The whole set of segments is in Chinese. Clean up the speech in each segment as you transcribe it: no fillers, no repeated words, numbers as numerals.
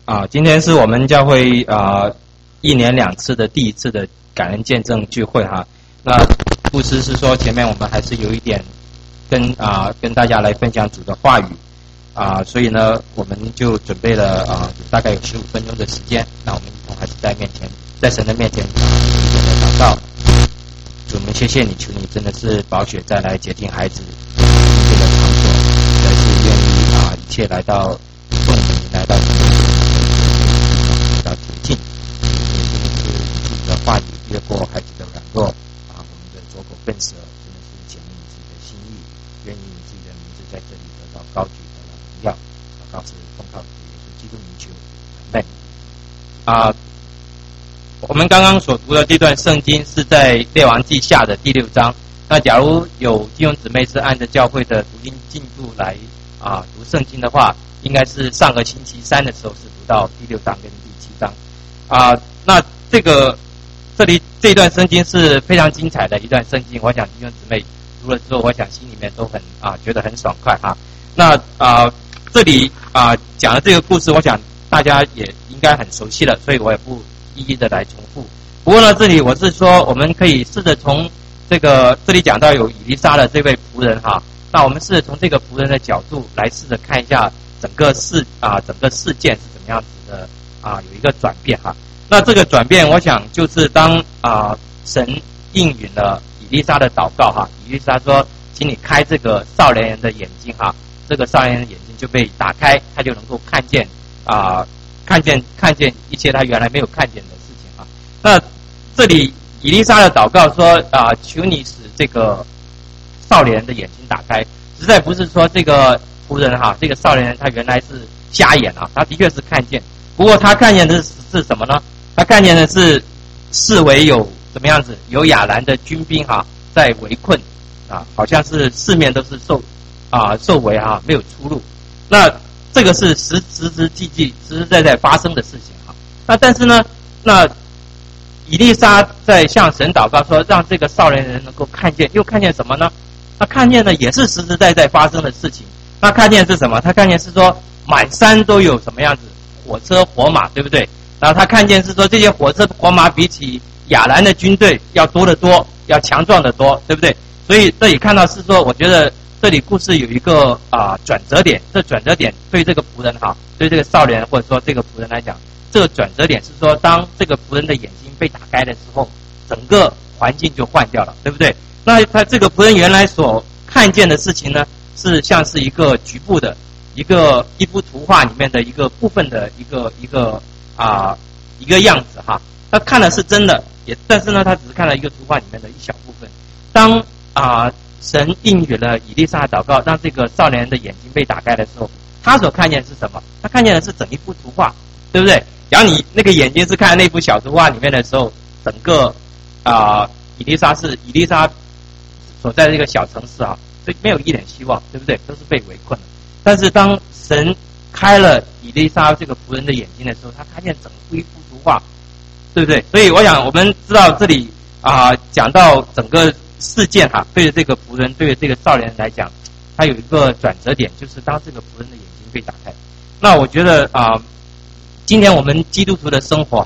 今天是我们教会1年2次的第一次的感恩见证聚会哈。那牧师是说前面我们还是有一点跟大家来分享主的话语所以呢我们就准备了大概有15分钟的时间。那我们一同还是在神的面前一点的祷告。主，我们谢谢你，求你真的是宝血再来洁净孩子这个场所，再是愿意一切来到众人来到神的面前到洁净，也真的是主的话语越过孩子的软弱我们的左口笨舌真的是显明你自己的心意，愿意你自己的名字在这里得到高举得到荣耀。祷告是奉靠主耶稣基督名求，阿们。我们刚刚所读的这段圣经是在列王记下的第6章。那假如有弟兄姊妹是按照教会的读经进度来读圣经的话，应该是上个星期三的时候是读到第6章跟第7章那这段圣经是非常精彩的一段圣经，我想弟兄姊妹读了之后，我想心里面都很觉得很爽快那这里讲的这个故事，我想大家也应该很熟悉了，所以我也不一一的来重复。不过呢，这里我是说，我们可以试着从这里讲到有以利沙的这位仆人那我们试着从这个仆人的角度来试着看一下整个事件是怎么样子的有一个转变那这个转变，我想就是当神应允了以利沙的祷告以利沙说，请你开这个少年人的眼睛这个少年人的眼睛就被打开，他就能够看见看见一切他原来没有看见的事情那这里以利沙的祷告说求你使这个少年人的眼睛打开，实在不是说这个仆人这个少年人他原来是瞎眼他的确是看见，不过他看见的是什么呢？他看见的是四围有怎么样子，有亚兰的军兵在围困好像是四面都是受围没有出路。那这个是实实在在发生的事情那但是呢，那以利沙在向神祷告说，让这个少年人能够看见，又看见什么呢？他看见的也是实实在在发生的事情。那看见是什么？他看见是说满山都有什么样子火车火马，对不对？然后他看见是说这些火车火马比起亚兰的军队要多得多，要强壮得多，对不对？所以这里看到是说，我觉得这里故事有一个转折点，这转折点对这个仆人对这个少年或者说这个仆人来讲，这个转折点是说，当这个仆人的眼睛被打开的时候，整个环境就换掉了，对不对？那他这个仆人原来所看见的事情呢，是像是一个局部的一幅图画里面的一个部分的一个样子他看的是真的，但是呢，他只是看了一个图画里面的一小部分。当神应允了以利沙的祷告，让这个少年人的眼睛被打开的时候，他所看见的是什么？他看见的是整一幅图画，对不对？然后你那个眼睛是看那幅小图画里面的时候，整个以利沙所在的这个小城市所以没有一点希望，对不对？都是被围困了。但是当神开了以利沙这个仆人的眼睛的时候，他看见整一幅图画，对不对？所以我想我们知道这里讲到整个事件对于这个仆人，对于这个少年人来讲，他有一个转折点，就是当这个仆人的眼睛被打开。那我觉得今天我们基督徒的生活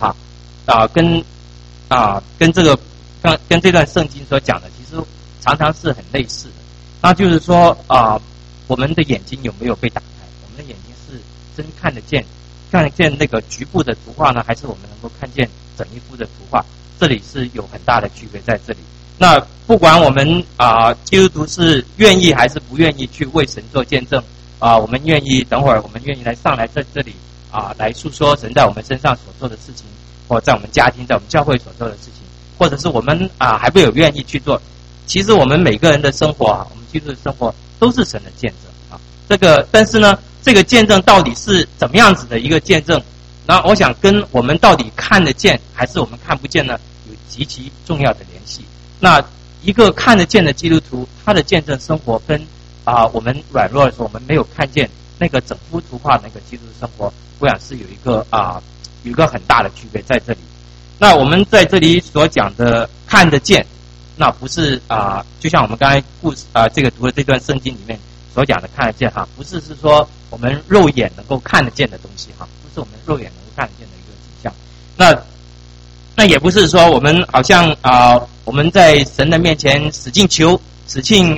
跟这段圣经所讲的，其实常常是很类似的。那就是说我们的眼睛有没有被打开？我们的眼睛是真看得见那个局部的图画呢，还是我们能够看见整一幅的图画？这里是有很大的区别在这里。那不管我们基督徒是愿意还是不愿意去为神做见证我们愿意等会儿我们愿意上来在这里来诉说神在我们身上所做的事情，或在我们家庭在我们教会所做的事情，或者是我们还不有愿意去做。其实我们每个人的生活我们基督徒的生活都是神的见证但是呢，这个见证到底是怎么样子的一个见证？那我想跟我们到底看得见还是我们看不见呢，有极其重要的联系。那一个看得见的基督徒，他的见证生活跟我们软弱的时候，我们没有看见那个整幅图画那个基督徒生活，我想是有一个很大的区别在这里。那我们在这里所讲的看得见，那不是就像我们刚才这个读的这段圣经里面所讲的看得见哈，不是说我们肉眼能够看得见的东西哈，不是我们肉眼能够看得见的一个景象。那也不是说我们好像我们在神的面前使劲求，使劲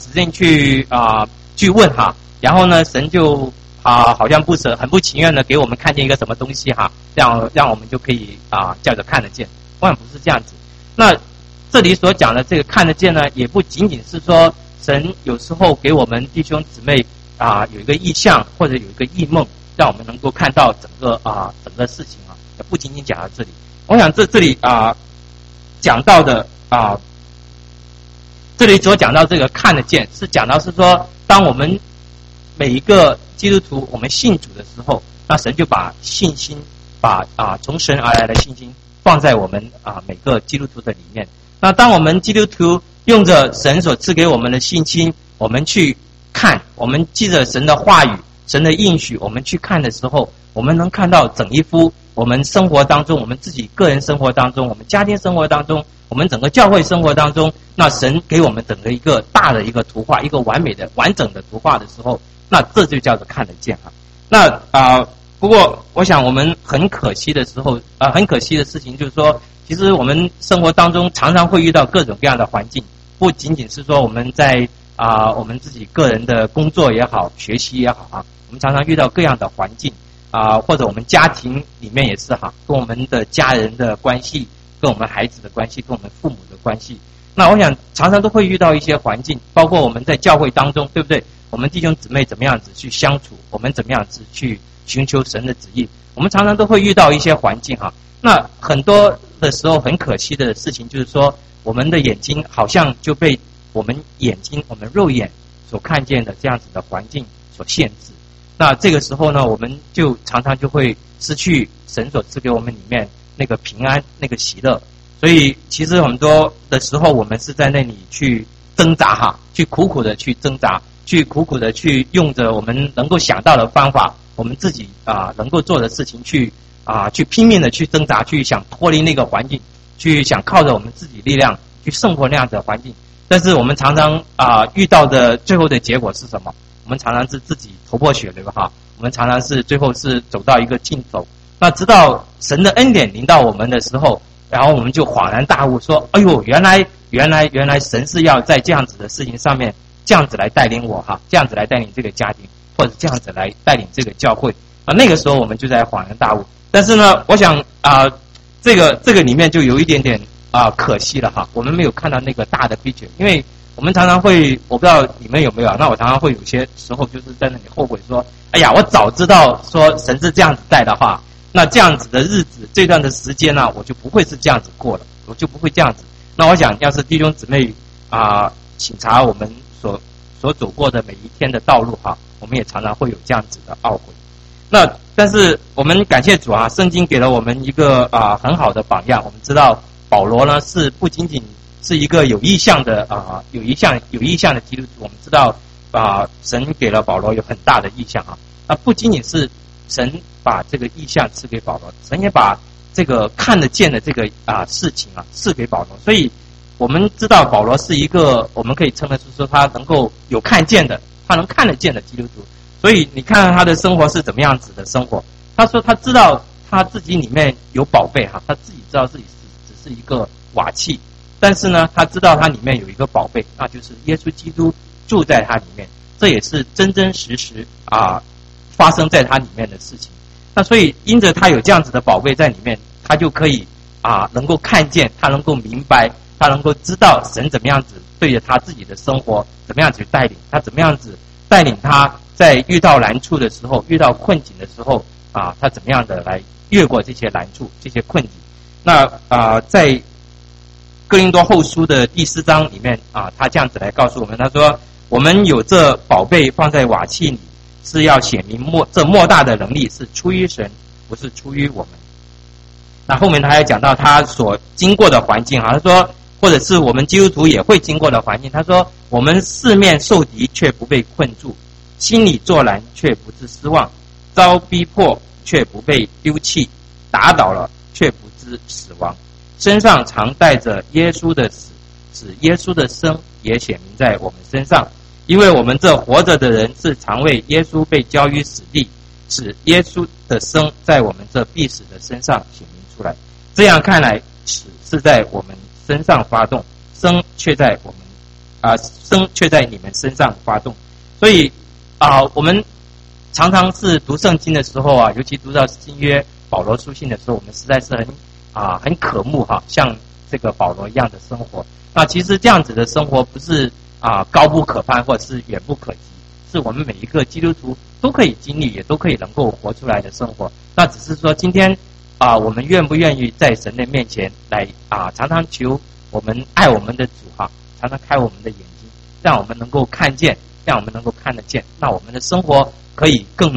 去问哈，然后呢神就好像很不情愿的给我们看见一个什么东西哈，让我们就可以叫做看得见，当然不是这样子。那这里所讲的这个看得见呢，也不仅仅是说神有时候给我们弟兄姊妹有一个意象或者有一个异梦，让我们能够看到整个事情也不仅仅讲到这里。我想这里讲到的这里所讲到这个看得见，是讲到是说，当我们每一个基督徒我们信主的时候，那神就把信心，把从神而来的信心放在我们每个基督徒的里面。那当我们基督徒用着神所赐给我们的信心，我们去看，我们记着神的话语、神的应许，我们去看的时候，我们能看到整一幅我们生活当中，我们自己个人生活当中，我们家庭生活当中，我们整个教会生活当中，那神给我们整个一个大的一个图画，一个完美的完整的图画的时候，那这就叫做看得见那不过我想我们很可惜的很可惜的事情就是说，其实我们生活当中常常会遇到各种各样的环境，不仅仅是说我们在我们自己个人的工作也好，学习也好我们常常遇到各样的环境或者我们家庭里面也是跟我们的家人的关系，跟我们孩子的关系，跟我们父母的关系。那我想常常都会遇到一些环境，包括我们在教会当中，对不对？我们弟兄姊妹怎么样子去相处，我们怎么样子去寻求神的旨意，我们常常都会遇到一些环境那很多的时候很可惜的事情就是说，我们的眼睛好像就被我们肉眼所看见的这样子的环境所限制。那这个时候呢，我们就常常就会失去神所赐给我们里面那个平安、那个喜乐。所以其实很多的时候，我们是在那里去挣扎去苦苦的去挣扎，去苦苦的去用着我们能够想到的方法，我们自己能够做的事情去拼命的去挣扎，去想脱离那个环境，去想靠着我们自己力量去胜过那样的环境。但是我们常常遇到的最后的结果是什么？我们常常是自己头破血流我们常常是最后是走到一个尽头。那直到神的恩典临到我们的时候，然后我们就恍然大悟说，哎呦，原来神是要在这样子的事情上面这样子来带领我这样子来带领这个家庭，或者这样子来带领这个教会那个时候我们就在恍然大悟。但是呢，我想这个里面就有一点点可惜了我们没有看到那个大的 picture。因为我们常常会，我不知道你们有没有那我常常会有些时候就是在那里后悔说，哎呀，我早知道说神是这样子带的话，那这样子的日子，这段的时间呢，我就不会是这样子过了，我就不会这样子。那我想，要是弟兄姊妹请查我们所走过的每一天的道路我们也常常会有这样子的懊悔。那但是我们感谢主圣经给了我们一个很好的榜样。我们知道保罗呢是不仅仅是一个有意向的有意向的基督徒。我们知道神给了保罗有很大的意向不仅仅是神把这个意向赐给保罗，神也把这个看得见的这个事情赐给保罗。所以我们知道保罗是一个我们可以称得出说他能够有看见的，他能看得见的基督徒。所以你看看他的生活是怎么样子的生活。他说他知道他自己里面有宝贝他自己知道自己只是一个瓦器，但是呢他知道他里面有一个宝贝，那就是耶稣基督住在他里面，这也是真真实实发生在他里面的事情。那所以因着他有这样子的宝贝在里面，他就可以能够看见，他能够明白，他能够知道神怎么样子对着他自己的生活怎么样子去带领他，怎么样子带领他在遇到难处的时候，遇到困境的时候他怎么样的来越过这些难处，这些困境。那在哥林多后书的第4章里面他这样子来告诉我们，他说我们有这宝贝放在瓦器里，是要显明这莫大的能力是出于神，不是出于我们。那后面他还讲到他所经过的环境他说或者是我们基督徒也会经过的环境。他说我们四面受敌却不被困住，心里作难却不致失望，遭逼迫却不被丢弃，打倒了却不知死亡，身上常带着耶稣的死，使耶稣的生也显明在我们身上。 因为我们这活着的人是常为耶稣被交于死地，使耶稣的生在我们这必死的身上显明出来。这样看来，死是在我们身上发动，生却在你们身上发动。所以我们常常是读圣经的时候啊，尤其读到新约保罗书信的时候，我们实在是很渴慕像这个保罗一样的生活。那其实这样子的生活不是高不可攀，或者是远不可及，是我们每一个基督徒都可以经历，也都可以能够活出来的生活。那只是说今天我们愿不愿意在神的面前来常常求我们爱我们的主常常开我们的眼睛，让我们能够看见，让我们能够看得见，那我们的生活可以更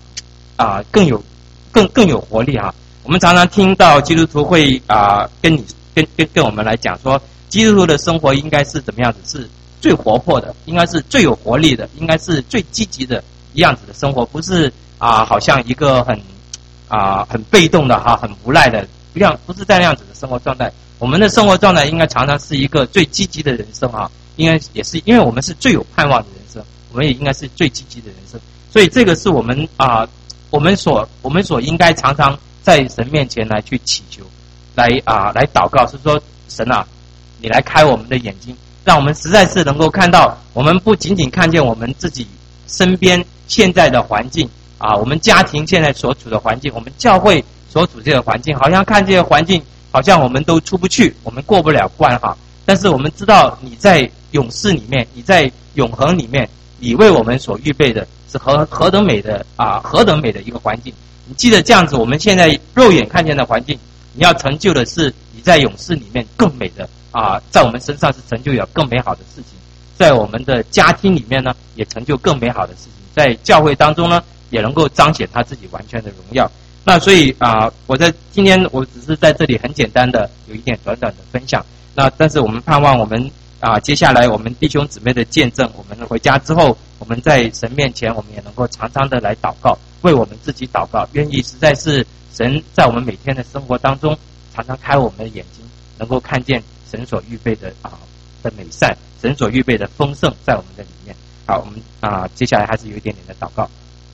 有活力我们常常听到基督徒会跟我们来讲说，基督徒的生活应该是怎么样子，是最活泼的，应该是最有活力的，应该是最积极的一样子的生活，不是好像一个很被动的很无赖的，不是在那样子的生活状态。我们的生活状态应该常常是一个最积极的人生应该也是因为我们是最有盼望的人生，我们也应该是最积极的人生。所以这个是我们我们所应该常常在神面前来去祈求，来祷告，是说神你来开我们的眼睛，让我们实在是能够看到，我们不仅仅看见我们自己身边现在的环境我们家庭现在所处的环境，我们教会所处这个环境，好像看这个环境好像我们都出不去，我们过不了关但是我们知道你在永世里面，你在永恒里面，你为我们所预备的是何等美的何等美的一个环境。你记得这样子，我们现在肉眼看见的环境，你要成就的是你在永世里面更美的在我们身上是成就有更美好的事情，在我们的家庭里面呢，也成就更美好的事情，在教会当中呢，也能够彰显他自己完全的荣耀。那所以我在今天我只是在这里很简单的有一点短短的分享。那但是我们盼望我们接下来我们弟兄姊妹的见证，我们回家之后，我们在神面前，我们也能够常常的来祷告，为我们自己祷告，愿意实在是神在我们每天的生活当中，常常开我们的眼睛，能够看见神所预备的的美善，神所预备的丰盛在我们的里面。好，我们接下来还是有一点点的祷告。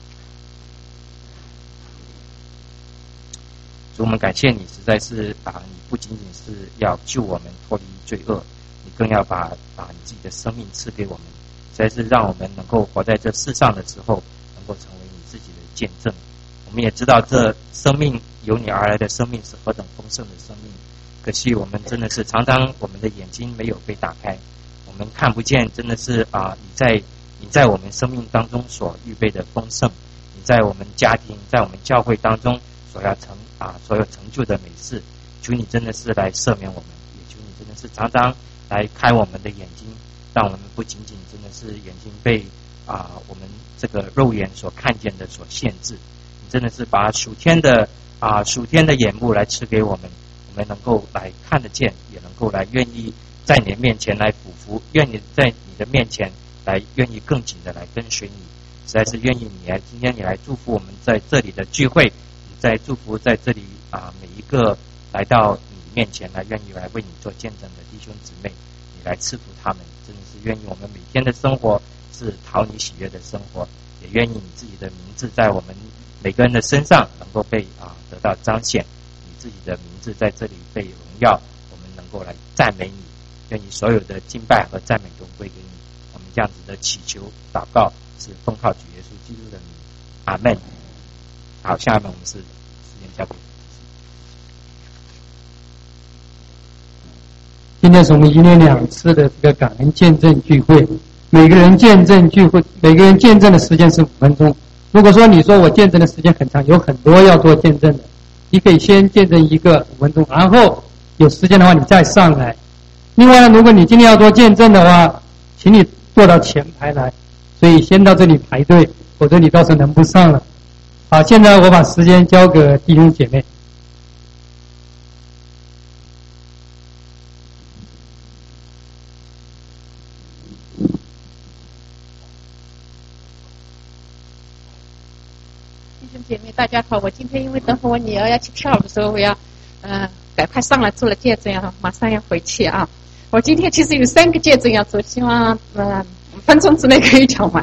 主，我们感谢你，实在是你不仅仅是要救我们脱离罪恶，你更要把你自己的生命赐给我们，实在是让我们能够活在这世上的时候，能够成为你自己的见证。我们也知道这生命由你而来的生命是何等丰盛的生命，可惜我们真的是常常我们的眼睛没有被打开，我们看不见真的是你在我们生命当中所预备的丰盛，你在我们家庭在我们教会当中所有成就的美事。求你真的是来赦免我们，也求你真的是常常来开我们的眼睛，让我们不仅仅真的是眼睛被我们这个肉眼所看见的所限制，你真的是把属天的眼目来赐给我们，我们能够来看得见，也能够来愿意在你的面前来俯伏，愿你在你的面前来愿意更紧的来跟随你。实在是愿意今天你来祝福我们在这里的聚会，你在祝福在这里每一个来到你面前来愿意来为你做见证的弟兄姊妹，你来赐福他们，真的是愿意我们每天的生活是讨你喜悦的生活，也愿意你自己的名字在我们每个人的身上能够被得到彰显，你自己的名字在这里被荣耀，我们能够来赞美你，愿意所有的敬拜和赞美都归给你。我们这样子的祈求祷告是奉靠主耶稣基督的名，阿们。好，下面我们是时间交给今天是我们1年2次的这个感恩见证聚会，每个人见证的时间是5分钟。如果说你说我见证的时间很长，有很多要做见证的，你可以先见证一个5分钟，然后有时间的话你再上来。另外呢，如果你今天要做见证的话，请你坐到前排来，所以先到这里排队，否则你到时候能不上了。好，现在我把时间交给弟兄姐妹。 弟兄姐妹大家好，我今天因为等会我女儿要去跳舞的时候，我要赶快上来做了见证，马上要回去啊。我今天其实有3个见证要做，希望 5分钟之内可以讲完。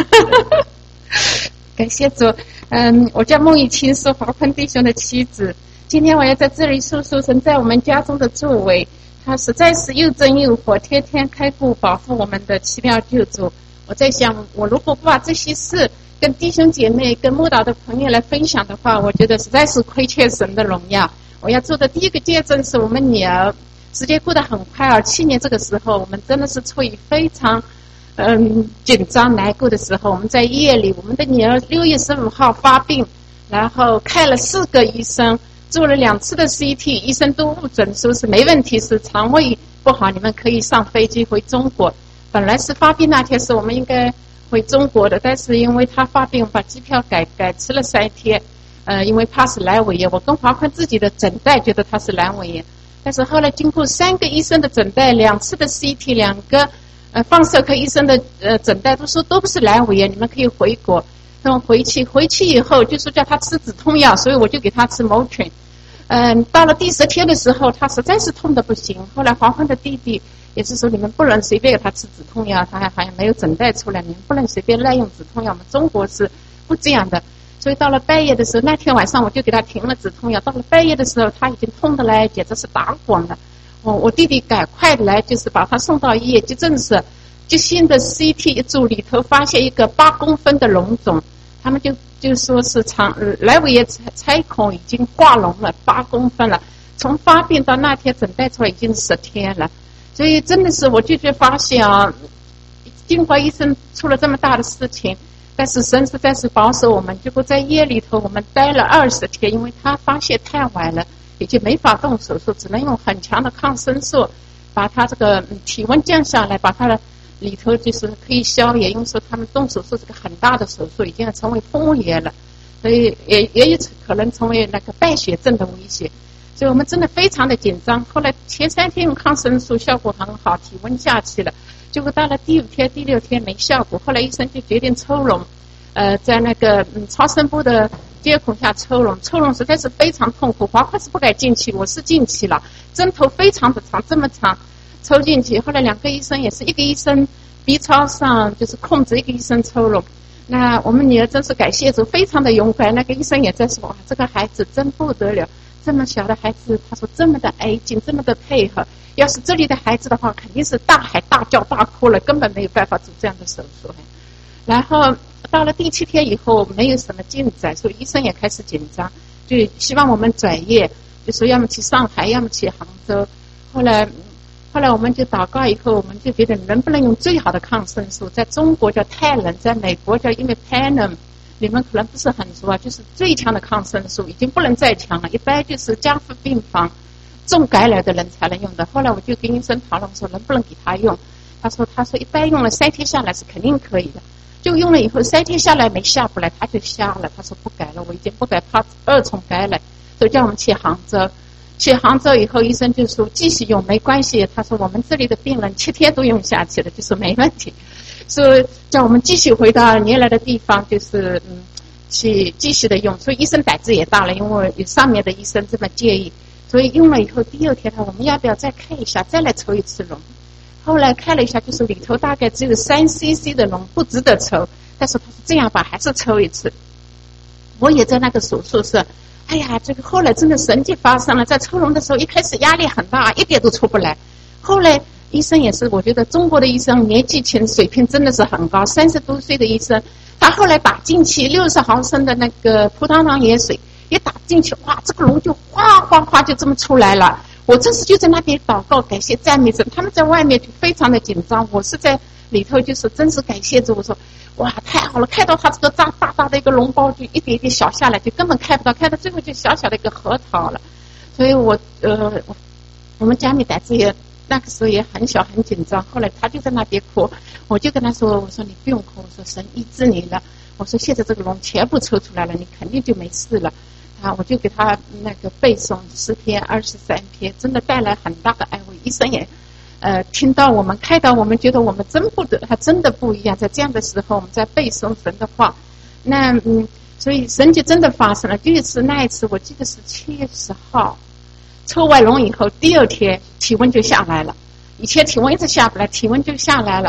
感谢主。我叫孟玉清，是华坤弟兄的妻子。今天我要在这里诉说神在我们家中的作为，他实在是又真又活，天天开顾保护我们的奇妙救主。我在想，我如果不把这些事跟弟兄姐妹、跟慕道的朋友来分享的话，我觉得实在是亏欠神的荣耀。我要做的第一个见证是我们女儿，时间过得很快啊，7年这个时候，我们真的是处于非常紧张难过的时候。我们在夜里，我们的女儿6月15号发病，然后看了4个医生，做了2次的 CT， 医生都误诊说是没问题，是肠胃不好，你们可以上飞机回中国。本来是发病那天是我们应该回中国的，但是因为她发病，把机票改迟了3天。因为怕是阑尾炎，我跟华坤自己的诊断觉得他是阑尾炎，但是后来经过3个医生的诊断，2次的 CT， 2个放射科医生的诊断都说都不是阑尾炎，你们可以回国。那么回去以后就说叫他吃止痛药，所以我就给他吃 Motrin。到了第10天的时候，他实在是痛得不行。后来华坤的弟弟也是说，你们不能随便给他吃止痛药，他好像没有诊断出来，你们不能随便滥用止痛药，我们中国是不这样的。所以到了半夜的时候，那天晚上我就给他停了止痛药。到了半夜的时候，他已经痛得来简直是打滚了。我弟弟赶快来，就是把他送到医院急诊室。急性的 CT 一做，里头发现一个8公分的脓肿，他们就说是阑尾炎拆孔已经化脓了，8公分了。从发病到那天诊断出来已经10天了。所以真的是我就发现啊，经过医生出了这么大的事情。但是神实在是保守我们，结果在夜里头我们待了20天，因为他发现太晚了，已经没法动手术，只能用很强的抗生素把他这个体温降下来，把他的里头就是可以消炎。因为说他们动手术是个很大的手术，已经要成为风炎了，所以也有可能成为那个败血症的危险。所以我们真的非常的紧张。后来前3天用抗生素效果很好，体温下去了。结果到了第5天、第6天没效果，后来医生就决定抽脓，在那个超声波的接孔下抽脓实在是非常痛苦。华坤是不敢进去，我是进去了，针头非常的长，这么长，抽进去。后来2个医生也是，一个医生 B 超上就是控制，一个医生抽脓。那我们女儿真是感谢主，非常的勇敢。那个医生也在说，哇，这个孩子真不得了，这么小的孩子，他说这么的爱敬，这么的配合。要是这里的孩子的话，肯定是大喊大叫大哭了，根本没有办法做这样的手术。然后到了第7天以后，没有什么进展，所以医生也开始紧张，就希望我们转业，就说要么去上海，要么去杭州。后来我们就祷告以后，我们就觉得能不能用最好的抗生素，在中国叫泰伦，在美国叫因为 Panem， 你们可能不是很熟啊，就是最强的抗生素，已经不能再强了，一般就是加护病房重感染的人才能用的。后来我就跟医生讨论说能不能给他用，他说一般用了3天下来是肯定可以的。就用了以后3天下来没下不来，他就瞎了。他说不改了，我已经不改，怕2重感染，所以叫我们去杭州。去杭州以后，医生就说继续用没关系。他说我们这里的病人7天都用下去了，就说没问题。所以叫我们继续回到原来的地方，就是去继续的用。所以医生胆子也大了，因为有上面的医生这么建议。所以用了以后，第2天我们要不要再看一下，再来抽1次脓？后来看了一下，就是里头大概只有3cc 的脓，不值得抽。但是他说这样吧，还是抽1次。我也在那个手术室，哎呀，这个后来真的神迹发生了。在抽脓的时候，一开始压力很大，一点都出不来。后来医生也是，我觉得中国的医生年纪轻，水平真的是很高，30多岁的医生，他后来打进去60毫升的那个葡萄糖盐水，一打进去，哇，这个脓就哗哗哗就这么出来了。我这时就在那边祷告，感谢赞美神。他们在外面就非常的紧张，我是在里头就是真是感谢主。我说哇，太好了，看到他这个大大的一个脓包就一点一点小下来，就根本看不到，看到最后就小小的一个核桃了。所以我们家里胆子也那个时候也很小很紧张。后来他就在那边哭，我就跟他说，我说你不用哭，我说神医治你了，我说现在这个脓全部抽出来了，你肯定就没事了。我就给他那个背诵10篇23篇，真的带来很大的安慰。医生也听到我们看到我们，觉得我们他真的不一样。在这样的时候，我们在背诵神的话，那所以神就真的发生了。就是那一次，我记得是7月10号，抽完脓以后，第2天体温就下来了。以前体温一直下不来，体温就下来了。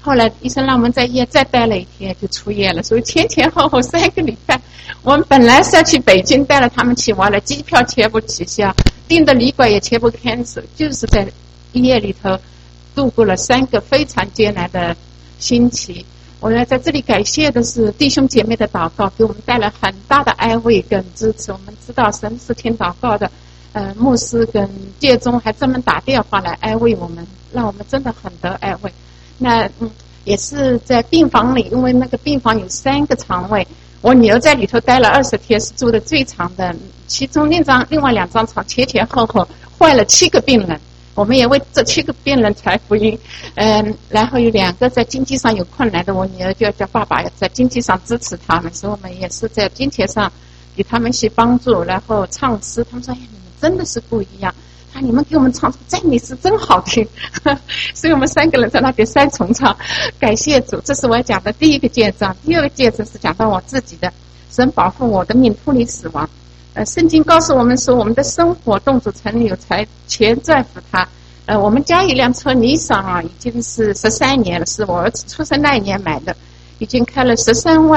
后来医生让我们在医院再待了1天就出院了，所以前后3个礼拜，我们本来是要去北京，带了他们去玩了，机票全部取消，订的旅馆也全部 cancel， 就是在医院里头度过了3个非常艰难的星期。我要在这里感谢的是弟兄姐妹的祷告，给我们带来很大的安慰跟支持。我们知道神是听祷告的，牧师跟介中还专门打电话来安慰我们，让我们真的很得安慰。那也是在病房里，因为那个病房有3个床位，我女儿在里头待了20天，是住的最长的。其中另外2张床前后换了7个病人，我们也为这7个病人传福音。然后有2个在经济上有困难的，我女儿就要叫爸爸在经济上支持他们，所以我们也是在金钱上给他们一些帮助，然后唱诗。他们说：“哎，你们真的是不一样。”你们给我们唱赞美诗真好听，所以我们3个人在那边3重唱，感谢主。这是我要讲的第一个见证。第二个见证是讲到我自己的，神保护我的命脱离死亡。圣经告诉我们说，我们的生活动作成有财钱在乎他。我们家一辆车尼桑啊，已经是13年了，是我儿子出生那一年买的，已经开了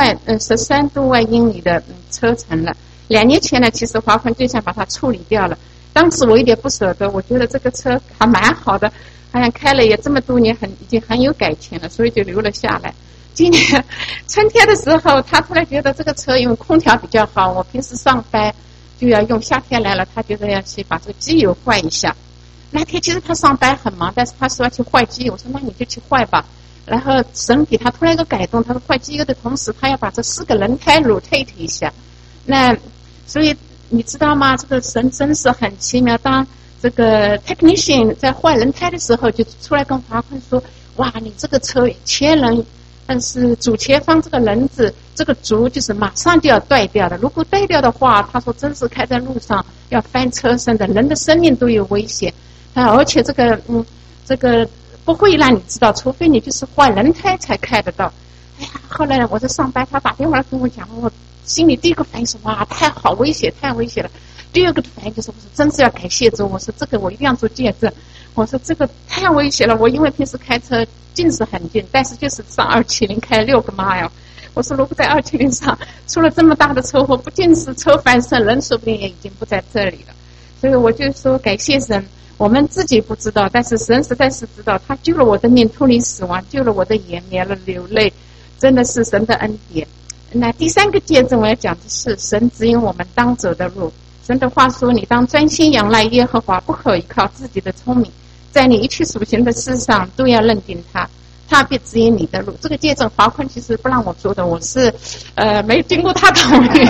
13多万英里的车程了。2年前呢，其实华坤就想把它处理掉了。当时我有点不舍得，我觉得这个车还蛮好的，好像开了也这么多年，已经很有感情了，所以就留了下来。今年春天的时候，他突然觉得这个车因为空调比较好，我平时上班就要用，夏天来了，他觉得要去把这个机油换一下。那天其实他上班很忙，但是他说要去换机油，我说那你就去换吧。然后神给他突然一个改动，他说换机油的同时，他要把这4个轮胎 rotate 一下。那所以你知道吗？这个神真是很奇妙。当这个 technician 在换轮胎的时候，就出来跟华坤说：“哇，你这个车前轮，但是主前方这个轮子，这个足就是马上就要断掉的。如果断掉的话，他说真是开在路上要翻车身的，人的生命都有危险。而且这个不会让你知道，除非你就是换轮胎才开得到。”哎呀，后来我在上班，他打电话来跟我讲，我心里第一个反应是哇，太好危险，太危险了。第二个反应就是我说真是要感谢主，我说这个我一定要做见证，我说这个太危险了。我因为平时开车近是很近，但是就是上270开6个 mile， 我说如果在270上出了这么大的车祸，不仅是车翻身，人说不定也已经不在这里了。所以我就说感谢神，我们自己不知道，但是神实在是知道，他救了我的命脱离死亡，救了我的眼，免了流泪，真的是神的恩典。那第3个见证我要讲的是神指引我们当走的路。神的话说，你当专心仰赖耶和华，不可依靠自己的聪明，在你一切属行的事上都要认定他，他必指引你的路。这个见证华坤其实不让我说的，我是没经过他同意。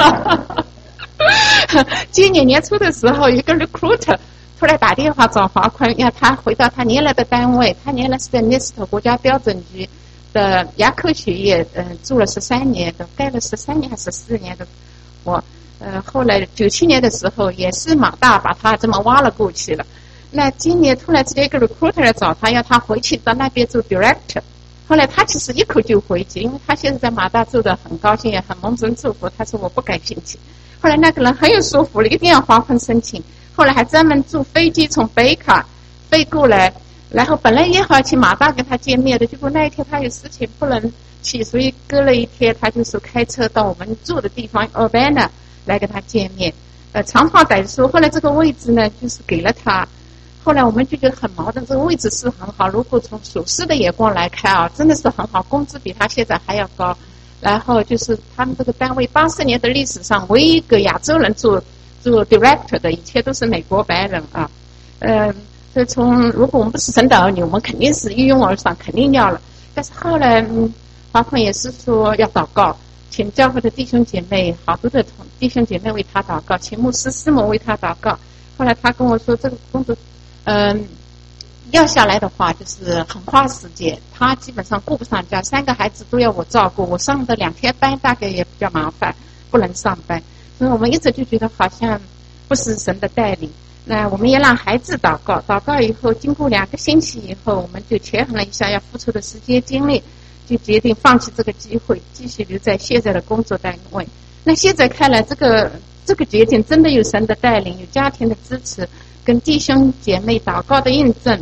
今年年初的时候，一个 recruiter 突然打电话找华坤，要他回到他原来的单位，他原来是在 NIST 国家标准局的牙科学业，住了13年的，待了13年还是14年的。我后来97年的时候，也是马大把他这么挖了过去了。那今年突然之间一个 recruiter 来找他，要他回去到那边做 director。后来他其实一口就回去，因为他现在在马大做的很高兴，也很蒙神祝福。他说我不感兴趣。后来那个人很有说服力，一定要华坤申请。后来还专门坐飞机从北卡飞过来，然后本来也好去马大跟他见面的，结果那一天他有事情不能去，所以隔了1天，他就是开车到我们住的地方 Urbana 来跟他见面。长话短说，后来这个位置呢，就是给了他。后来我们就觉得很矛盾，这个位置是很好，如果从属实的眼光来看啊，真的是很好，工资比他现在还要高。然后就是他们这个单位80年的历史上唯一一个亚洲人做 director 的，以前都是美国白人啊。所以如果我们不是神的儿女，我们肯定是一拥而上，肯定要了。但是后来华坤也是说要祷告，请教会的弟兄姐妹，好多的弟兄姐妹为他祷告，请牧师师母为他祷告。后来他跟我说，这个工作要下来的话就是很花时间，他基本上顾不上家，3个孩子都要我照顾，我上的2天班大概也比较麻烦，不能上班。所以我们一直就觉得好像不是神的带领。那我们也让孩子祷告，祷告以后经过2个星期以后，我们就权衡了一下要付出的时间精力，就决定放弃这个机会，继续留在现在的工作单位。那现在看来这个决定真的有神的带领，有家庭的支持跟弟兄姐妹祷告的印证。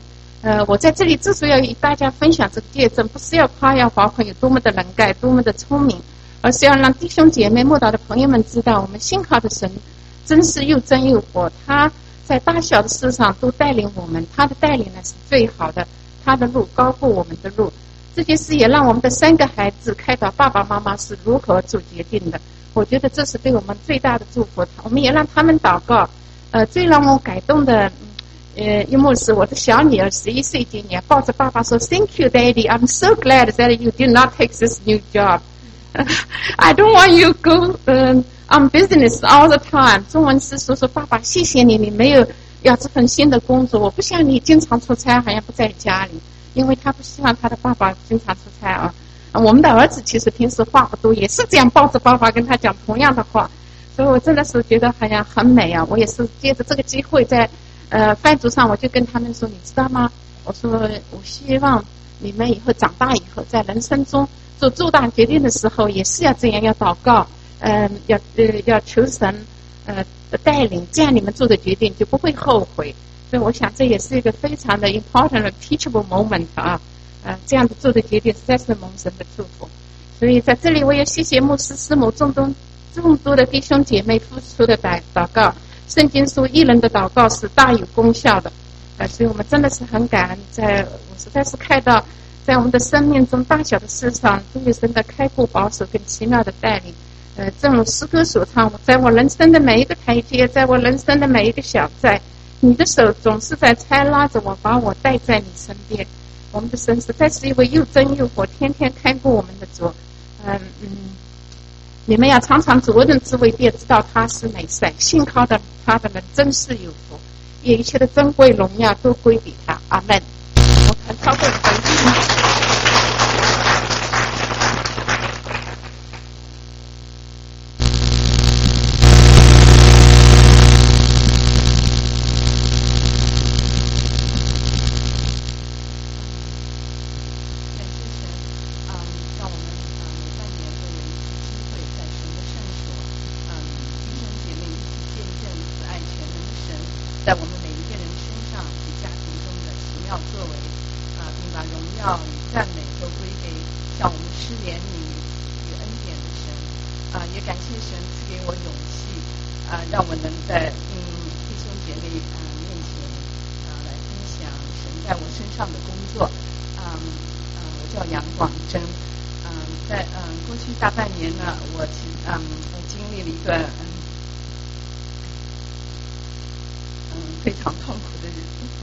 我在这里之所以要与大家分享这个见证，不是要夸耀华坤有多么的能干，多么的聪明，而是要让弟兄姐妹、慕道的朋友们知道，我们信靠的神真是又真又活，他在大小的事上都带领我们，他的带领呢是最好的，他的路高过我们的路。这件事也让我们的3个孩子看到爸爸妈妈是如何做决定的，我觉得这是对我们最大的祝福。我们也让他们祷告。最让我感动的一幕是我的小女儿11岁今年抱着爸爸说 Thank you Daddy, I'm so glad that you did not take this new job. I don't want you go on business all the time. 中文是说爸爸谢谢你，你没有要这份新的工作，我不想你经常出差好像不在家里，因为他不希望他的爸爸经常出差啊。我们的儿子其实平时话不多，也是这样抱着爸爸跟他讲同样的话，所以我真的是觉得好像很美啊。我也是借着这个机会在饭桌上我就跟他们说，你知道吗，我说我希望你们以后长大以后在人生中做重大决定的时候也是要这样，要祷告，要求神带领，这样你们做的决定就不会后悔。所以我想这也是一个非常的 important teachable moment 啊，这样子做的决定实在是蒙神的祝福。所以在这里我也谢谢牧师师母众多的弟兄姐妹付出的祷告。圣经说一人的祷告是大有功效的，所以我们真的是很感恩。我实在是看到在我们的生命中大小的事上都有神的开阔保守跟奇妙的带领。正如诗歌所唱，在我人生的每一个台阶，在我人生的每一个小寨，你的手总是在猜拉着我，把我带在你身边。我们的神实在是一位又真又活，天天看顾我们的主。你们要常常主人之位，便知道他是美善，信靠的他的人真是有福，愿一切的珍贵荣耀都归给他。阿们。我很超过回应。在我们每一个人身上与家庭中的奇妙作为，并把荣耀与赞美都归给向我们施怜悯与恩典的神。也感谢神赐给我勇气，让我能在弟兄姐妹面前来分享神在我身上的工作。我叫杨广珍。在过去大半年呢，我经历了一段非常痛苦的日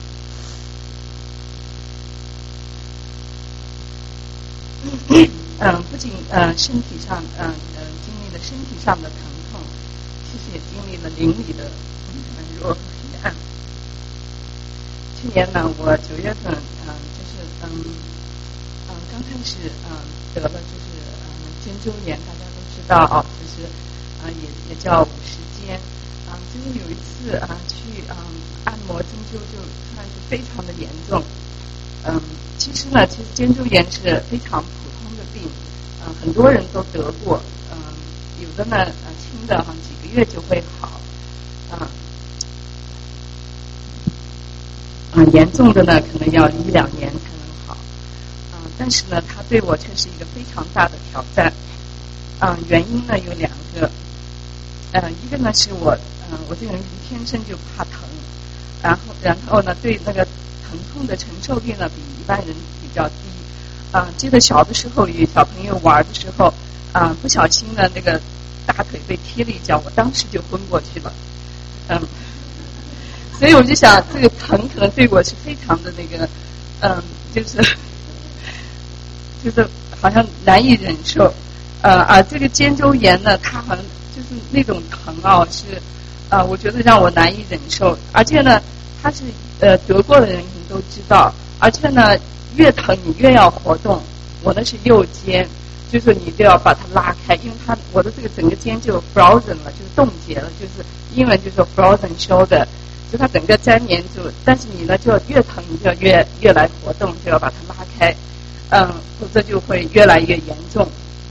子。不仅身体上经历了身体上的疼痛，其实也经历了灵里的软弱和黑暗。去年呢，我9月份就是刚开始得了就是肩周炎，大家都知道啊，就是也叫50肩。就是有一次去按摩针灸，就突然就非常的严重。其实肩周炎是非常普通的病，很多人都得过。有的呢轻的几个月就会好，严重的呢可能要1-2年才能好。但是呢，它对我却是一个非常大的挑战。原因呢有2个。一个呢是我这个人天生就怕疼，然后呢对那个疼痛的承受力呢比一般人比较低。记得小的时候与小朋友玩的时候，不小心呢那个大腿被踢了一脚，我当时就昏过去了。所以我就想这个疼可能对我是非常的那个就是好像难以忍受。这个肩周炎呢，它好像就是那种疼是我觉得让我难以忍受，而且呢它是得过的人都知道，而且呢越疼你越要活动。我那是右肩，就是你就要把它拉开，因为我的这个整个肩就 frozen 了，就是冻结了，就是英文就说 frozen shoulder， 就它整个粘连住。但是你呢就越疼你就要越来活动，就要把它拉开，否则就会越来越严重。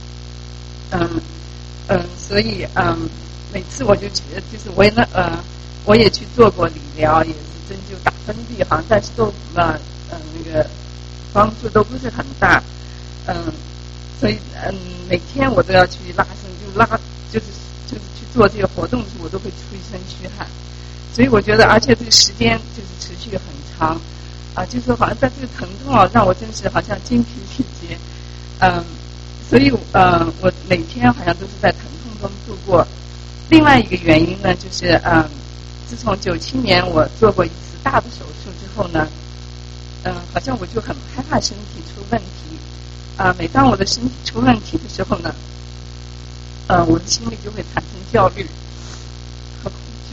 所以每次我就是我也去做过理疗，也是针灸打针剂但是都个帮助都不是很大，所以每天我都要去拉伸，就是去做这个活动时，我都会出一身虚汗，所以我觉得，而且这个时间就是持续很长，就是好像在这个疼痛让我真是好像精疲力竭，所以我每天好像都是在疼痛中度过。另外一个原因呢，就是自从97年我做过一次大的手术之后呢，好像我就很害怕身体出问题，每当我的身体出问题的时候呢，我的心里就会产生焦虑和恐惧，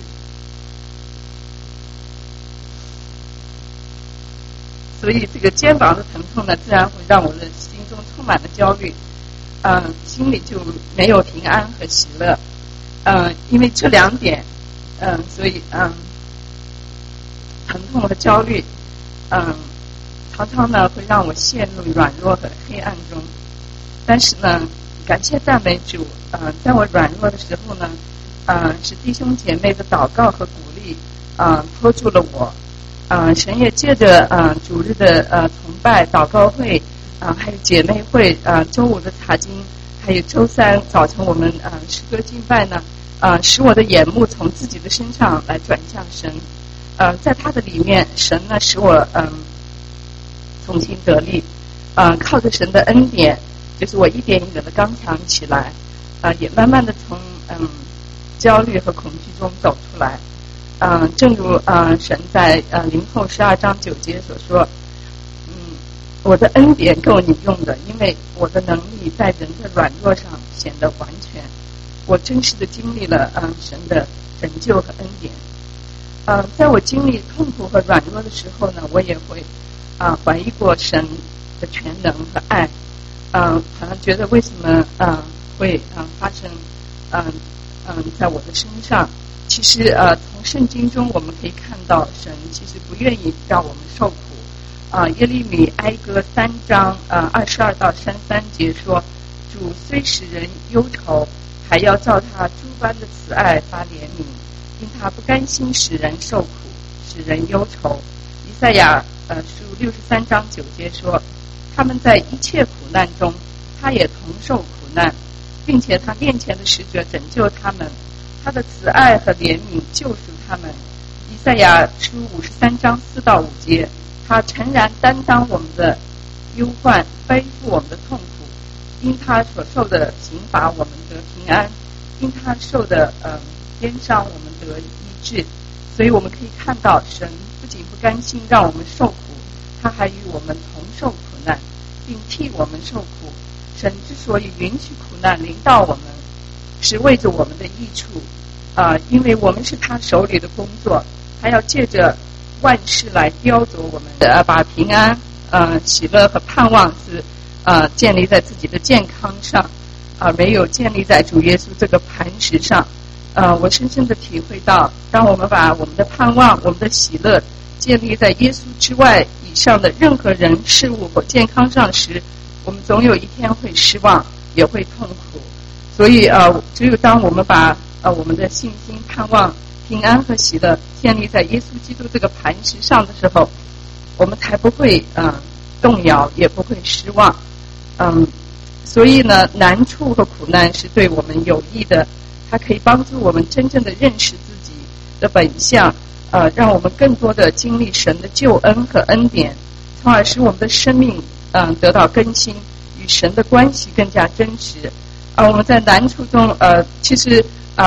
所以这个肩膀的疼痛呢，自然会让我的心中充满了焦虑，心里就没有平安和喜乐，因为这两点，所以疼痛和焦虑，常常呢会让我陷入软弱和黑暗中。但是呢，感谢赞美主，在我软弱的时候呢，是弟兄姐妹的祷告和鼓励，拖住了我。神也借着主日的崇拜、祷告会，还有姐妹会，周五的查经，还有周三早晨我们诗歌敬拜呢，使我的眼目从自己的身上来转向神。在他的里面，神呢使我重新得力，靠着神的恩典，就是我一点一点的刚强起来，也慢慢的从焦虑和恐惧中走出来。正如神在林后12章9节所说，我的恩典够你用的，因为我的能力在人的软弱上显得完全。我真实的经历了神的拯救和恩典。在我经历痛苦和软弱的时候呢，我也会怀疑过神的全能和爱，好像觉得为什么会发生在我的身上。其实从圣经中我们可以看到，神其实不愿意让我们受苦。耶利米哀歌3章22到33节说，主虽使人忧愁，还要照他诸般的慈爱发怜悯，因他不甘心使人受苦，使人忧愁。以赛亚书63章9节说，他们在一切苦难中，他也同受苦难，并且他面前的使者拯救他们，他的慈爱和怜悯救赎他们。以赛亚书53章4到5节，他诚然担当我们的忧患，背负我们的痛苦，因他所受的刑罚我们得平安，因他受的鞭伤我们得医治。所以我们可以看到，神不仅不甘心让我们受苦，他还与我们同受苦难，并替我们受苦。神之所以允许苦难临到我们，是为着我们的益处，因为我们是他手里的工作，他要借着万事来雕琢我们，把平安、喜乐和盼望是建立在自己的健康上，没有建立在主耶稣这个磐石上。我深深的体会到，当我们把我们的盼望、我们的喜乐建立在耶稣之外以上的任何人、事物或健康上时，我们总有一天会失望，也会痛苦。所以只有当我们把我们的信心、盼望、平安和喜乐建立在耶稣基督这个磐石上的时候，我们才不会动摇，也不会失望。所以呢，难处和苦难是对我们有益的，它可以帮助我们真正的认识自己的本相，让我们更多的经历神的救恩和恩典，从而使我们的生命得到更新，与神的关系更加真实。我们在难处中，其实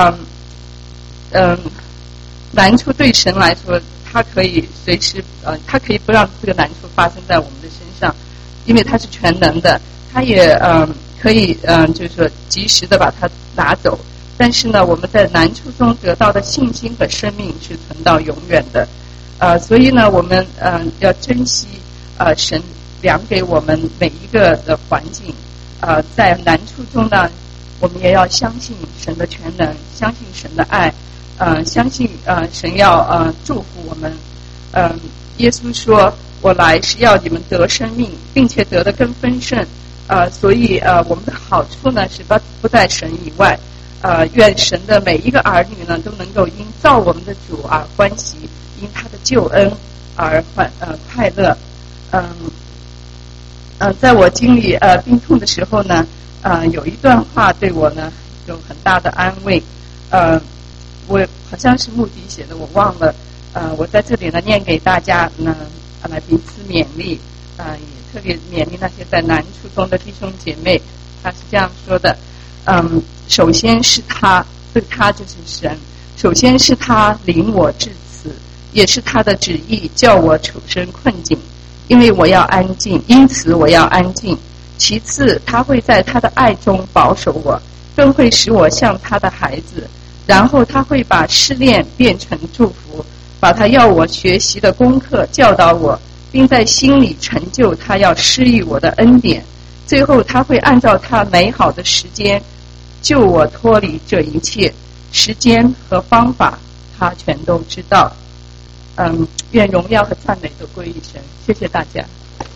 难处对神来说，他可以随时他可以不让这个难处发生在我们的身上，因为他是全能的，他也可以就是说及时的把它拿走。但是呢，我们在难处中得到的信心和生命是存到永远的。所以呢，我们要珍惜神量给我们每一个的环境。在难处中呢，我们也要相信神的全能，相信神的爱，相信神要祝福我们。耶稣说：“我来是要你们得生命，并且得的更丰盛。”所以我们的好处呢是不在神以外。愿神的每一个儿女呢都能够因造我们的主而欢喜，因他的救恩而快乐。 在我经历病痛的时候呢，有一段话对我呢有很大的安慰。我好像是穆迪写的，我忘了。我在这里呢念给大家呢，来彼此勉励。也特别勉励那些在难处中的弟兄姐妹。他是这样说的：首先是他，对他就是神。首先是他领我至此，也是他的旨意叫我处身困境，因此我要安静。其次，他会在他的爱中保守我，更会使我像他的孩子。然后他会把试炼变成祝福，把他要我学习的功课教导我，并在心里成就他要施予我的恩典。最后他会按照他美好的时间救我脱离这一切，时间和方法他全都知道。愿荣耀和赞美都归于神。谢谢大家。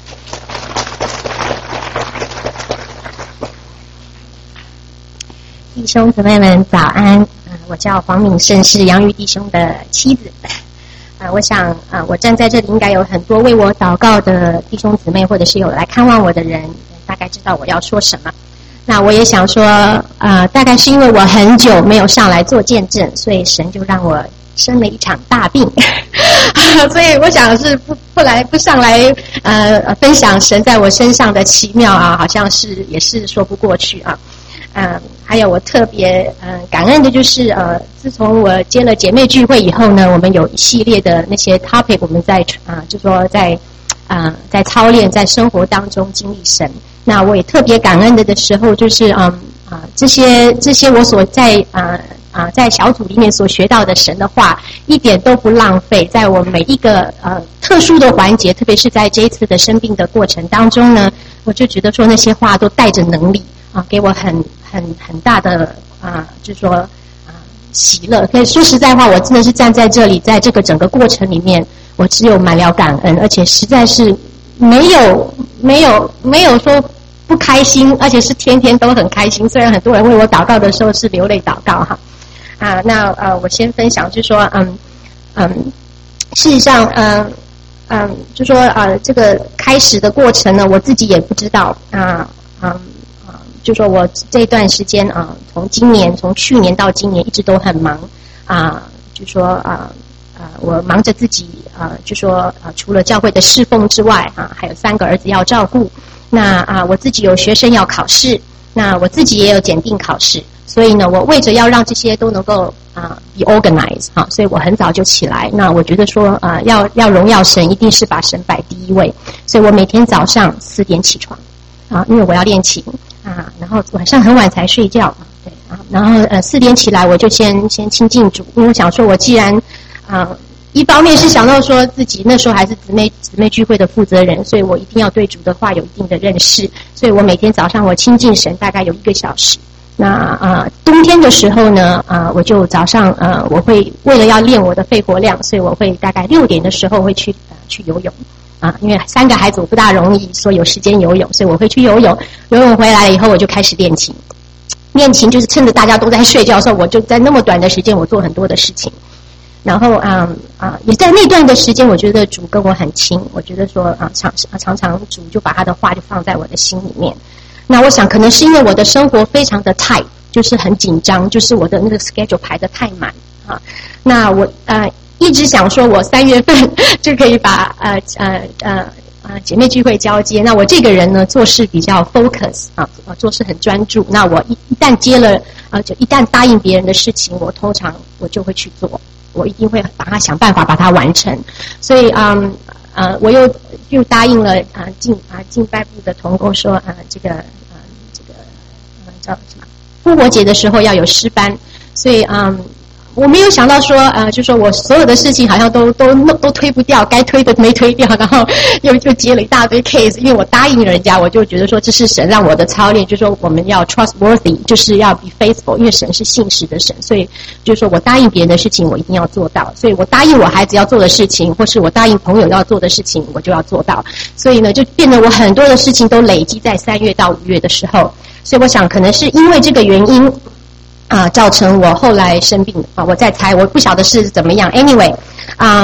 弟兄姊妹们早安。我叫黄敏胜，是杨玉弟兄的妻子。我想我站在这里应该有很多为我祷告的弟兄姊妹，或者是有来看望我的人，大概知道我要说什么。那我也想说大概是因为我很久没有上来做见证，所以神就让我生了一场大病所以我想是不上来分享神在我身上的奇妙好像是也是说不过去还有我特别感恩的就是自从我接了姐妹聚会以后呢，我们有一系列的那些 topic， 我们在就说在操练，在生活当中经历神。那我也特别感恩的时候，就是这些我所在小组里面所学到的神的话，一点都不浪费，在我每一个特殊的环节，特别是在这一次的生病的过程当中呢，我就觉得说那些话都带着能力给我很大的就是说喜乐。可以说实在话，我真的是站在这里，在这个整个过程里面，我只有满了感恩，而且实在是没有说不开心，而且是天天都很开心。虽然很多人为我祷告的时候是流泪祷告那我先分享就是说事实上就说这个开始的过程呢，我自己也不知道就说我这段时间从去年到今年一直都很忙就说我忙着自己就说除了教会的侍奉之外还有3个儿子要照顾。那我自己有学生要考试，那我自己也有检定考试，所以呢，我为着要让这些都能够be organized所以我很早就起来。那我觉得说要荣耀神，一定是把神摆第一位，所以我每天早上4点起床因为我要练琴然后晚上很晚才睡觉对然后4点起来我就先亲近主，因为我想说我既然一方面是想到说自己那时候还是姊妹聚会的负责人，所以我一定要对主的话有一定的认识，所以我每天早上我亲近神大概有1个小时。那冬天的时候呢我就早上我会为了要练我的肺活量，所以我会大概6点的时候会去游泳因为3个孩子我不大容易说有时间游泳，所以我会去游泳。游泳回来了以后我就开始练琴。练琴就是趁着大家都在睡觉的时候，我就在那么短的时间我做很多的事情。然后也在那段的时间，我觉得主跟我很亲，我觉得说常常主就把他的话就放在我的心里面。那我想可能是因为我的生活非常的 tight， 就是很紧张，就是我的那个 schedule 排得太满那我一直想说我3月份就可以把姐妹聚会交接。那我这个人呢做事比较 focus 做事很专注。那我一旦接了就一旦答应别人的事情，我通常我就会去做，我一定会把它想办法把它完成。所以我又答应了敬拜部的同工说这个叫什么复活节的时候要有诗班，所以我没有想到说就说我所有的事情好像都推不掉，该推的没推掉，然后又接了一大堆 case， 因为我答应人家，我就觉得说这是神让我的操练，就是说我们要 trustworthy， 就是要 be faithful， 因为神是信实的神，所以就是说我答应别人的事情我一定要做到，所以我答应我孩子要做的事情，或是我答应朋友要做的事情，我就要做到。所以呢就变得我很多的事情都累积在3月到5月的时候，所以我想可能是因为这个原因造成我后来生病我在猜，我不晓得是怎么样。Anyway，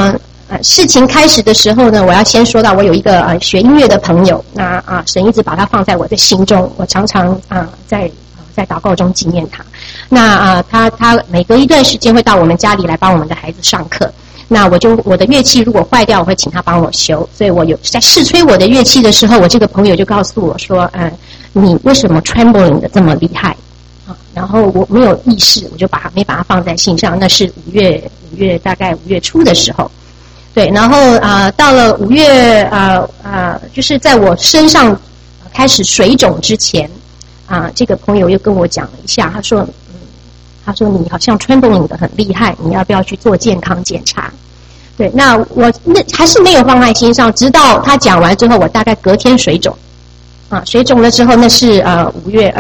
事情开始的时候呢，我要先说到我有一个学音乐的朋友，那神一直把他放在我的心中，我常常在祷告中纪念他。那他每隔一段时间会到我们家里来帮我们的孩子上课。那我的乐器如果坏掉，我会请他帮我修。所以我有在试吹我的乐器的时候，我这个朋友就告诉我说，你为什么 trembling 的这么厉害？然后我没有意识，我就没把它放在心上。那是5月大概5月初的时候。对，然后到了5月就是在我身上开始水肿之前这个朋友又跟我讲了一下，他说你好像 trembling 的很厉害，你要不要去做健康检查？对，那我还是没有放在心上，直到他讲完之后，我大概隔天水肿水肿了之后，那是5月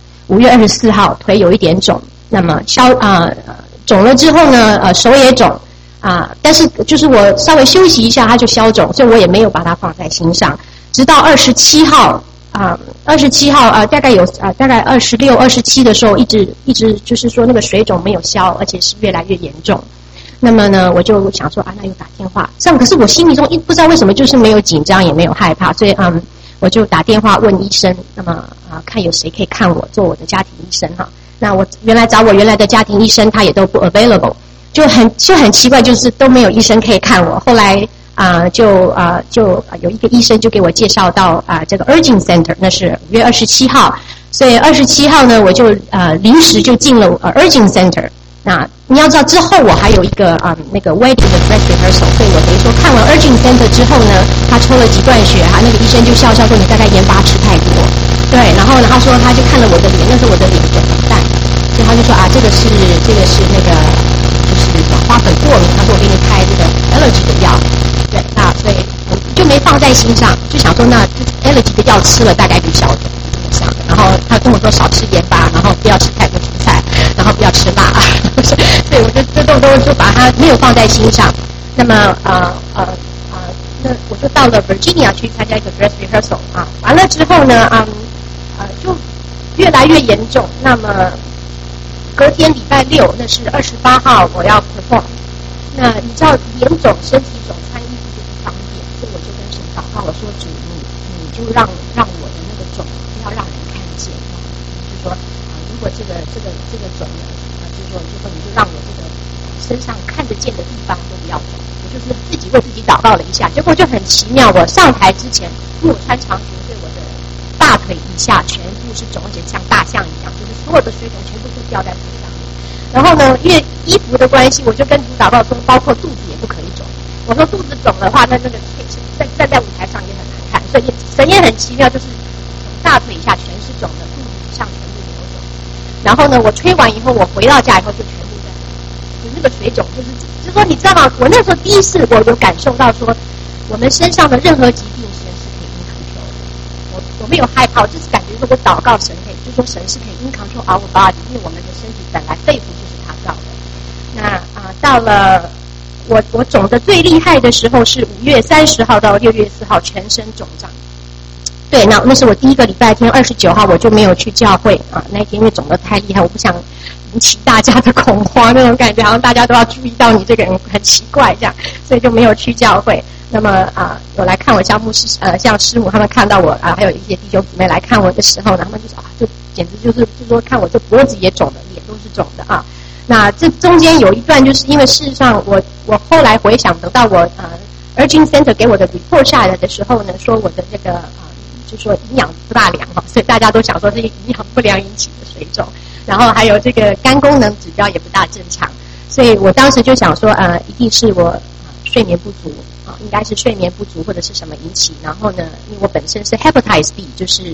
24号，腿有一点肿，那么肿了之后呢，手也肿。但是就是我稍微休息一下，它就消肿，所以我也没有把它放在心上。直到27号大概有大概26、27的时候，一直就是说那个水肿没有消，而且是越来越严重。那么呢，我就想说那又打电话，这样可是我心里中不知道为什么就是没有紧张，也没有害怕，所以我就打电话问医生，那么看有谁可以看我做我的家庭医生哈。那我找我原来的家庭医生，他也都不 available。就很奇怪，就是都没有医生可以看我。后来就有一个医生就给我介绍到这个 Urgent Center， 那是5月27号，所以27号呢我就临时就进了Urgent Center。那你要知道之后我还有一个那个 wedding 的 dress rehearsal， 所以我等于说看完 Urgent Center 之后呢，他抽了几段血那个医生就笑说你大概盐巴吃太多。对，然后他说他就看了我的脸，那时候我的脸肿很淡，所以他就说这个是那个。就是花粉过敏，他说我给你开这个 allergy 的药，对，那所以我就没放在心上，就想说那 allergy 的药吃了大概就消肿，然后他跟我说少吃盐巴，然后不要吃太多蔬菜，然后不要吃辣，所以我就这都就把它没有放在心上。那么那我就到了 Virginia 去参加一个 dress rehearsal 完了之后呢就越来越严重，那么。隔天礼拜6，那是28号，我要 perform。那你知道脸肿、身体肿，穿衣服就不方便，所以我就跟神祷告，我说主，你就让我的那个肿不要让人看见，就说如果这个肿呢，就说你就让我这个身上看得见的地方都不要肿。我就是自己为自己祷告了一下，结果就很奇妙。我上台之前，因为我穿长裙，所以我的大腿以下全部是肿，而且像大象一样，就是所有的水肿全部都掉在腿上面。然后呢，因为衣服的关系，我就跟主祷告说，包括肚子也不可以肿。我说肚子肿的话，那个站在舞台上也很难看。所以神也很奇妙，就是大腿以下全是肿的，肚子以上全部没有肿。然后呢，我吹完以后，我回到家以后就全部在，就那个水肿，就是说你知道吗？我那时候第一次我有感受到说，我们身上的任何疾病神是可以in control的。我没有害怕，我就是感觉说我祷告神可以，就说神是可以in control our body，因为我们的身体本来肺部就是他造的。那到了我肿的最厉害的时候是5月30号到6月4号，全身肿胀。对，那是我第一个礼拜天，29号我就没有去教会那一天因为肿得太厉害，我不想引起大家的恐慌，那种感觉好像大家都要注意到你这个人很奇怪这样，所以就没有去教会。那么有来看我像牧师像师母他们看到我还有一些弟兄姊妹来看我的时候呢，他们就说就简直就是说看我这脖子也肿的，脸都是肿的那这中间有一段就是因为事实上我后来回想等到我Urgent Center 给我的 report 下来的时候呢，说我的这个就说营养不大良所以大家都想说这些营养不良引起的水肿，然后还有这个肝功能指标也不大正常，所以我当时就想说一定是我睡眠不足应该是睡眠不足或者是什么引起，然后呢因为我本身是 Hepatitis B 就是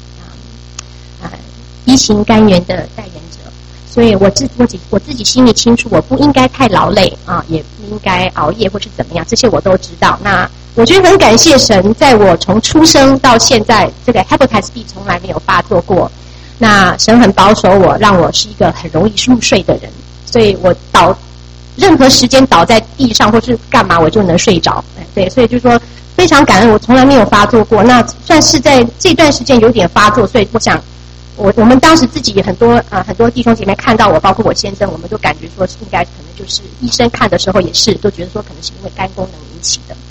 B 型肝炎的代言者，所以我自己心里清楚我不应该太劳累也不应该熬夜或是怎么样，这些我都知道。那我觉得很感谢神，在我从出生到现在这个 Hepatitis B 从来没有发作过，那神很保守我，让我是一个很容易入睡的人，所以我任何时间倒在地上或是干嘛我就能睡着对，所以就说非常感恩我从来没有发作过，那算是在这段时间有点发作，所以我想我们当时自己很多弟兄姐妹看到我，包括我先生，我们都感觉说应该可能就是医生看的时候也是都觉得说可能是因为肝功能引起的。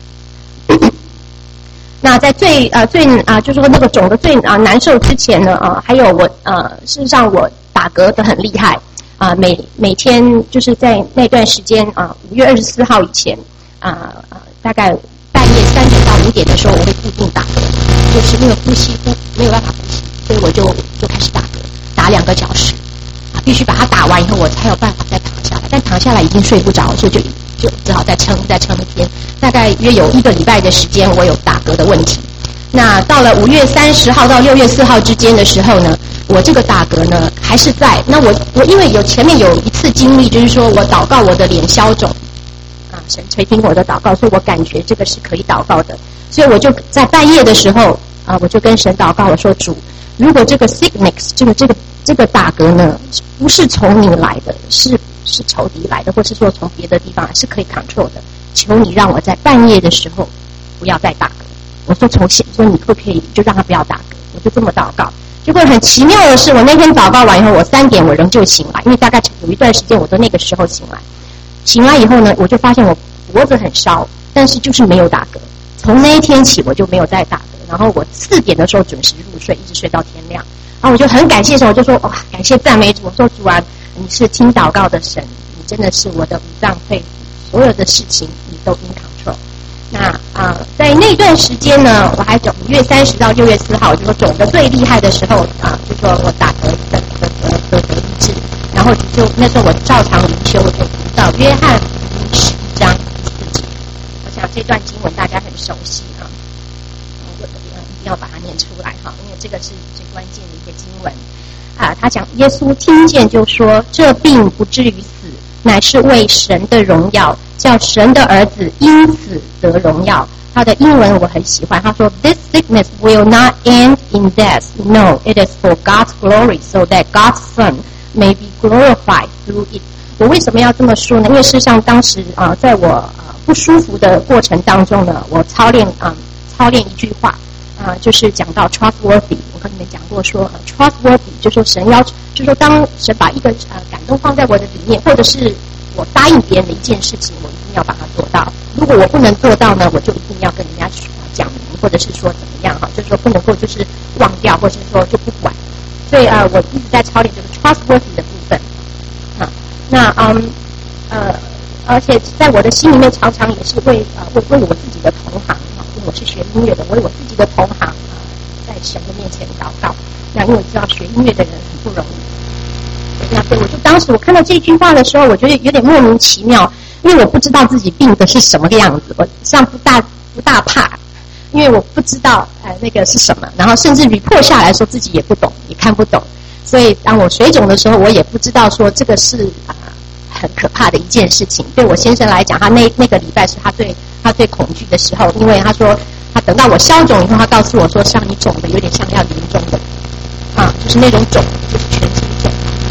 那在就是说那个肿的最难受之前呢还有我事实上我打嗝的很厉害每天就是在那段时间5月24号以前大概半夜3点到5点的时候我会固定打嗝，就是因为呼吸没有办法呼吸，所以我就开始打嗝，打2个小时必须把它打完以后我才有办法再躺下来，但躺下来已经睡不着，所以就只好再撑一天，大概约有1个礼拜的时间我有打嗝的问题。那到了5月30号到6月4号之间的时候呢，我这个打嗝呢还是在。那我因为前面有一次经历，就是说我祷告我的脸消肿神垂听我的祷告，所以我感觉这个是可以祷告的，所以我就在半夜的时候我就跟神祷告，我说主，如果这个 sickness 这个打嗝呢不是从你来的，是仇敌来的，或是说从别的地方是可以 control 的，求你让我在半夜的时候不要再打嗝。我说说你可不可以就让他不要打嗝，我就这么祷告。结果很奇妙的是，我那天祷告完以后，我3点我仍旧醒来，因为大概有一段时间我都那个时候醒来。醒来以后呢，我就发现我脖子很烧，但是就是没有打嗝。从那一天起我就没有再打嗝，然后我4点的时候准时入睡，一直睡到天亮。然后我就很感谢神，我就说哇，感谢赞美主，我说主啊，你是听祷告的神，你真的是我的五脏肺腑，所有的事情你都 in control。那在那段时间呢，我还5月30到6月4号，就说肿得最厉害的时候就说我打嗝的医治，然后就那时候我照常灵修，就读到约翰福音11章4节，我想这段经文大家很熟悉我一定要把它念出来因为这个是最关键的一个经文他讲耶稣听见就说，这病不至于死，乃是为神的荣耀，叫神的儿子因此得荣耀。他的英文我很喜欢，他说 This sickness will not end in death. No, it is for God's glory, so that God's Son may be glorified through it. 我为什么要这么说呢？因为事实上当时在我不舒服的过程当中呢，我操练一句话就是讲到 trustworthy。我跟你们讲过说trustworthy 就说就说当神把一个感动放在我的里面，或者是我答应别人的一件事情，我一定要把它做到。如果我不能做到呢，我就一定要跟人家讲明，或者是说怎么样就是说不能够就是忘掉，或者是说就不管。所以我一直在操练这个 trustworthy 的部分那而且在我的心里面常常也是为我自己的同行因为我是学音乐的，为我自己的同行在神的面前祷告。那因为我知道学音乐的人很不容易，那所以我就当时我看到这句话的时候，我觉得有点莫名其妙，因为我不知道自己病的是什么个样子，我像不大怕，因为我不知道那个是什么，然后甚至report下来说自己也不懂，也看不懂，所以当我水肿的时候，我也不知道说这个是很可怕的一件事情。对我先生来讲，他那个礼拜是他最恐惧的时候，因为他说他等到我消肿以后，他告诉我说像你肿的有点像要临终的就是那种肿，就是全身肿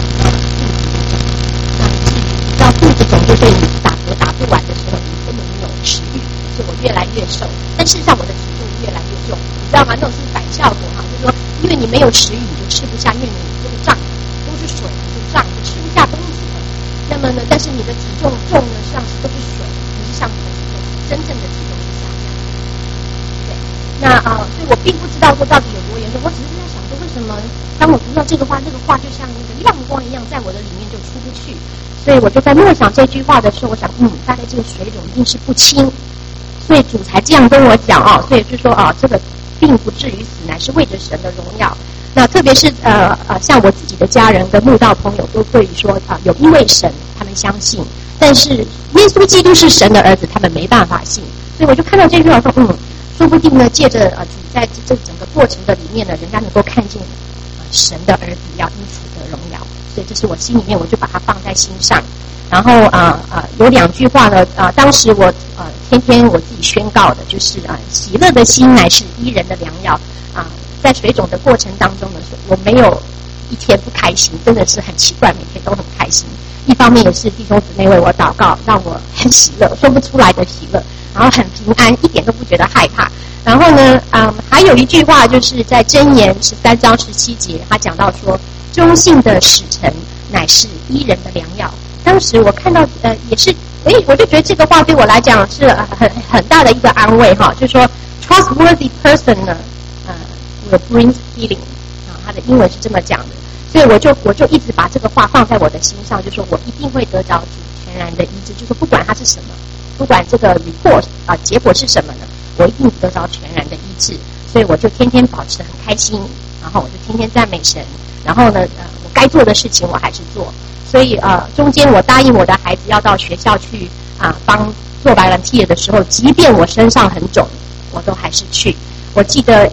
你知道肚子肿就对你打嗝打不完的时候，你根本没有食欲，所以我越来越瘦，但事实上我的体重越来越重，你知道吗？那种是反效果就是说因为你没有食欲，你就吃不下，因为你这个胀都是水，你就胀，你吃不下东西了。那么呢，但是你的体重重呢，实际上是都是水，不是像你的体重真正的体重是下降。对，那所以我并不知道说到底有多严重，我只是在想说，为什么当我读到这个话就像那个亮光一样，在我的里面就出不去。所以我就在默想这句话的时候，我想大概这个水肿一定是不轻，所以主才这样跟我讲所以就说这个并不至于死，乃是为着神的荣耀。那特别是像我自己的家人跟慕道朋友都对于说有因为神他们相信，但是耶稣基督是神的儿子，他们没办法信。所以我就看到这句话说说不定呢，借着主在这整个过程的里面呢，人家能够看见神的儿子要因此得荣耀。所以这是我心里面，我就把它放在心上。然后有2句话呢当时我天天我自己宣告的就是喜乐的心乃是医人的良药在水肿的过程当中呢，我没有一天不开心，真的是很奇怪，每天都很开心。一方面也是弟兄姊妹为我祷告，让我很喜乐，说不出来的喜乐，然后很平安，一点都不觉得害怕。 然后呢，还有一句话就是在箴言13章17节，他讲到说，忠信的使臣乃是医人的良药。当时我看到也是，我就觉得这个话对我来讲是很大的一个安慰哈，就是说 trustworthy person 呢will bring healing 他的英文是这么讲的，所以我就一直把这个话放在我的心上，就说我一定会得着主全然的医治，就是不管它是什么，不管这个 report 结果是什么呢，我一定得着全然的医治，所以我就天天保持很开心，然后我就天天赞美神，然后呢我该做的事情我还是做，所以中间我答应我的孩子要到学校去帮做volunteer的时候，即便我身上很肿，我都还是去。我记得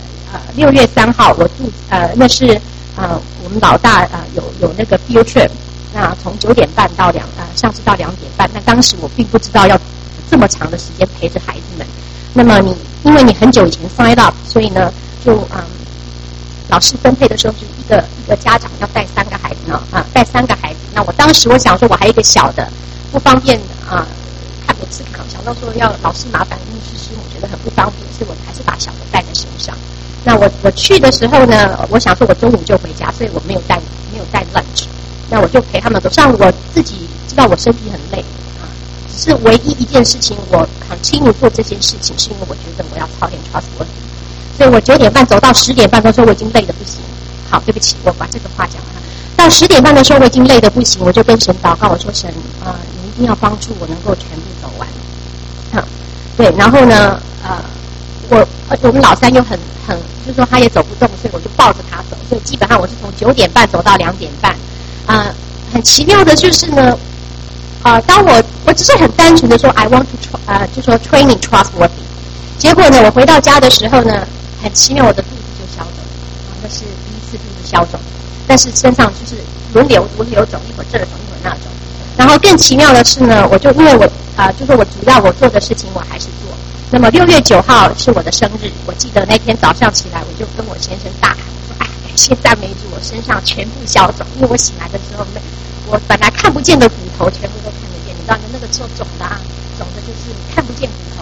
6月3号我那是我们老大有那个 field trip， 那从9点半到上次到2点半，那当时我并不知道要这么长的时间陪着孩子们。那么因为你很久以前 sign up， 所以呢就老师分配的时候就是一个家长要带3个孩子呢带3个孩子。那我当时我想说我还有一个小的不方便看每次看，想到说要老师麻烦牧师，我觉得很不方便，所以我还是把小的带在身上。那我去的时候呢，我想说我中午就回家，所以我没有带 lunch。那我就陪他们走上，我自己知道我身体很累只是唯一一件事情我 continue 做这件事情，是因为我觉得我要操练 trustworthy。所以我9点半走到10点半的时候，我已经累得不行。好，对不起，我把这个话讲完。到10点半的时候，我已经累得不行，我就跟神祷告，我说神你一定要帮助我能够全部走完。对，然后呢我们老三又很就是说他也走不动，所以我就抱着他走，所以基本上我是从9点半走到2点半。很奇妙的就是呢当我只是很单纯的说 I want to 就说 training trustworthy， 结果呢我回到家的时候呢，很奇妙我的肚子就消肿了，那是第一次肚子消肿，但是身上就是轮流肿，一会儿这儿肿一会儿那肿。然后更奇妙的是呢，我就因为我就说我主要我做的事情我还是做。那么6月9号是我的生日，我记得那天早上起来，我就跟我先生大喊说：“感谢赞美主，我身上全部消肿。”因为我醒来的时候，我本来看不见的骨头全部都看得见，你知道那个时候肿的肿的就是看不见骨头。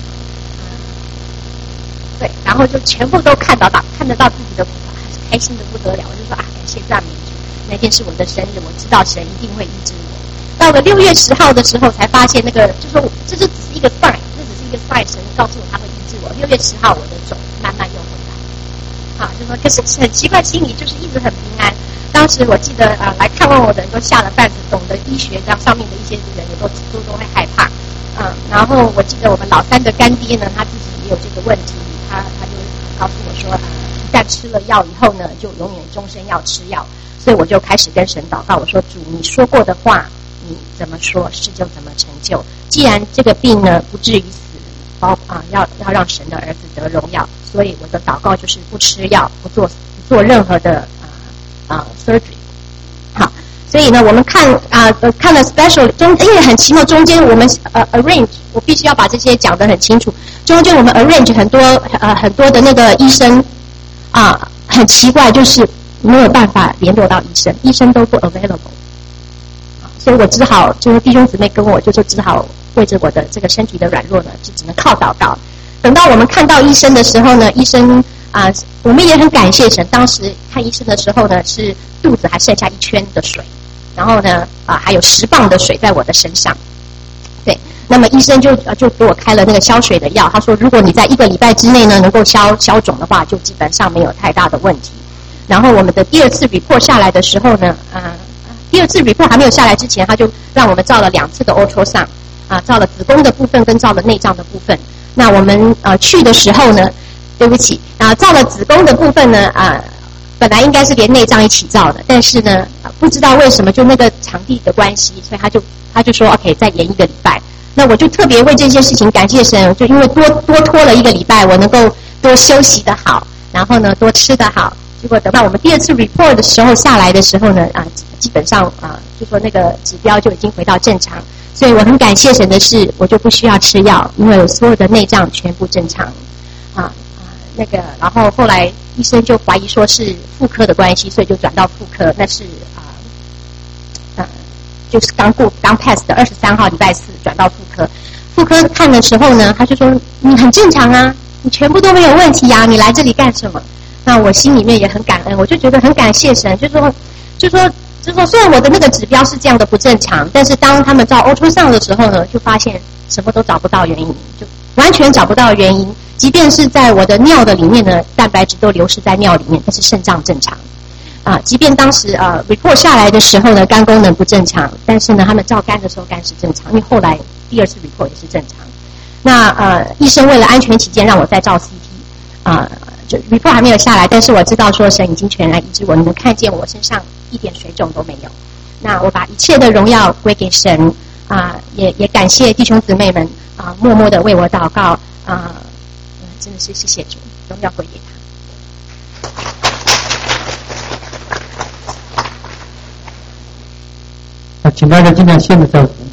对，然后就全部都看得到自己的骨头，还是开心的不得了。我就说感谢赞美主，那天是我的生日，我知道神一定会医治我。到了6月10号的时候，才发现那个就说这就只是一个 sign。神告诉我他会医治我。6月10号我的肿慢慢又回来，就说可是很奇怪，心里就是一直很平安。当时我记得来看望我的人都吓了半死，懂得医学这样上面的一些人也都会害怕。然后我记得我们老三的干爹呢，他自己也有这个问题，他就告诉我说，一旦吃了药以后呢，就永远终身要吃药。所以我就开始跟神祷告，我说主，你说过的话，你怎么说，事就怎么成就。既然这个病呢不至于死。要让神的儿子得荣耀，所以我的祷告就是不吃药，不做任何的surgery。好，所以呢，我们看了 special 因为很奇妙，中间我们arrange， 我必须要把这些讲得很清楚。中间我们 arrange 很多的那个医生很奇怪，就是没有办法联络到医生都不 available。所以我只好就是弟兄姊妹跟我就只好为着我的这个身体的软弱呢，就只能靠祷告。等到我们看到医生的时候呢，医生我们也很感谢神。当时看医生的时候呢，是肚子还剩下1圈的水，然后呢还有10磅的水在我的身上。对，那么医生就给我开了那个消水的药。他说，如果你在1个礼拜之内呢能够消肿的话，就基本上没有太大的问题。然后我们的第2次 report 下来的时候呢，第2次 report 还没有下来之前，他就让我们照了2次的 ultrasound。照了子宫的部分跟照了内脏的部分。那我们去的时候呢，对不起，照了子宫的部分呢，本来应该是连内脏一起照的，但是呢，不知道为什么就那个场地的关系，所以他就说 OK 再延1个礼拜。那我就特别为这件事情感谢神，就因为多拖了1个礼拜，我能够多休息的好，然后呢多吃的好。结果等到我们第2次 report 的时候下来的时候呢，基本上就说那个指标就已经回到正常。所以我很感谢神的是，我就不需要吃药，因为我所有的内脏全部正常。然后后来医生就怀疑说是妇科的关系，所以就转到妇科。那是就是刚 pass 的23号礼拜4转到妇科。妇科看的时候呢，他就说你很正常啊， 你全部都没有问题呀，你来这里干什么？那我心里面也很感恩，我就觉得很感谢神，就说，虽然我的那个指标是这样的不正常，但是当他们照 ultrasound 的时候呢，就发现什么都找不到原因，就完全找不到原因。即便是在我的尿的里面呢，蛋白质都流失在尿里面，但是肾脏正常。即便当时report 下来的时候呢，肝功能不正常，但是呢，他们照肝的时候肝是正常，因为后来第二次 report 也是正常。那医生为了安全起见，让我再照 CT，就 report 还没有下来，但是我知道说神已经全然医治我，你们看见我身上一点水肿都没有。那我把一切的荣耀归给神，也感谢弟兄姊妹们默默的为我祷告，真的是谢谢主，荣耀归给他。 请大家尽量现在照顾。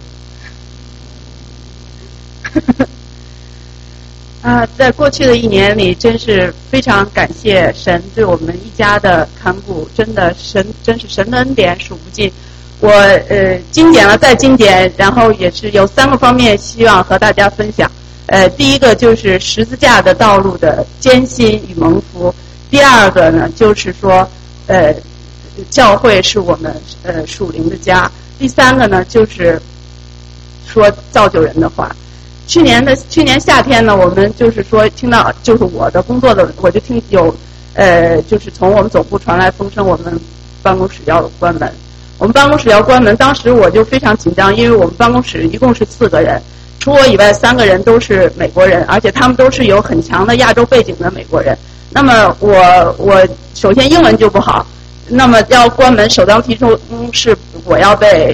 在过去的1年里，真是非常感谢神对我们一家的看顾，真是神的恩典数不尽。我精简了再精简，然后也是有3个方面希望和大家分享。第一个就是十字架的道路的艰辛与蒙福，第二个呢就是说教会是我们属灵的家，第3个呢就是说造就人的话。去年夏天呢，我们就是说听到，就是我的工作的，我就听有就是从我们总部传来风声，我们办公室要关门。我们办公室要关门，当时我就非常紧张，因为我们办公室一共是4个人，除我以外3个人都是美国人，而且他们都是有很强的亚洲背景的美国人。那么我首先英文就不好，那么要关门，首当其冲是我要被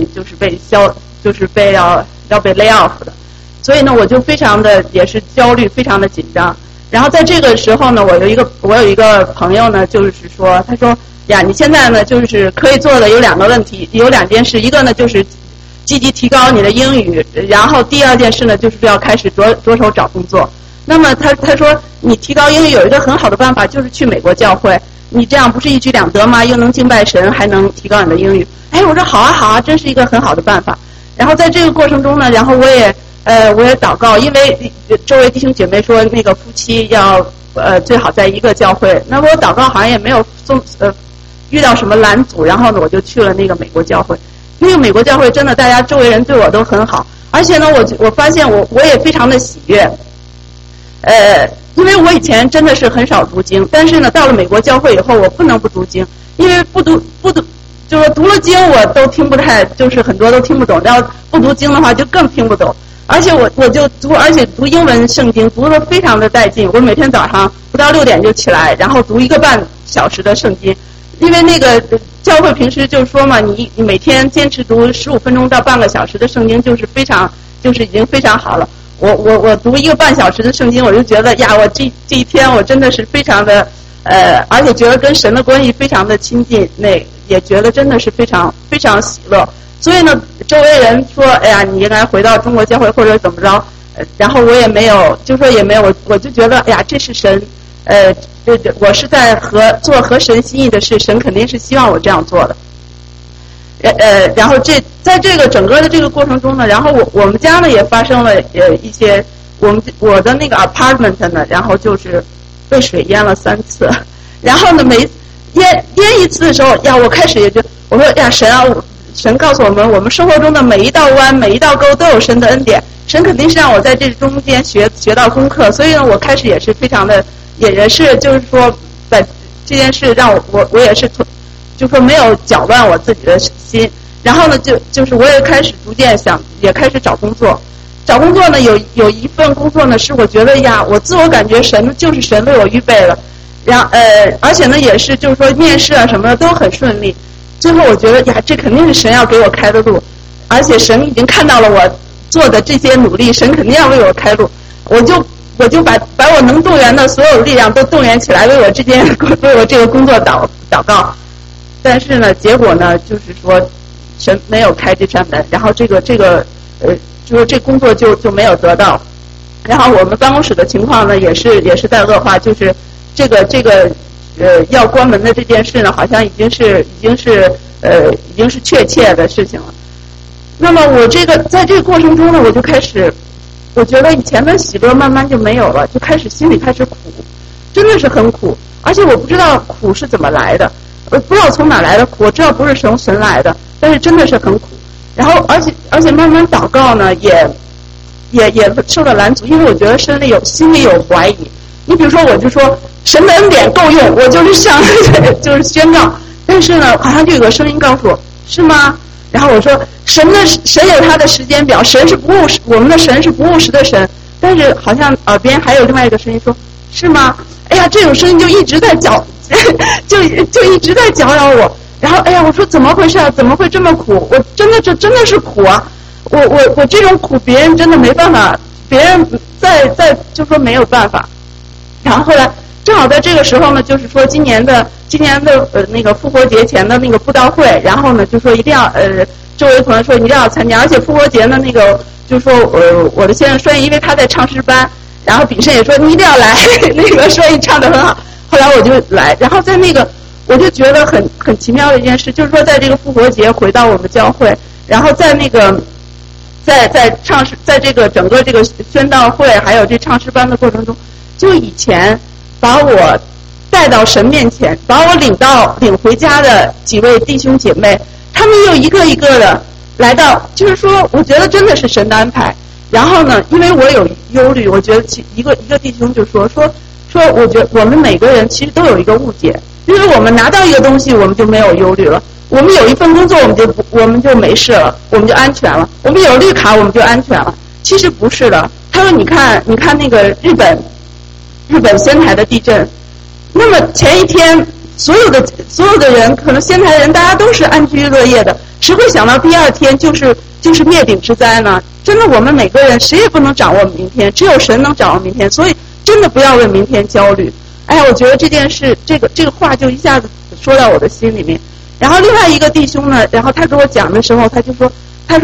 要被 lay off 的。所以呢，我就非常的也是焦虑，非常的紧张。然后在这个时候呢，我有一个朋友呢，就是说，他说呀，你现在呢就是可以做的有2个问题，有2件事，一个呢就是积极提高你的英语，然后第2件事呢就是要开始着手找工作。那么他说你提高英语有一个很好的办法，就是去美国教会，你这样不是一举两得吗？又能敬拜神，还能提高你的英语。哎，我说好啊，真是一个很好的办法。然后在这个过程中呢，然后我也祷告，因为周围弟兄姐妹说那个夫妻要最好在一个教会，那么我祷告好像也没有遇到什么拦阻，然后呢我就去了那个美国教会。那个美国教会真的大家周围人对我都很好，而且呢我发现我也非常的喜悦，因为我以前真的是很少读经，但是呢到了美国教会以后我不能不读经，因为不读就是读了经我都听不太，就是很多都听不懂，要不读经的话就更听不懂。而且我就读，而且读英文圣经读得非常的带劲。我每天早上不到6点就起来，然后读1个半小时的圣经。因为那个教会平时就说嘛，你每天坚持读15分钟到半个小时的圣经，就是已经非常好了。我读1个半小时的圣经，我就觉得呀，我这一天我真的是非常的而且觉得跟神的关系非常的亲近，也觉得真的是非常非常喜乐。所以呢，周围人说，哎呀，你应该回到中国教会或者怎么着，然后我也没有，就说也没有，我就觉得，哎呀，这是神，我是在做合神心意的事，神肯定是希望我这样做的。然后在这个整个的这个过程中呢，然后我们家呢也发生了一些，我的那个 apartment 呢，然后就是被水淹了3次，然后呢淹一次的时候呀，我开始也就我说呀，神啊。神告诉我们生活中的每一道弯、每一道沟都有神的恩典，神肯定是让我在这中间学到功课，所以呢，我开始也是非常的，也是就是说，在这件事让我也是，就说没有搅乱我自己的心，然后呢，就是我也开始逐渐也开始找工作，找工作呢有一份工作呢是我觉得呀，我自我感觉神为我预备了，而且呢也是就是说面试啊什么的都很顺利。最后我觉得呀，这肯定是神要给我开的路，而且神已经看到了我做的这些努力，神肯定要为我开路。我就把我能动员的所有力量都动员起来，为我这个工作祷告。但是呢，结果呢，就是说神没有开这扇门，然后就是这工作就没有得到。然后我们办公室的情况呢，也是在恶化，就是这个。要关门的这件事呢，好像已经是确切的事情了。那么我在这个过程中呢，我就开始我觉得以前的喜乐慢慢就没有了，就开始心里开始苦，真的是很苦，而且我不知道苦是怎么来的，不知道从哪来的苦，我知道不是从神来的，但是真的是很苦。然后而且慢慢祷告呢，也受到拦阻，因为我觉得心里有怀疑。你比如说，我就说神的恩典够用，我就是就是宣告，但是呢，好像就有个声音告诉我，是吗？然后我说神有他的时间表，神是不务实，我们的神是不务实的神，但是好像耳边还有另外一个声音说，是吗？哎呀，这种声音就一直在就一直在搅扰我。然后哎呀，我说怎么回事啊？怎么会这么苦？我真的是苦啊！我这种苦别人真的没办法，别人在就说没有办法。然后后来正好在这个时候呢，就是说今年的那个复活节前的那个布道会，然后呢就说一定要周围朋友说一定要参加，而且复活节的那个就是说我的先生说，因为他在唱诗班，然后炳胜也说你一定要来，那个说你唱得很好，后来我就来，然后在那个我就觉得很奇妙的一件事，就是说在这个复活节回到我们教会，然后在那个在这个整个这个宣道会还有这唱诗班的过程中，就以前把我带到神面前，把我领回家的几位弟兄姐妹，他们又一个一个的来到，就是说我觉得真的是神的安排。然后呢，因为我有忧虑，我觉得一个弟兄就说我觉得我们每个人其实都有一个误解，因为我们拿到一个东西我们就没有忧虑了，我们有一份工作我们就没事了，我们就安全了，我们有绿卡我们就安全了。其实不是的。他说你看那个日本仙台的地震，那么前一天所有的人，可能仙台人大家都是安居乐业的，谁会想到第二天就是灭顶之灾呢？真的，我们每个人谁也不能掌握明天，只有神能掌握明天，所以真的不要为明天焦虑。哎呀，我觉得这件事，这个话就一下子说到我的心里面。然后另外一个弟兄呢，然后他给我讲的时候，他说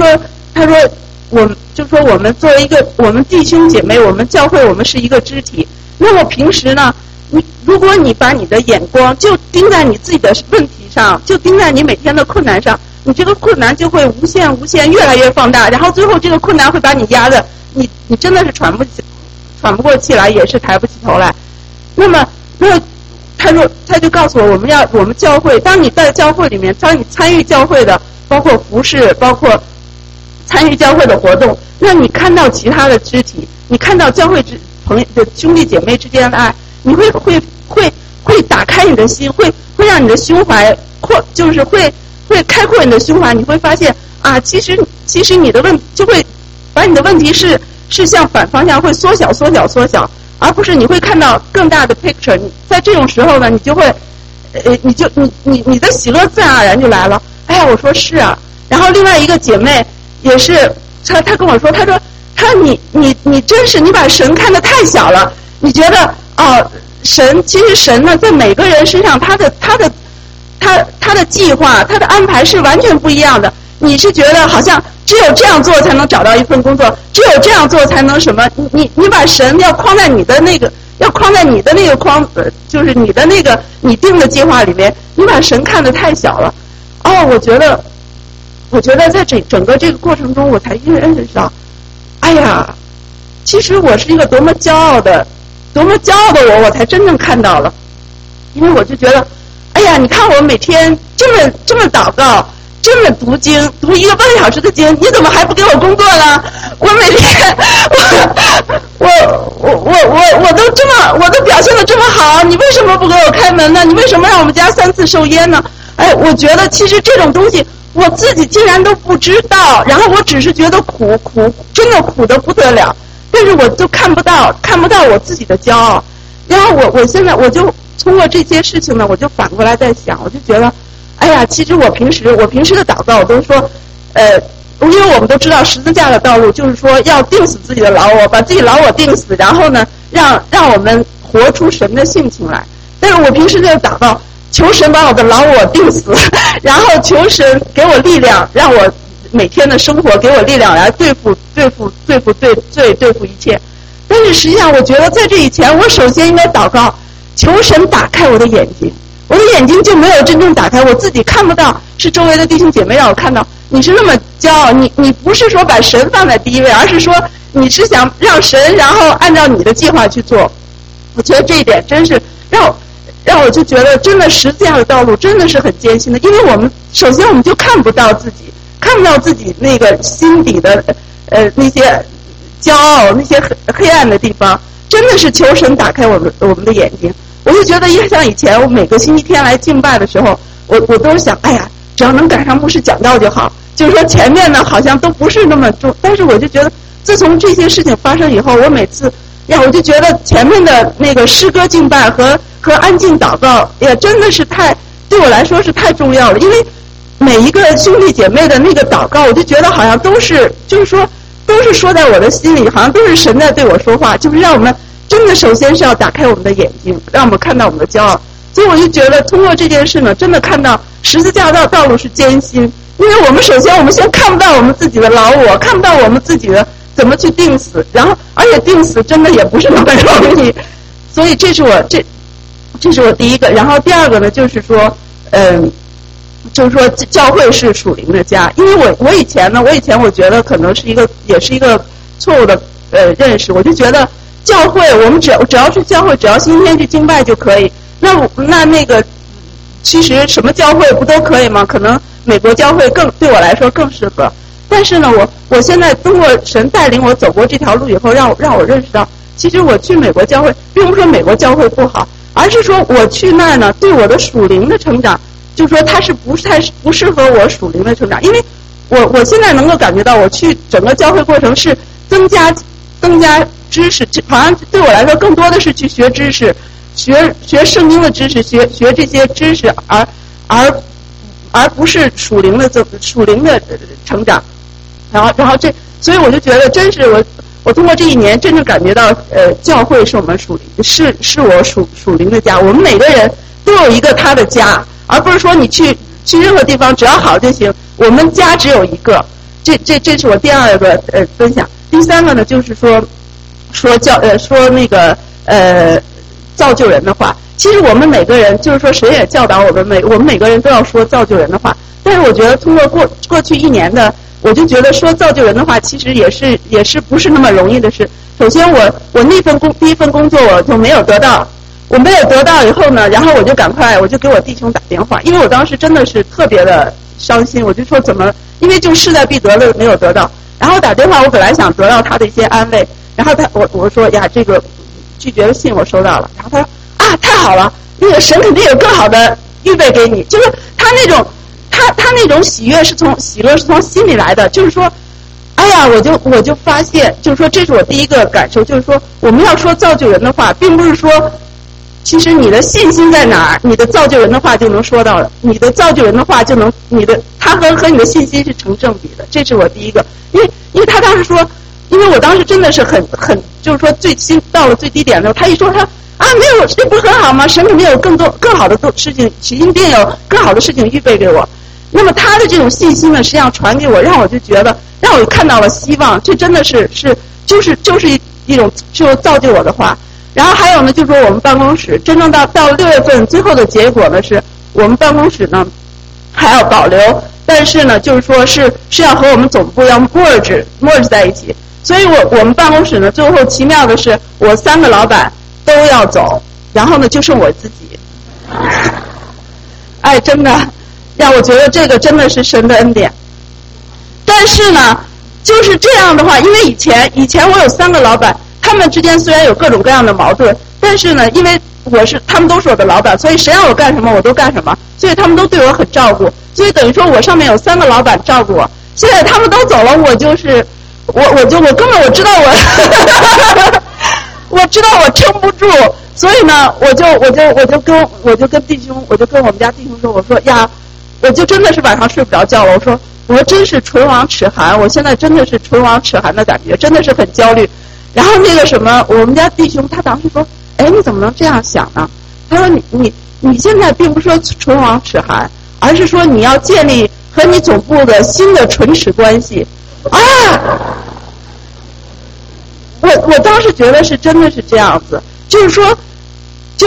我们作为我们弟兄姐妹，我们教会我们是一个肢体。那么平时呢，如果你把你的眼光就盯在你自己的问题上，就盯在你每天的困难上，你这个困难就会无限越来越放大，然后最后这个困难会把你压的，你真的是喘不过气来，也是抬不起头来。那么他就告诉我们教会，当你在教会里面，当你参与教会的，包括服侍，包括参与教会的活动，那你看到其他的肢体，你看到教会朋友的兄弟姐妹之间的爱，你会打开你的心，会让你的胸怀就是会开阔你的胸怀，你会发现啊，其实你的就会把你的问题是向反方向会缩小，而不是你会看到更大的 picture。你在这种时候呢，你就会你的喜乐自然而然就来了。哎呀，我说是啊。然后另外一个姐妹也是，她跟我说，她说你真是你把神看得太小了，你觉得其实神呢在每个人身上他的计划，他的安排是完全不一样的。你是觉得好像只有这样做才能找到一份工作，只有这样做才能什么？你把神要框在你的那个框，就是你的那个你定的计划里面，你把神看得太小了。我觉得在整个这个过程中，我才认识到，哎呀，其实我是一个多么骄傲的我才真正看到了。因为我就觉得，哎呀，你看我每天这么祷告，这么读经，读1个半小时的经，你怎么还不给我工作呢？我每天我都表现得这么好，你为什么不给我开门呢？你为什么让我们家3次受淹呢？哎，我觉得其实这种东西我自己竟然都不知道，然后我只是觉得苦，真的苦得不得了，但是我都看不到我自己的骄傲。然后我现在我就通过这些事情呢，我就反过来在想，我就觉得，哎呀，其实我平时的祷告我都说，因为我们都知道十字架的道路就是说要定死自己的老我，把自己老我定死，然后呢让我们活出神的性情来。但是我平时在祷告，求神把我的老我定死，然后求神给我力量，让我每天的生活给我力量来对付一切。但是实际上我觉得在这以前，我首先应该祷告，求神打开我的眼睛。我的眼睛就没有真正打开，我自己看不到，是周围的弟兄姐妹让我看到， 你是那么骄傲，你不是说把神放在第一位，而是说你是想让神然后按照你的计划去做。我觉得这一点真是让我就觉得真的十字架的道路真的是很艰辛的，因为我们首先我们就看不到自己那个心底的那些骄傲，那些黑暗的地方，真的是求神打开我们的眼睛。我就觉得像以前我每个星期天来敬拜的时候，我都是想，哎呀，只要能赶上牧师讲道就好。就是说前面呢好像都不是那么重，但是我就觉得自从这些事情发生以后，我每次我就觉得前面的那个诗歌敬拜和安静祷告也真的是对我来说是太重要了。因为每一个兄弟姐妹的那个祷告，我就觉得好像都是说在我的心里，好像都是神在对我说话，就是让我们真的首先是要打开我们的眼睛，让我们看到我们的骄傲。所以我就觉得通过这件事呢，真的看到十字架道路是艰辛，因为我们首先先看不到我们自己的老我，看不到我们自己的怎么去定死，然后而且定死真的也不是那么容易。所以这是我第一个。然后第二个呢，就是说就是说教会是属灵的家。因为我以前我觉得可能也是一个错误的认识，我就觉得教会我们只要去教会，只要星期天去敬拜就可以。那个其实什么教会不都可以吗？可能美国教会对我来说更适合。但是呢，我现在通过神带领我走过这条路以后，让我认识到，其实我去美国教会，并不是说美国教会不好，而是说我去那儿呢，对我的属灵的成长，就是说它是不适合我属灵的成长。因为我现在能够感觉到，我去整个教会过程是增加知识，好像对我来说更多的是去学知识，学圣经的知识，学这些知识，而不是属灵的成长。然后所以我就觉得真是我通过这一年真正感觉到，教会是我们属灵，是我属灵的家。我们每个人都有一个他的家，而不是说你去任何地方只要好就行。我们家只有一个。这是我第二个分享。第三个呢，就是说那个造就人的话。其实我们每个人，就是说谁也教导我们每个人都要说造就人的话。但是我觉得通过过去一年的，我就觉得说造就人的话，其实也是不是那么容易的事。首先我第一份工作我就没有得到，我没有得到以后呢，然后我就给我弟兄打电话，因为我当时真的是特别的伤心，我就说因为就势在必得的没有得到，然后打电话我本来想得到他的一些安慰，然后我说呀，这个拒绝的信我收到了，然后他说啊太好了，那个神肯定有更好的预备给你，就是他那种喜乐是从心里来的，就是说，哎呀，我就发现，就是说这是我第一个感受，就是说我们要说造就人的话，并不是说其实你的信心在哪儿，你的造就人的话就能说到了，你的造就人的话就能他和你的信心是成正比的。这是我第一个。因为他当时说，因为我当时真的是很就是说到了最低点的时候，他一说没有，这不是很好吗？神肯定有更好的事情，一定有更好的事情预备给我。那么他的这种信心呢，实际上传给我，让我就觉得让我看到了希望。这真的就是一种就造就我的话。然后还有呢，就是说我们办公室真正到6月份，最后的结果呢，是我们办公室呢还要保留，但是呢，就是说是要和我们总部要 merge 在一起。所以我们办公室呢，最后奇妙的是，我3个老板都要走，然后呢就剩我自己。哎，真的让我觉得这个真的是神的恩典。但是呢，就是这样的话，因为以前我有3个老板，他们之间虽然有各种各样的矛盾，但是呢，因为他们都是我的老板，所以谁让我干什么我都干什么，所以他们都对我很照顾，所以等于说我上面有3个老板照顾我。现在他们都走了，我根本我知道我知道我撑不住，所以呢，我就跟弟兄，我就跟我们家弟兄说，我说呀，我就真的是晚上睡不着觉了，我说真是唇亡齿寒，我现在真的是唇亡齿寒的感觉，真的是很焦虑。然后那个什么，我们家弟兄他当时说，哎，你怎么能这样想呢？他说你现在并不是说唇亡齿寒，而是说你要建立和你总部的新的唇齿关系啊。我当时觉得是真的是这样子，就是说，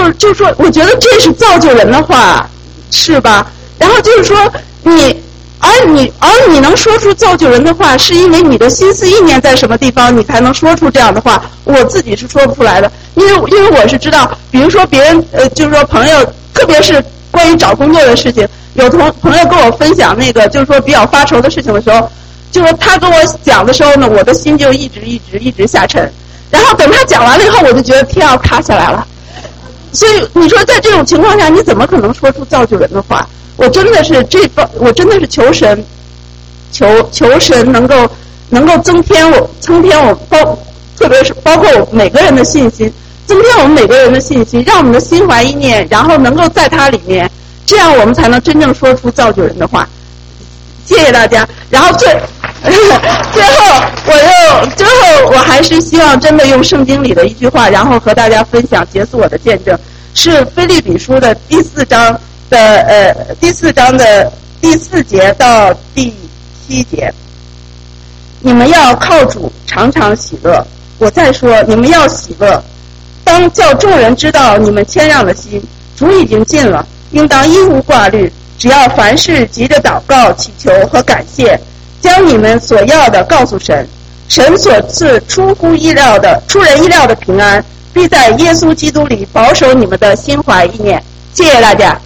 我觉得这是造就人的话，是吧？然后就是说而你能说出造就人的话，是因为你的心思意念在什么地方，你才能说出这样的话。我自己是说不出来的，因为我是知道，比如说别人就是说朋友，特别是关于找工作的事情，有朋友跟我分享那个就是说比较发愁的事情的时候，就说他跟我讲的时候呢，我的心就一直下沉，然后等他讲完了以后，我就觉得天要塌下来了。所以你说在这种情况下，你怎么可能说出造就人的话？我真的是求神，求神能够增添我，特别是包括我每个人的信心，增添我们每个人的信心，让我们的心怀意念，然后能够在它里面，这样我们才能真正说出造就人的话。谢谢大家。然后最后我还是希望真的用圣经里的一句话，然后和大家分享，结束我的见证，是腓立比书的第4章的第4节到第7节。你们要靠主常常喜乐。我再说，你们要喜乐，当叫众人知道你们谦让的心，主已经近了，应当一无挂虑，只要凡事急着祷告、祈求和感谢，将你们所要的告诉神，神所赐出人意料的平安，必在耶稣基督里保守你们的心怀意念。谢谢大家。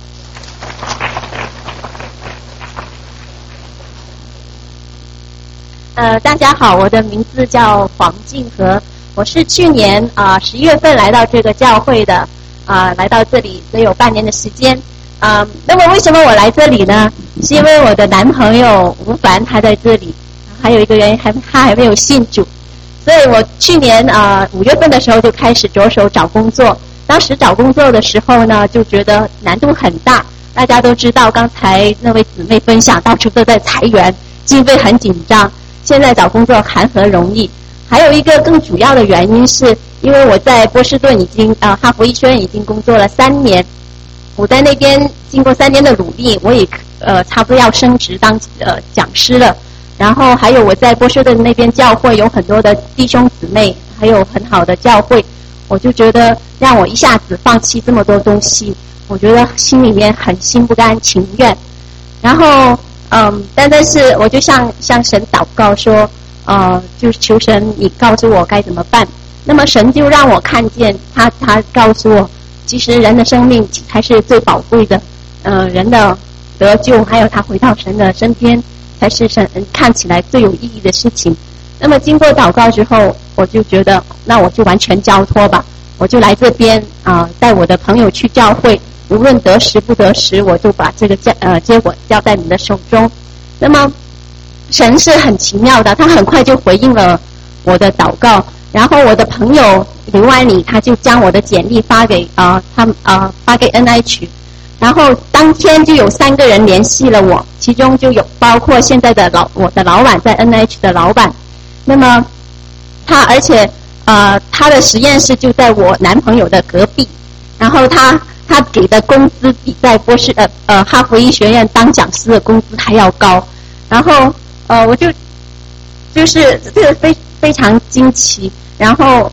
大家好，我的名字叫黄静和，我是去年11月份来到这个教会的，来到这里只有半年的时间。那么为什么我来这里呢？是因为我的男朋友吴凡他在这里，还有一个人他还没有信主，所以我去年5月份的时候就开始着手找工作。当时找工作的时候呢，就觉得难度很大。大家都知道，刚才那位姊妹分享，到处都在裁员，经费很紧张。现在找工作谈何容易？还有一个更主要的原因是，因为我在波士顿哈佛医学院已经工作了3年，我在那边经过3年的努力，我也差不多要升职当讲师了。然后还有我在波士顿那边教会有很多的弟兄姊妹，还有很好的教会，我就觉得让我一下子放弃这么多东西，我觉得心里面很心不甘情愿。然后但是我就向神祷告说，就求神你告诉我该怎么办。那么神就让我看见他告诉我，其实人的生命才是最宝贵的，人的得救还有他回到神的身边才是神看起来最有意义的事情。那么经过祷告之后，我就觉得那我就完全交托吧，我就来这边带我的朋友去教会，无论得时不得时，我就把这个结果交在你的手中。那么神是很奇妙的，他很快就回应了我的祷告。然后我的朋友刘安礼他就将我的简历发给发给 NH， 然后当天就有3个人联系了我，其中就有包括现在的我的老板，在 NH 的老板。那么而且他的实验室就在我男朋友的隔壁，然后他给的工资比在哈佛医学院当讲师的工资还要高。然后我就是这个非常惊奇。然后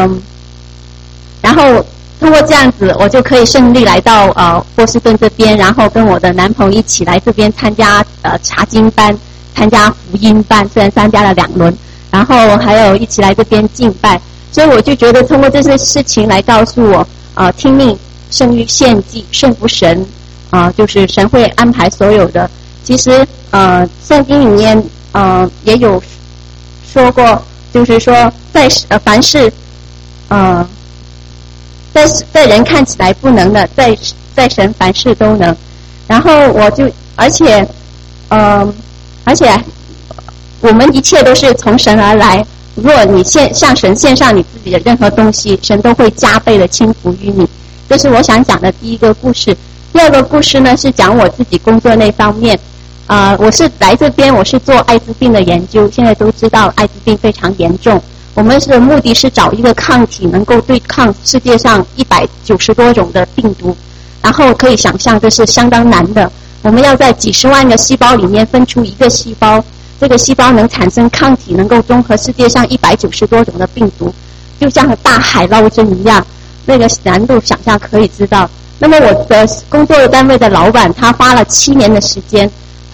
通过这样子，我就可以顺利来到波士顿这边，然后跟我的男朋友一起来这边参加查经班，参加福音班，虽然参加了2轮，然后还有一起来这边敬拜。所以我就觉得通过这些事情来告诉我，听命胜于献祭，顺服神，就是神会安排所有的。其实圣经里面也有说过，就是说凡事在人看起来不能的，在神凡事都能。然后而且我们一切都是从神而来。如果你向神献上你自己的任何东西，神都会加倍的倾福于你。这是我想讲的第一个故事。第二个故事呢，是讲我自己工作那方面。我是来这边，我是做艾滋病的研究。现在都知道艾滋病非常严重，我们的目的是找一个抗体能够对抗世界上190多种的病毒。然后可以想象这是相当难的，我们要在几十万个细胞里面分出一个细胞，这个细胞能产生抗体，能够中和世界上190多种的病毒，就像大海捞针一样，那个难度想象可以知道。那么我的工作单位的老板他花了7年的时间，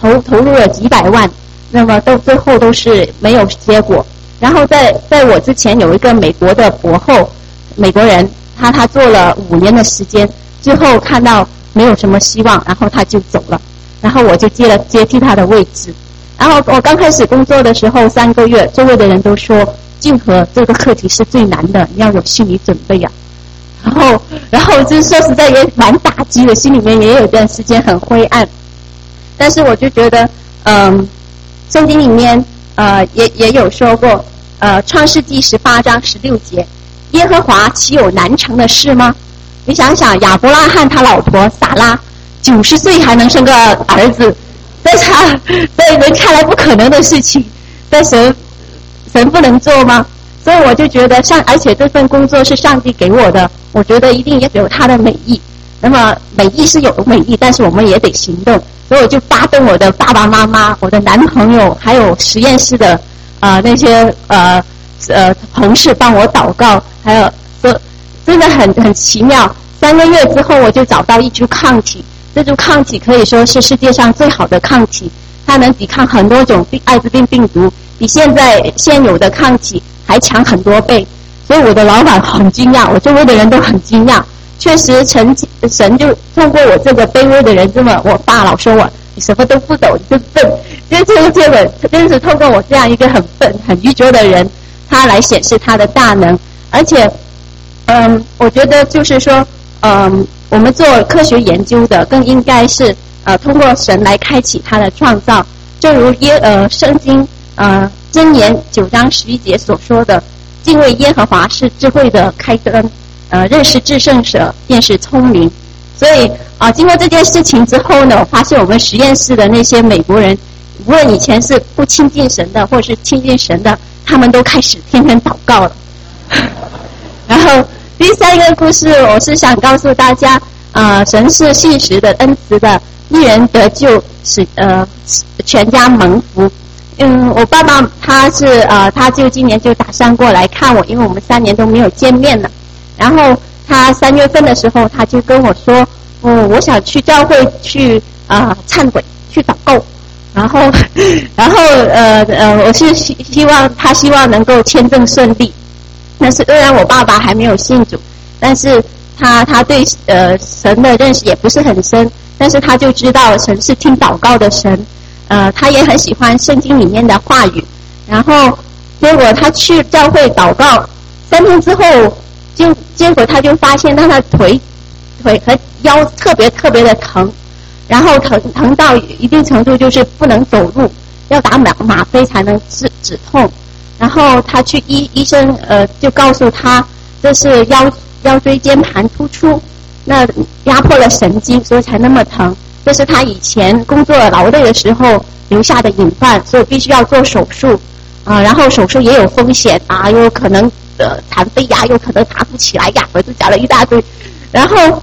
投入了几百万，那么最后都是没有结果。然后在我之前有一个美国的博后，美国人，他做了5年的时间，最后看到没有什么希望，然后他就走了，然后我就接替他的位置。然后我刚开始工作的时候3个月，周围的人都说竞合这个课题是最难的，你要有心理准备啊。然后就说实在也蛮打击的，心里面也有段时间很灰暗。但是我就觉得，圣经里面也有说过，创世纪18章16节，耶和华岂有难成的事吗？你想想，亚伯拉罕他老婆撒拉90岁还能生个儿子，在人看来不可能的事情，在神不能做吗？所以我就觉得而且这份工作是上帝给我的，我觉得一定也有他的美意。那么美意是有美意，但是我们也得行动。所以我就发动我的爸爸妈妈、我的男朋友，还有实验室的那些同事帮我祷告，还有真的很奇妙。3个月之后，我就找到一株抗体，这株抗体可以说是世界上最好的抗体，它能抵抗很多种艾滋病病毒，比现有的抗体还强很多倍。所以我的老板很惊讶，我周围的人都很惊讶。确实神就通过我这个卑微的人，我爸老说我你什么都不懂，你就笨，真是通过我这样一个很笨很愚拙的人，他来显示他的大能。而且我觉得就是说我们做科学研究的更应该是通过神来开启他的创造。正如圣经箴言9章11节所说的，敬畏耶和华是智慧的开端，认识至圣者便是聪明。所以经过这件事情之后呢，我发现我们实验室的那些美国人，无论以前是不亲近神的或是亲近神的，他们都开始天天祷告了。然后第3个故事，我是想告诉大家，神是信实的、恩慈的，一人得救，使全家蒙福。我爸爸他就今年就打算过来看我，因为我们3年都没有见面了。然后他3月份的时候，他就跟我说，我想去教会去忏悔，去祷告。然后我是希望能够签证顺利。但是虽然我爸爸还没有信主，但是他对神的认识也不是很深，但是他就知道神是听祷告的神。他也很喜欢圣经里面的话语。然后结果他去教会祷告3天之后，结果他就发现他的腿和腰特别的疼，然后疼到一定程度就是不能走路，要打吗啡才能止痛。然后他去医生就告诉他这是腰椎间盘突出，那压迫了神经，所以才那么疼。这是他以前工作劳累的时候留下的隐患，所以必须要做手术然后手术也有风险有可能残废有可能爬不起来我就讲了一大堆。然后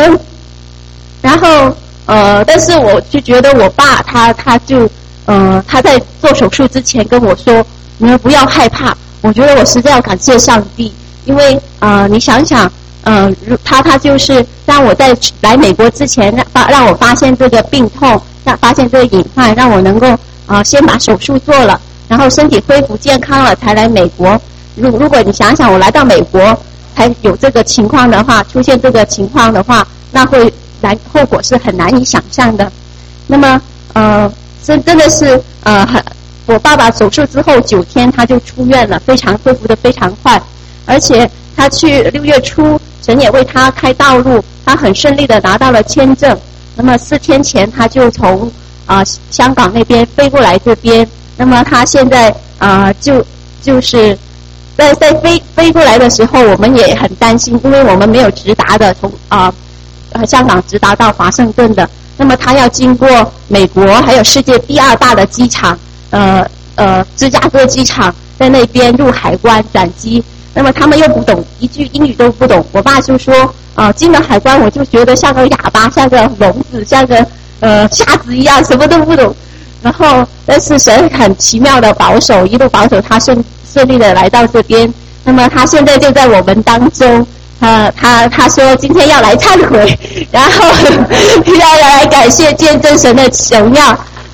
但是我就觉得我爸他在做手术之前跟我说，你们不要害怕。我觉得我实在要感谢上帝，因为你想想他就是让我在来美国之前让我发现这个病痛，发现这个隐患，让我能够先把手术做了，然后身体恢复健康了才来美国。如果你想想我来到美国才有这个情况的话，出现这个情况的话，那后果是很难以想象的。那么真的是我爸爸手术之后9天他就出院了，恢复得非常快。而且他去6月初神也为他开道路，他很顺利的拿到了签证。那么4天前他就从香港那边飞过来这边。那么他现在就是在飞过来的时候，我们也很担心，因为我们没有直达的从香港直达到华盛顿的。那么他要经过美国还有世界第2大的机场芝加哥机场，在那边入海关转机。那么他们又不懂，一句英语都不懂。我爸就说进了海关我就觉得像个哑巴，像个聋子，像个瞎子一样，什么都不懂。然后但是神很奇妙的保守，一路保守他顺利的来到这边。那么他现在就在我们当中，他说今天要来忏悔，然后要来感谢见证神的荣耀。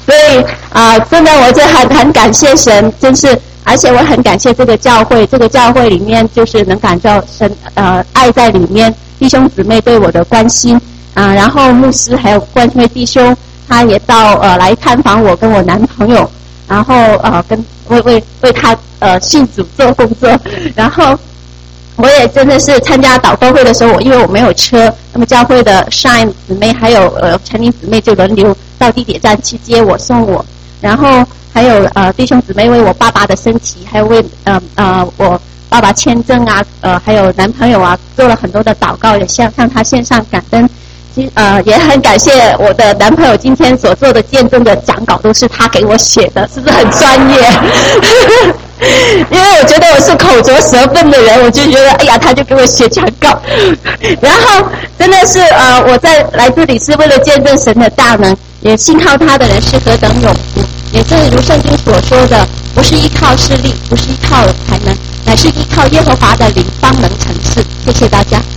所以真的我就很感谢神，真是，而且我很感谢这个教会，这个教会里面就是能感受神爱在里面，弟兄姊妹对我的关心然后牧师还有关心弟兄，他也到来探访我跟我男朋友，然后跟为他信主做工作，然后我也真的是参加祷告会的时候，因为我没有车，那么教会的 Shine 姊妹还有陈琳姊妹就轮流到地铁站去接我送我，然后还有弟兄姊妹为我爸爸的身体，还有为我爸爸签证还有男朋友做了很多的祷告，也向他献上感恩。也很感谢我的男朋友今天所做的见证的讲稿都是他给我写的，是不是很专业？因为我觉得我是口拙舌笨的人，我就觉得哎呀，他就给我写讲稿。然后真的是我在来这里是为了见证神的大能，也信靠他的人是何等有福。也正如圣经所说的，不是依靠势力，不是依靠才能，乃是依靠耶和华的灵方能成事。谢谢大家。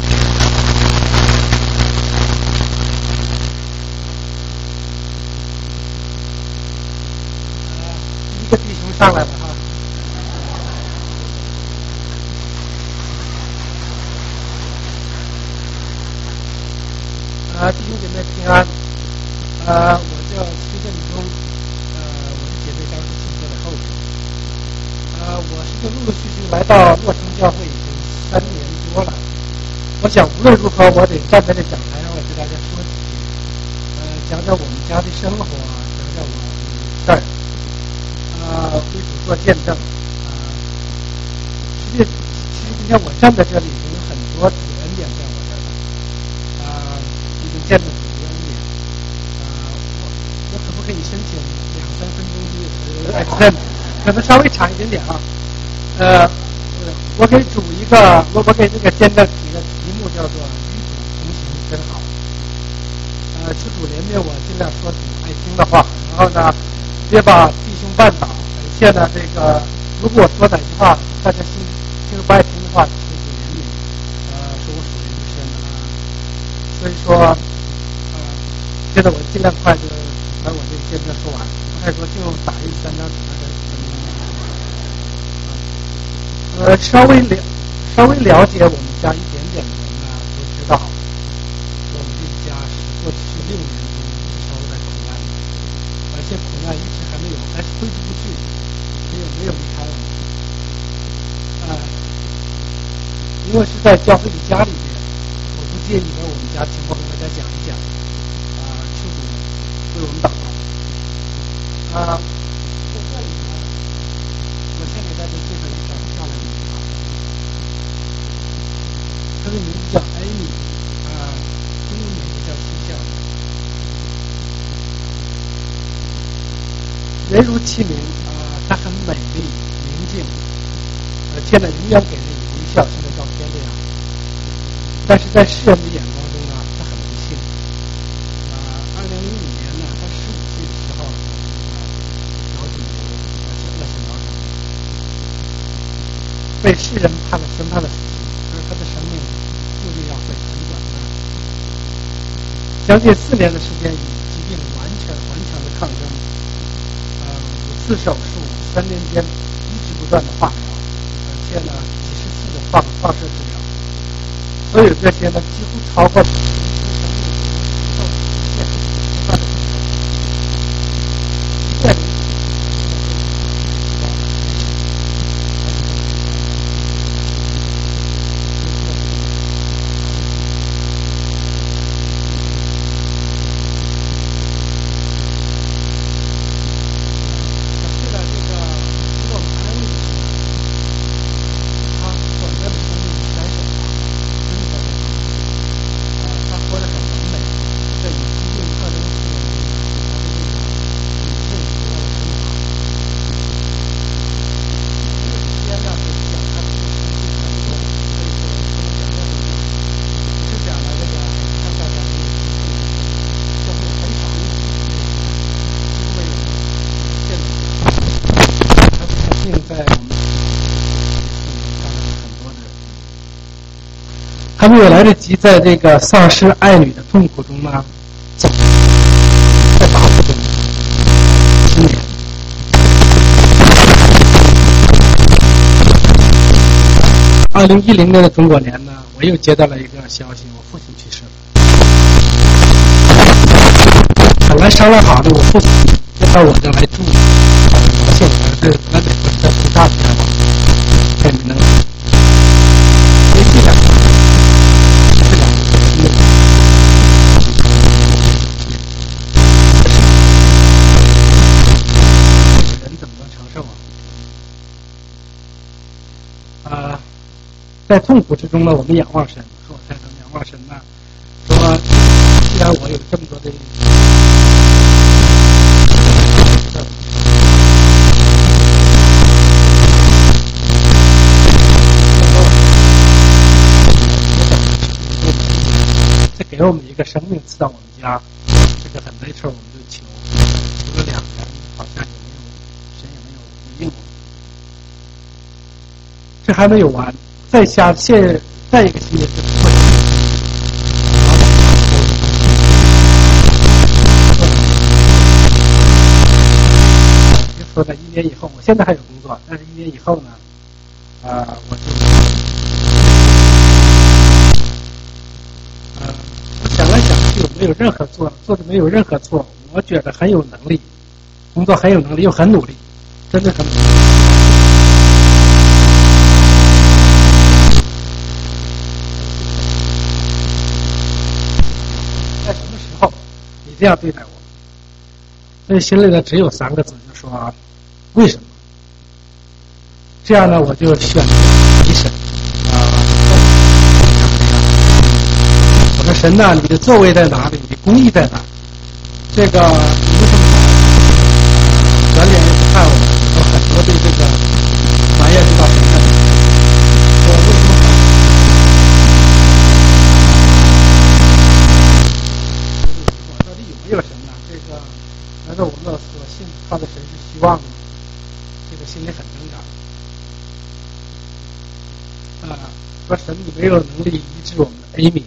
弟兄上来了弟兄姐妹平安。我叫崔振中，我是姐妹当时请坐在后边。我是陆陆续续来到洛城教会已经3年多了。我想无论如何，我得站在这讲台上来给大家说几句，讲讲我们家的生活，讲讲我的事儿。为主做见证。其实今天我站在这里，已经有很多主的恩典在我这儿了。已经见证主的恩典。我可不可以申请2-3分钟的extend？可能稍微长一点点我给主一个，我给这个见证起的题目叫做“与主同行真好”。求主怜悯我，尽量说主爱听的话，然后呢，别把弟兄绊倒。而且呢，如果我说哪句话大家听不爱听的话，求主怜悯，说我属灵不深所以说，现在我尽量快就把我这个见证说完，不太说就打印3张纸稍微了解我们家一点点的人呢，都知道我们这一家是过去6年中一直都在苦难，而且苦难一直还是挥之不去，没有离开我们。因为是在教会的家里面，我不介意把我们家情况跟大家讲一讲。求主为我们祷告。在这里呢，我先给大家介绍一个漂亮的女孩，她的名字叫艾米，中文名字叫西笑。人如其名，她很美丽宁静，且呢永远给人以微笑，像个照片这样。但是在世人的眼光中呢，她很不幸。2005年呢，她15岁的时候脑肿瘤，而且恶性脑肿瘤，被世人宣判了死刑，而她的生命注定要会很短暂。将近4年的时间，与疾病顽强的抗争。5次手术，3年间一直不断的化疗，而且呢几10次的放射治疗，所有这些呢几乎超过了还没有来得及在这个丧失爱女的痛苦中呢，在打死中， 10年。2010年的中国年呢，我又接到了一个消息，我父亲去世了。本来商量好的，我父亲要到我这来住，我现在在南美国在住大家嘛，这你能联系两个，这两个人怎么能承受啊？在痛苦之中呢，我们仰望神，和我太太仰望神呢，说既然我有这么多的再给我们一个生命赐到我们家，这个很没事，我们就求了2年，好像神也没有回应我们。这还没有完，再一个星期就会。说在1年以后，我现在还有工作，但是1年以后呢，我想来想去，没有任何做的没有任何错误，我觉得很有能力，工作很有能力，又很努力，真的很努力。在什么时候你这样对待我？所以心里呢只有3个字，就说为什么？这样呢，我就选择回神我说神呐，你的作为在哪里？你的公义在哪？这个你为什么转脸也不看我们？有很多对这个埋怨知道神的，我为什么到底有没有神呢？这个难道我们所信靠的神是希望吗？这个心里很挣扎。说神你没有能力医治我们的 Amy，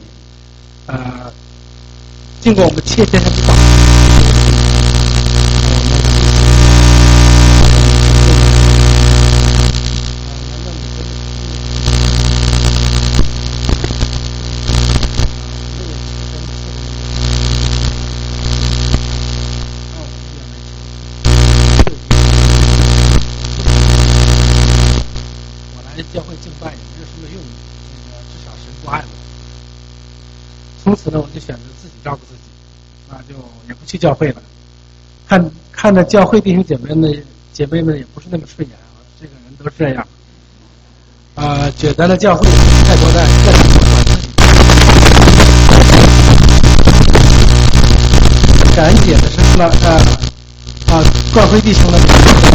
经过我们切切的祷告，教会敬拜也没有什么用，至少神不爱我。从此呢，我就选择自己照顾自己，就也不去教会了。看着教会弟兄姐妹们也不是那么顺眼，这个人都这样。觉得呢教会太多在个人管自己。感恩节的时候呢，教会弟兄呢。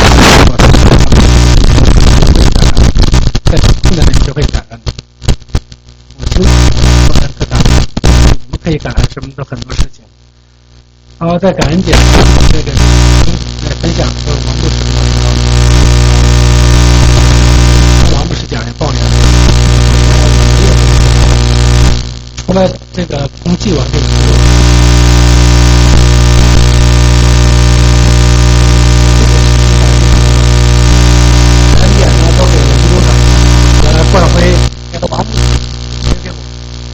在困难的人就会感恩，我就很感恩，我们可以感恩什么都很多事情。然后在感恩节这个来分享说王牧师的王牧师讲也抱怨，除了这个空气往这个过两回给他王牧师给我。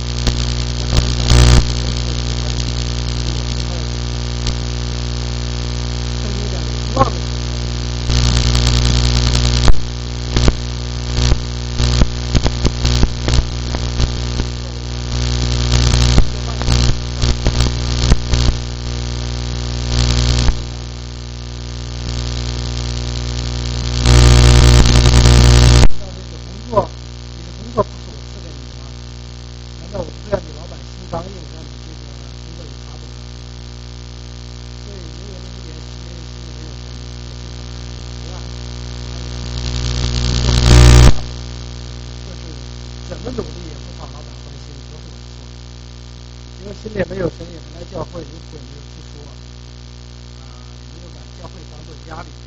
心里没有神，也不来教会，有苦也没有去说，也没有把教会当做家里。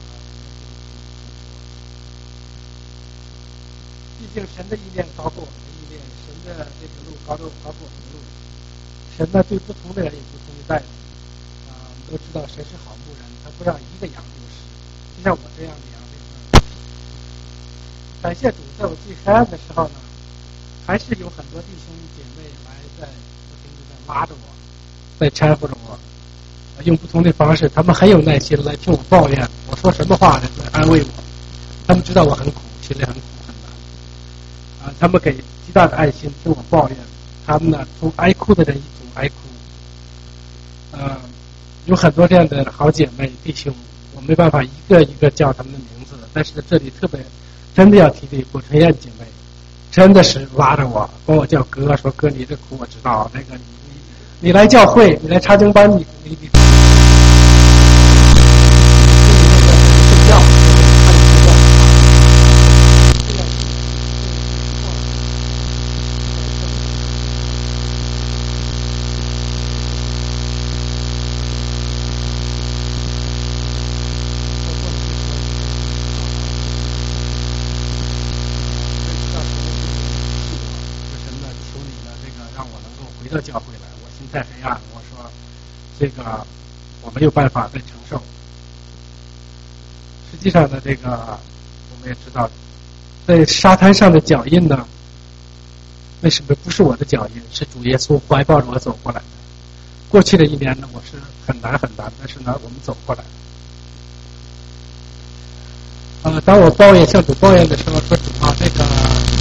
毕竟神的意念高过我们的意念，神的这个路高过我们的路。神呢对不同的人有不同的待遇。我们都知道神是好牧人，他不让一个羊丢失，就像我这样的羊没有。感谢主，在我最黑暗的时候呢，还是有很多弟兄姐妹来在不停地在拉着我，在搀扶着我，用不同的方式，他们很有耐心来听我抱怨，我说什么话来安慰我。他们知道我很苦，心里很苦很难，他们给极大的爱心听我抱怨。他们呢，从爱哭的人一同爱哭。有很多这样的好姐妹弟兄，我没办法一个一个叫他们的名字，但是在这里特别真的要提提郭春燕姐妹，真的是拉着我，管我叫哥，说哥你这苦我知道，那个你来教会，你来查经班，你睡觉。回到教会来，我心太黑暗，我说这个我没有办法再承受。实际上呢，这个我们也知道，在沙滩上的脚印呢，为什么不是我的脚印，是主耶稣怀抱着我走过来的。过去的一年呢，我是很难，但是呢，我们走过来。当我抱怨向主抱怨的时候，说主啊，这个。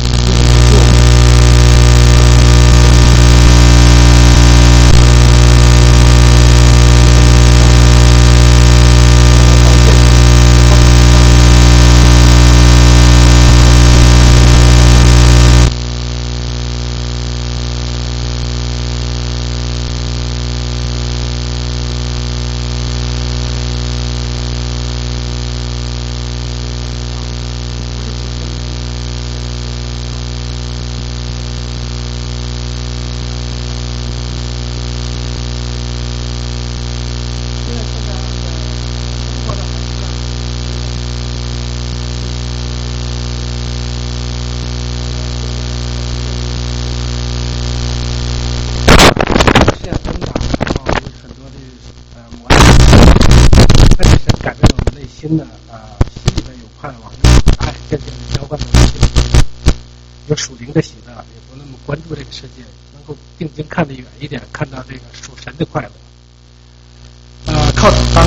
心里面有盼望，有爱，渐渐的浇灌在心里，有属灵的喜乐，也不那么关注这个世界，能够定睛看得远一点，看到这个属神的快乐。靠主当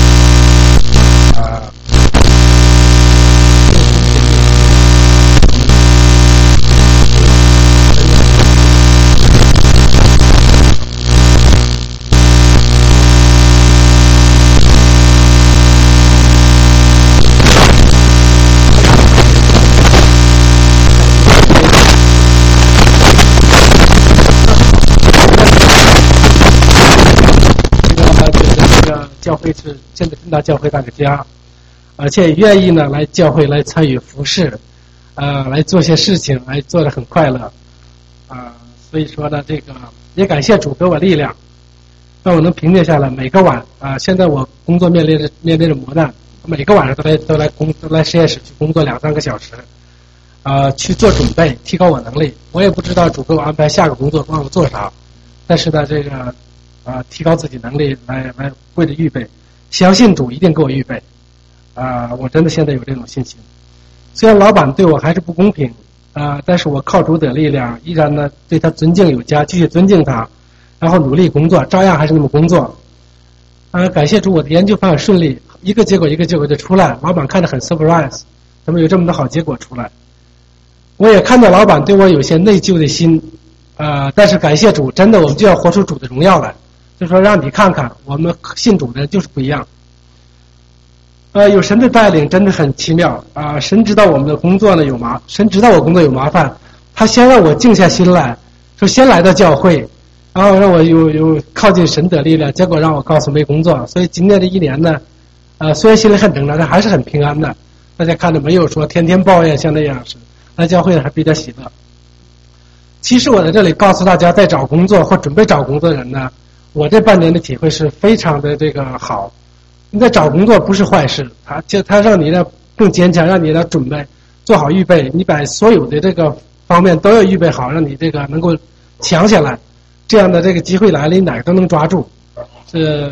教会是现在真大教会大个家，而且愿意呢来教会来参与服事，来做些事情，来做得很快乐，所以说呢，这个也感谢主给我力量，让我能平静下来。每个晚现在我工作面临着磨难，每个晚上都来实验室去工作2-3个小时，去做准备，提高我能力。我也不知道主给我安排下个工作让我做啥，但是呢，这个。提高自己能力来为了预备，相信主一定给我预备，我真的现在有这种信心。虽然老板对我还是不公平，但是我靠主得力量，依然呢对他尊敬有加，继续尊敬他，然后努力工作，照样还是那么工作。感谢主，我的研究方案顺利，一个结果就出来，老板看着很 surprise， 怎么有这么多好结果出来？我也看到老板对我有些内疚的心，但是感谢主，真的我们就要活出主的荣耀来。就说让你看看，我们信主的就是不一样。有神的带领真的很奇妙神知道我们的工作呢神知道我工作有麻烦，他先让我静下心来，说先来到教会，然后让我有靠近神的力量，结果让我告诉没工作。所以今年这一年呢，虽然心里很挣扎，但还是很平安的。大家看着没有说天天抱怨像那样是，来教会还比较喜乐。其实我在这里告诉大家，在找工作或准备找工作的人呢，我这半年的体会是非常的这个好。你在找工作不是坏事，他让你呢更坚强，让你呢准备做好预备，你把所有的这个方面都要预备好，让你这个能够强下来。这样的这个机会来了，你哪个都能抓住。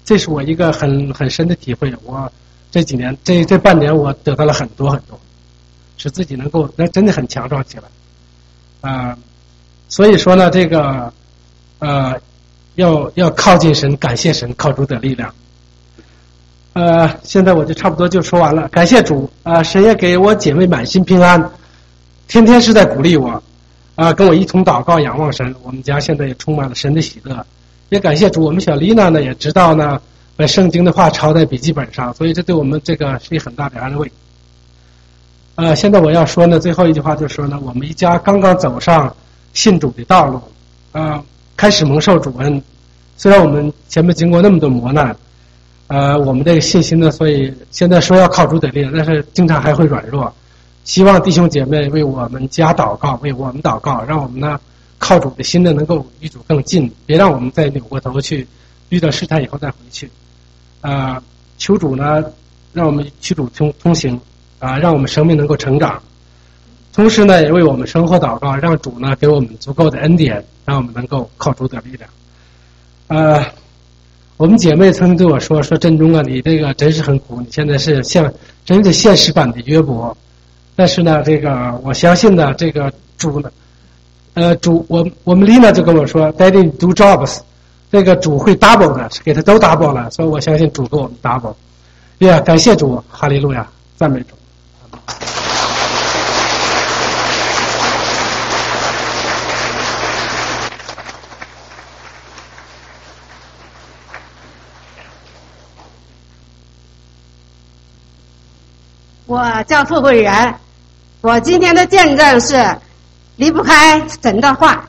这是我一个很深的体会。我这几年这半年我得到了很多，使自己能够真的很强壮起来。所以说呢，这个要靠近神，感谢神，靠主得力量。现在我就差不多就说完了。感谢主神也给我姐妹满心平安，天天是在鼓励我跟我一同祷告仰望神。我们家现在也充满了神的喜乐。也感谢主，我们小丽娜呢也知道呢把圣经的话抄在笔记本上，所以这对我们这个是一个很大的安慰。现在我要说呢，最后一句话就是说呢，我们一家刚刚走上信主的道路，开始蒙受主恩。虽然我们前面经过那么多磨难，我们这个信心呢，所以现在说要靠主得力，但是经常还会软弱。希望弟兄姐妹为我们家祷告，为我们祷告，让我们呢靠主的心呢能够与主更近，别让我们再扭过头去，遇到试探以后再回去。求主呢让我们与主同行，让我们生命能够成长。同时呢也为我们生活祷告，让主呢给我们足够的恩典，让我们能够靠主得力量。我们姐妹曾经对我说振中你这个真是很苦，你现在是真是现实版的约伯。但是呢这个我相信呢这个主呢我们丽娜就跟我说 Daddy do jobs， 这个主会 double 的，给他都 double 了，所以我相信主给我们 double。感谢主，哈利路亚，赞美主。 我叫傅慧媛，我今天的见证是离不开神的话。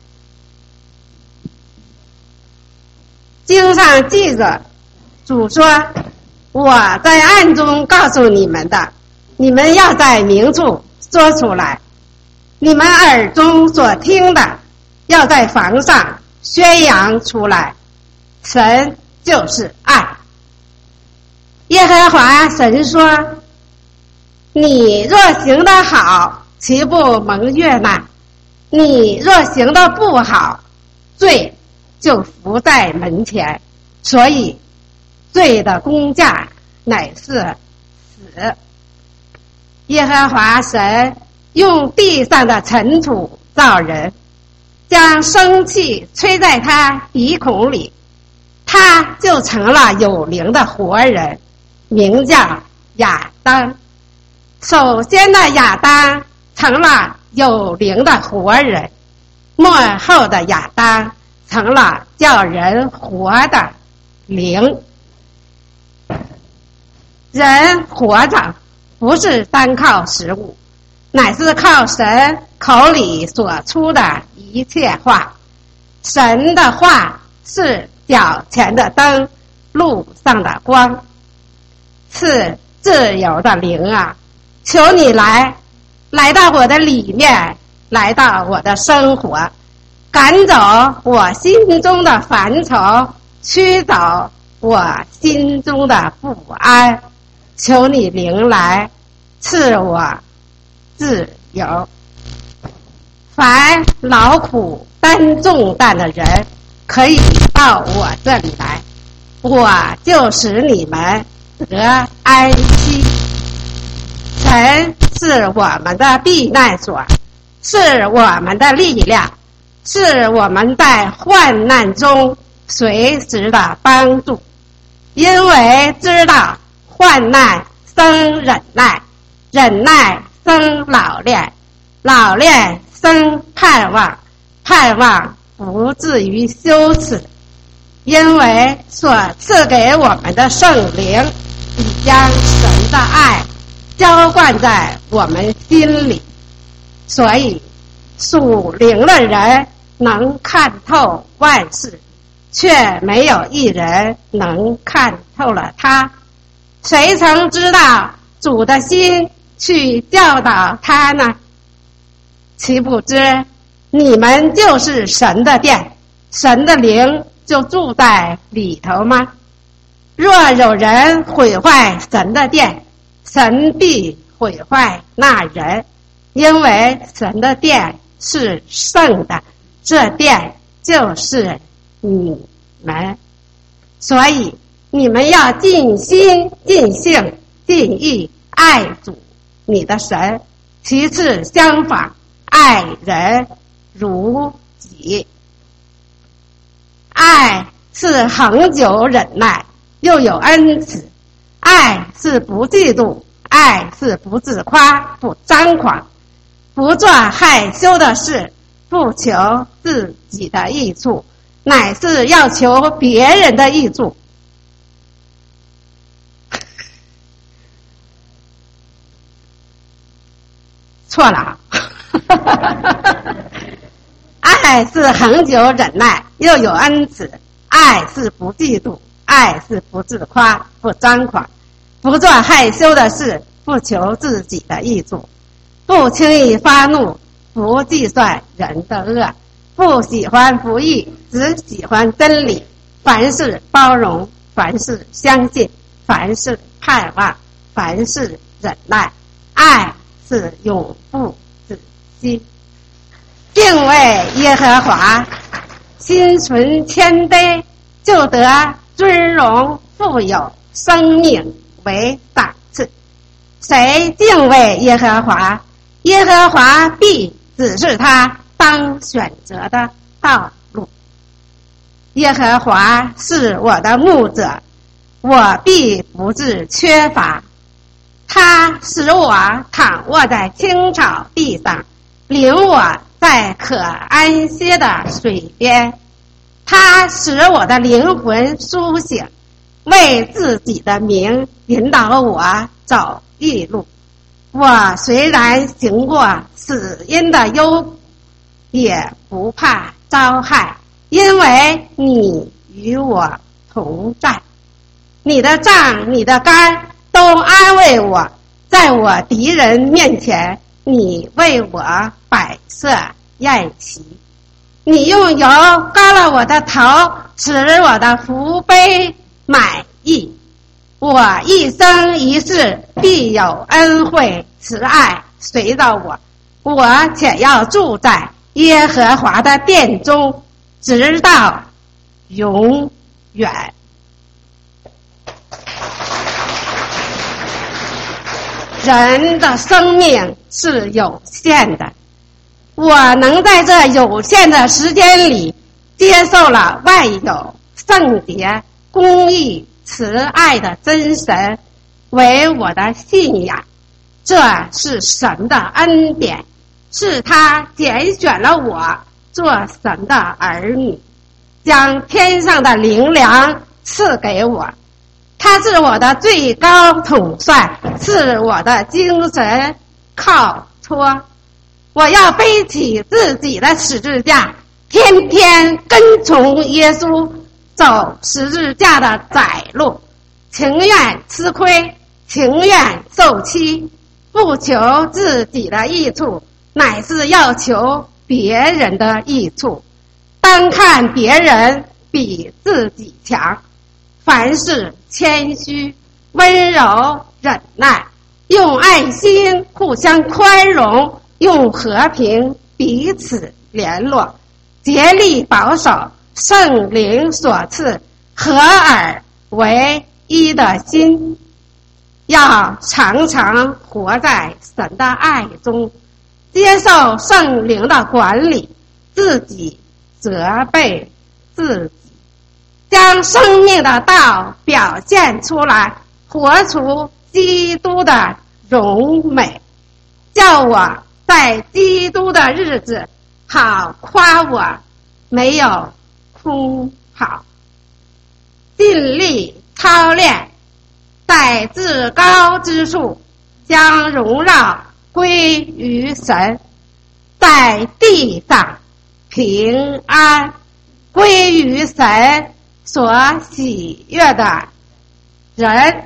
经上记着，主说：“我在暗中告诉你们的，你们要在明处说出来；你们耳中所听的，要在房上宣扬出来。”神就是爱。耶和华神说：“你若行得好，岂不蒙悦纳？你若行得不好，罪就伏在门前。所以罪的工价乃是死。”耶和华神用地上的尘土造人，将生气吹在他鼻孔里，他就成了有灵的活人，名叫亚当。首先的亚当成了有灵的活人，末后的亚当成了叫人活的灵。人活着不是单靠食物，乃是靠神口里所出的一切话。神的话是脚前的灯，路上的光。是自由的灵啊，求你来到我的里面，来到我的生活，赶走我心中的烦愁，驱走我心中的不安。求你灵来赐我自由。凡劳苦担重担的人，可以到我这里来，我就使你们得安息。神是我们的避难所，是我们的力量，是我们在患难中随时的帮助。因为知道患难生忍耐，忍耐生老练，老练生盼望，盼望不至于羞耻。因为所赐给我们的圣灵已将神的爱浇灌在我们心里，所以属灵的人能看透万事，却没有一人能看透了他。谁曾知道主的心去教导他呢？岂不知你们就是神的殿，神的灵就住在里头吗？若有人毁坏神的殿，神必毁坏那人，因为神的殿是圣的，这殿就是你们。 所以你们要尽心、尽性、尽意爱主你的神。其次相反，爱人如己。爱是恒久忍耐，又有恩慈；爱是不嫉妒，爱是不自夸，不张狂，不做害羞的事，不求自己的益处，乃是要求别人的益处。错了爱是恒久忍耐，又有恩慈；爱是不嫉妒，爱是不自夸，不张狂，不做害羞的事，不求自己的益处，不轻易发怒，不计算人的恶，不喜欢不义，只喜欢真理。凡事包容，凡事相信，凡事盼望，凡事忍耐。爱是永不止息。敬畏耶和华，心存谦卑，就得尊荣，富有生命为赏赐。谁敬畏耶和华，耶和华必指示他当选择的道路。耶和华是我的牧者，我必不致缺乏。他使我躺卧在青草地上，领我在可安歇的水边。他使我的灵魂苏醒，为自己的名引导我走义路。我虽然行过死荫的幽谷，也不怕遭害，因为你与我同在。你的杖你的竿都安慰我，在我敌人面前，你为我摆设宴席。你用油膏了我的头，使我的福杯满溢。我一生一世必有恩惠慈爱随着我，我且要住在耶和华的殿中，直到永远。人的生命是有限的，我能在这有限的时间里接受了万有圣洁公义慈爱的真神为我的信仰。这是神的恩典，是他拣选了我做神的儿女，将天上的灵粮赐给我。他是我的最高统帅，是我的精神靠托。我要背起自己的十字架，天天跟从耶稣走十字架的窄路，情愿吃亏，情愿受欺，不求自己的益处，乃是要求别人的益处。单看别人比自己强，凡事谦虚温柔忍耐，用爱心互相宽容，用和平彼此联络，竭力保守圣灵所赐合而为一的心。要常常活在神的爱中，接受圣灵的管理，自己责备自己，将生命的道表现出来，活出基督的荣美，叫我在基督的日子好夸我没有空跑。尽力操练，在至高之处将荣耀归于神，在地上平安归于神所喜悦的人。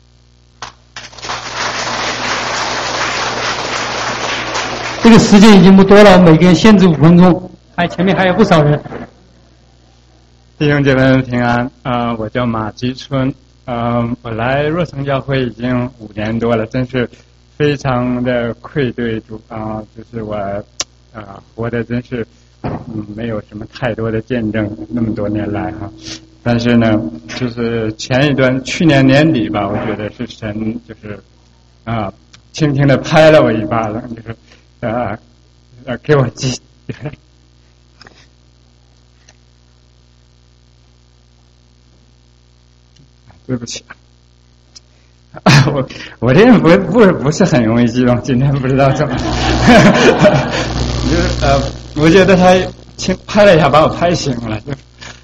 这个时间已经不多了，每个人限制5分钟。前面还有不少人。 弟兄姐妹们平安，我叫马吉春，我来若城教会已经5年多了，真是非常的愧对主就是我活的真是没有什么太多的见证，那么多年来但是呢，就是去年年底吧，我觉得是神就是轻轻的拍了我一巴掌，就是给我记。对不起我这人不是很容易激动，今天不知道怎么，就是我觉得他拍了一下把我拍醒了，就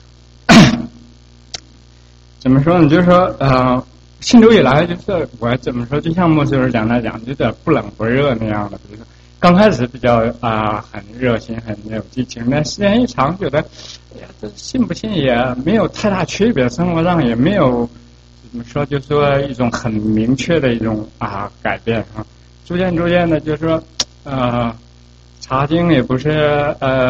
怎么说呢？就是说信主以来，就是我怎么说，就像牧师讲来讲，有点不冷不热那样的。比如说刚开始比较很热心，很有激情，但时间一长，觉得哎呀，这信不信也没有太大区别，生活上也没有。怎么说？就说一种很明确的一种改变啊，逐渐的，就是说查经也不是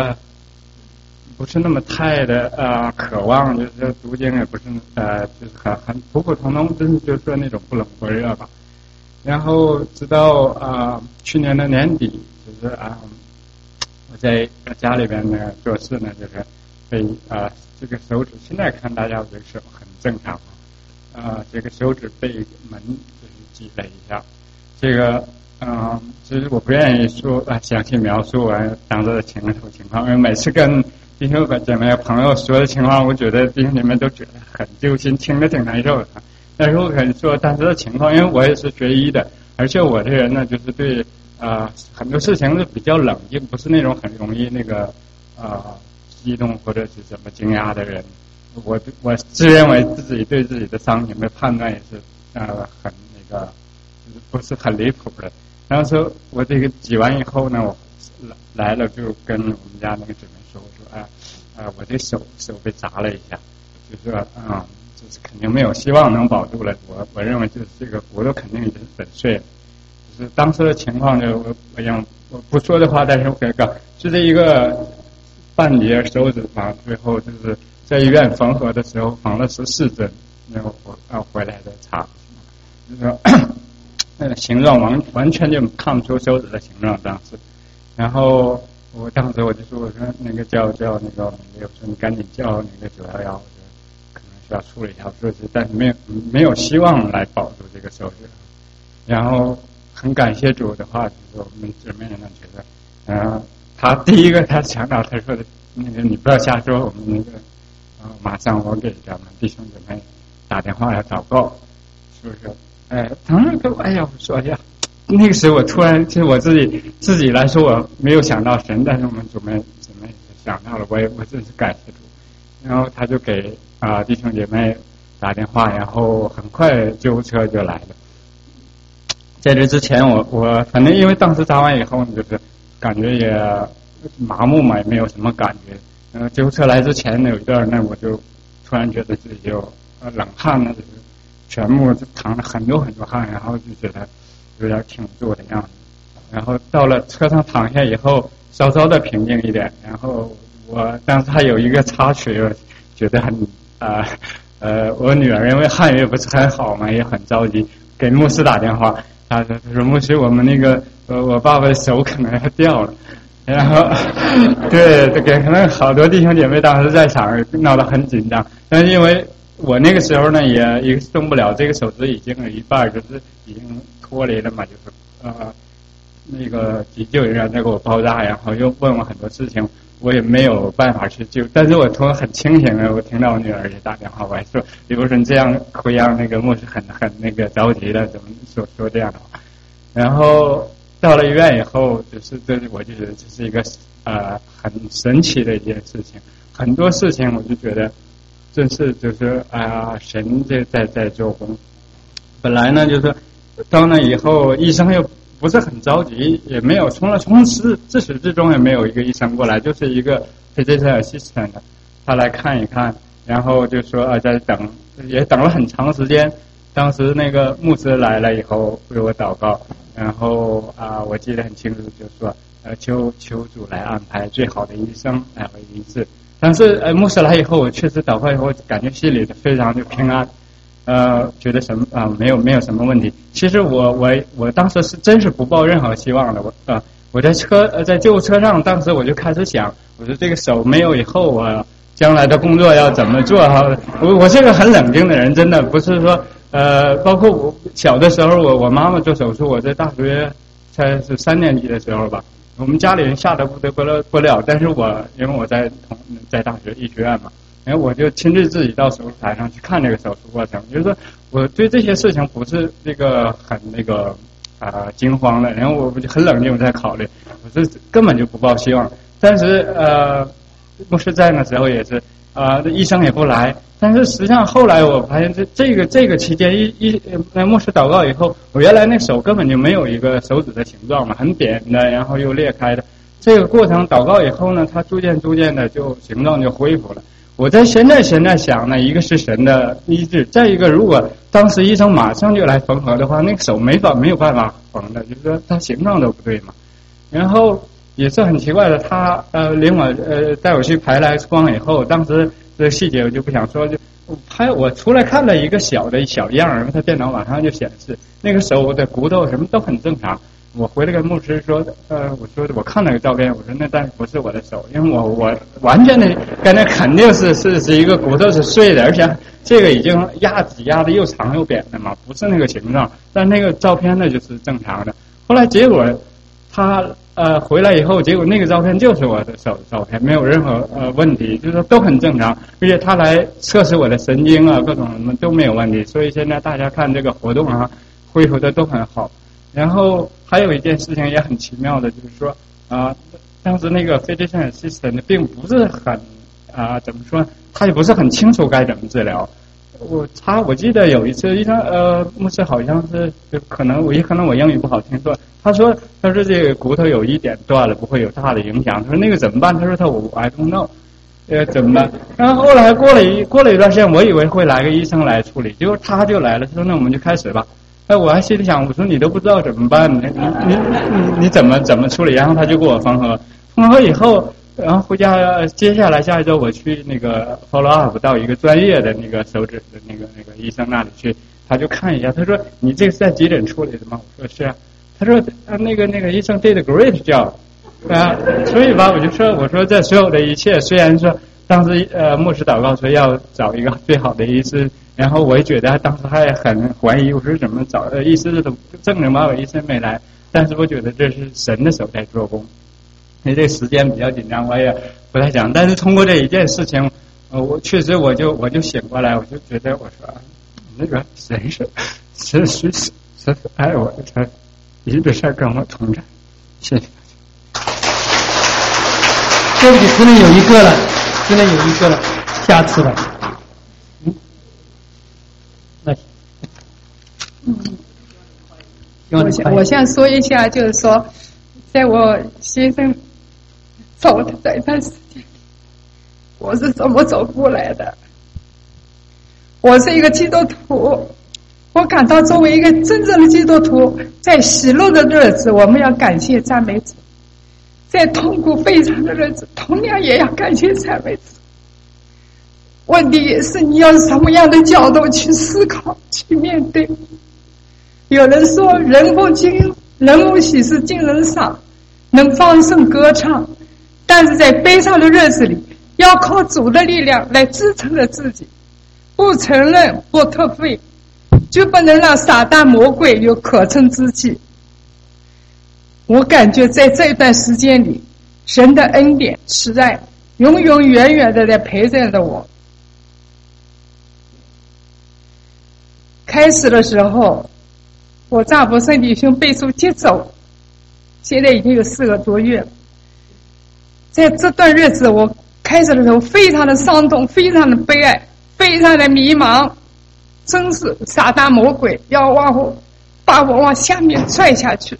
那么太的渴望，就是读经也不是就是很普普通通，真就是说那种不冷不热吧。然后直到去年的年底，就是我在家里边呢做事呢，就是被这个手指，现在看大家这个手很正常。这个手指被门就是挤了一下，这个其实我不愿意说详细描述当时的情况，因为每次跟弟兄姐妹朋友说的情况，我觉得弟兄姐妹都觉得很揪心，听着挺难受的。但是我可以说当时的情况，因为我也是学医的，而且我这人呢，就是对很多事情是比较冷静，不是那种很容易那个激动或者是怎么惊讶的人。我自认为自己对自己的伤情的判断也是很那个不是很离谱的。然后说我这个挤完以后呢，我来了就跟我们家那个姊妹说，我说我这手被砸了一下，就是说就是肯定没有希望能保住了。我认为就是这个骨头肯定已经粉碎了。就是当时的情况就我不说的话，但是我可以告，就这一个半截手指嘛，最后就是在医院缝合的时候缝了14针，然后我回来的查，就是说那个形状完全就看不出手指的形状当时。然后当时我就说，我说那个叫那个我说你赶紧叫那个911，我说可能需要处理一下手指，但是没有希望来保住这个手指。然后很感谢主的话，就是我们姊妹呢觉得，他第一个他想到他说的那个你不要瞎说，我们那个马上我给咱们弟兄姊妹打电话来祷告，是不是？当然我我说呀，那个时候我突然其实我自己来说我没有想到神，但是我们姊妹想到了，我真是感谢主。然后他就给弟兄姐妹打电话，然后很快救护车就来了。在这之前我反正因为当时扎完以后就是感觉也麻木嘛，也没有什么感觉。救护车来之前有一段呢，我就突然觉得自己就冷汗呢，就是全部淌了很多汗，然后就觉得有点挺不住的样子。然后到了车上躺下以后，稍稍的平静一点。然后我当时还有一个插曲，我觉得很我女儿因为汉语不是很好嘛，也很着急，给牧师打电话。他说牧师，我们那个我爸爸的手可能要掉了。然后对，可能好多弟兄姐妹当时在场闹得很紧张，但是因为我那个时候呢也动不了，这个手指已经有一半就是已经脱离了嘛，就是那个急救人员在给我包扎，然后又问我很多事情，我也没有办法去救。但是我突然很清醒的，我听到我女儿也打电话，我还说李博士这样会让那个牧师很那个着急的，怎么说这样的话。然后到了医院以后，我就觉得这是一个很神奇的一件事情。很多事情我就觉得正是就是神在做工。本来呢就是到那以后，医生又不是很着急，也没有从自始至终也没有一个医生过来，就是一个 physician assistant 他来看一看，然后就说在等，也等了很长时间。当时那个牧师来了以后为我祷告，然后我记得很清楚，就说求主来安排最好的医生来为医治。但是牧师来以后，我确实祷告以后，感觉心里非常的平安，觉得什么没有什么问题。其实我当时是真是不抱任何希望的。我在救护车上，当时我就开始想，我说这个手没有以后， 将来的工作要怎么做哈。我是个很冷静的人，真的不是说包括我小的时候，我妈妈做手术，我在大学才是3年级的时候吧，我们家里人吓得不了，但是因为我在大学医学院嘛，然后我就亲自自己到手术台上去看这个手术过程，就是说我对这些事情不是很惊慌的，然后我就很冷静在考虑，我是根本就不抱希望。但是牧师在那时候也是医生也不来，但是实际上后来我发现这个期间牧师祷告以后，我原来那手根本就没有一个手指的形状嘛，很扁的，然后又裂开的。这个过程祷告以后呢，它逐渐的就形状就恢复了。我在现在想呢，一个是神的医治，再一个如果当时医生马上就来缝合的话，那个手没有办法缝的，就是说它形状都不对嘛。然后也是很奇怪的，他领我带我去排了 X 光以后，当时这个细节我就不想说，就我出来看了一个小样，然后他电脑马上就显示那个手的骨头什么都很正常。我回来跟牧师说，我说我看那个照片，我说那但不是我的手，因为我完全的跟那肯定是一个骨头是碎的，而且这个已经压的又长又扁的嘛，不是那个形状，但那个照片呢就是正常的。后来结果他回来以后，结果那个照片就是我的手的照片，没有任何问题，就是说都很正常，而且他来测试我的神经啊，各种什么都没有问题，所以现在大家看这个活动啊，恢复的都很好。然后还有一件事情也很奇妙的，就是说当时那个 physician assistant 并不是很怎么说，他也不是很清楚该怎么治疗。我记得有一次医生牧师好像是可能我英语不好听说，他说这个骨头有一点断了，不会有大的影响。他说那个怎么办？他说I don't know， 怎么办？然后后来过了一段时间，我以为会来个医生来处理，结果他就来了，他说那我们就开始吧。我还心里想，我说你都不知道怎么办，你怎么处理？然后他就给我缝合以后，然后回家，接下来下一周我去那个 follow up 到一个专业的那个手指的那个医生那里去，他就看一下，他说你这个是在急诊处理的吗？我说是啊。他说那个医生 did a great job 所以吧我说这所有的一切，虽然说当时牧师祷告说要找一个最好的医师，然后我也觉得当时还很怀疑，我说怎么找医师都正正把我医生没来，但是我觉得这是神的手在做工，因为这个时间比较紧张，我也不太想。但是通过这一件事情，我确实我就醒过来，我就觉得我说那个神是爱我的，他一直在跟我同在，谢谢。 对不起，只能有一个了，下次了。 我想说一下，就是说，在我先生走的这段时间，我是怎么走过来的。我是一个基督徒，我感到作为一个真正的基督徒，在喜乐的日子我们要感谢赞美主，在痛苦非常的日子同样也要感谢赞美主。问题也是你要什么样的角度去思考去面对。有人说人无喜事惊人赏，能放声歌唱，但是在悲伤的日子里要靠主的力量来支撑着自己，不承认不特废，就不能让撒旦魔鬼有可乘之机。我感觉在这段时间里，神的恩典慈爱永永远远的在陪伴着我。开始的时候，我丈夫身体兄被主接走，现在已经有4个多月了。在这段日子，我开始的时候非常的伤痛，非常的悲哀，非常的迷茫，真是撒旦魔鬼要把我往下面拽下去。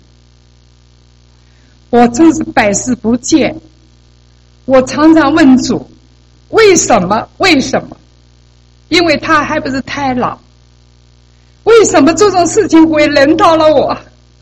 我真是百思不解，我常常问主，为什么？因为他还不是太老，为什么这种事情会轮到了我？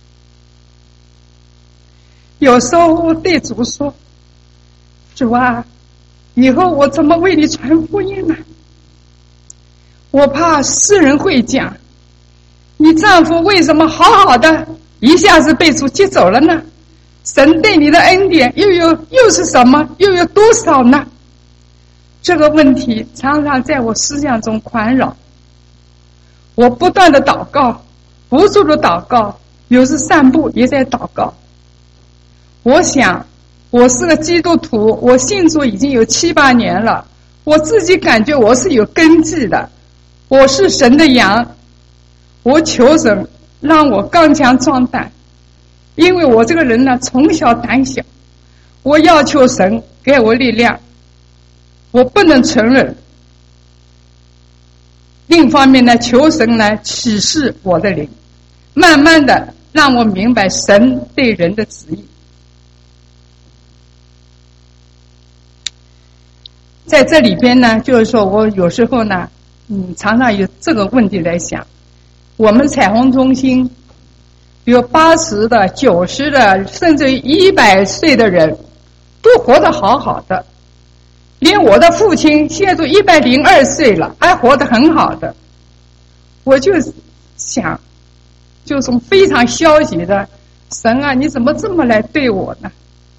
有时候我对主说，主啊，以后我怎么为你传福音呢？我怕世人会讲，你丈夫为什么好好的一下子被主接走了呢？神对你的恩典又是什么？又有多少呢？ 这个问题常常在我思想中环绕。我不断的祷告，无助的祷告，有时散步也在祷告。我想我是个基督徒，我信主已经有7、8年了，我自己感觉我是有根基的，我是神的羊。我求神让我刚强壮胆，因为我这个人呢从小胆小，我要求神给我力量，我不能承认。另一方面呢，求神来启示我的灵，慢慢的让我明白神对人的旨意。在这里边呢，就是说我有时候呢，常常有这个问题来想，我们彩虹中心有80的、90的，甚至100岁的人都活得好好的，连我的父亲现在都102岁了，还活得很好的。我就想，就从非常消极的，神啊，你怎么这么来对我呢？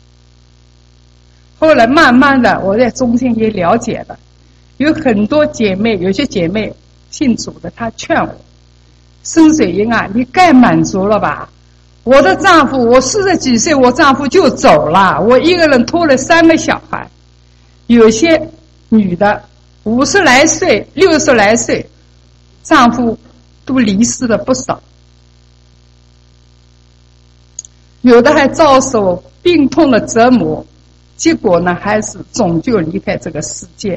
后来慢慢的，我在中间也了解了，有很多姐妹，有些姐妹信主的，她劝我，深水英啊，你该满足了吧？我的丈夫，我40几岁，我丈夫就走了，我一个人拖了3个小孩。有些女的50来岁、60来岁，丈夫都离世了不少，有的还遭受病痛的折磨，结果呢，还是终究离开这个世界。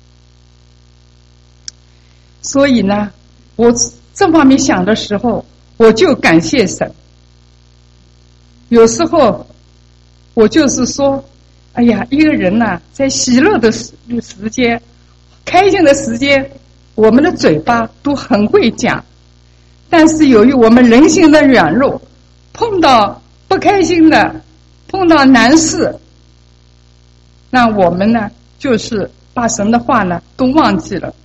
所以呢，我这方面想的时候，我就感谢神。有时候我就是说，哎呀，一个人呢，在喜乐的时间、开心的时间，我们的嘴巴都很会讲，但是由于我们人性的软弱，碰到不开心的，碰到难事，那我们呢，就是把神的话呢都忘记了。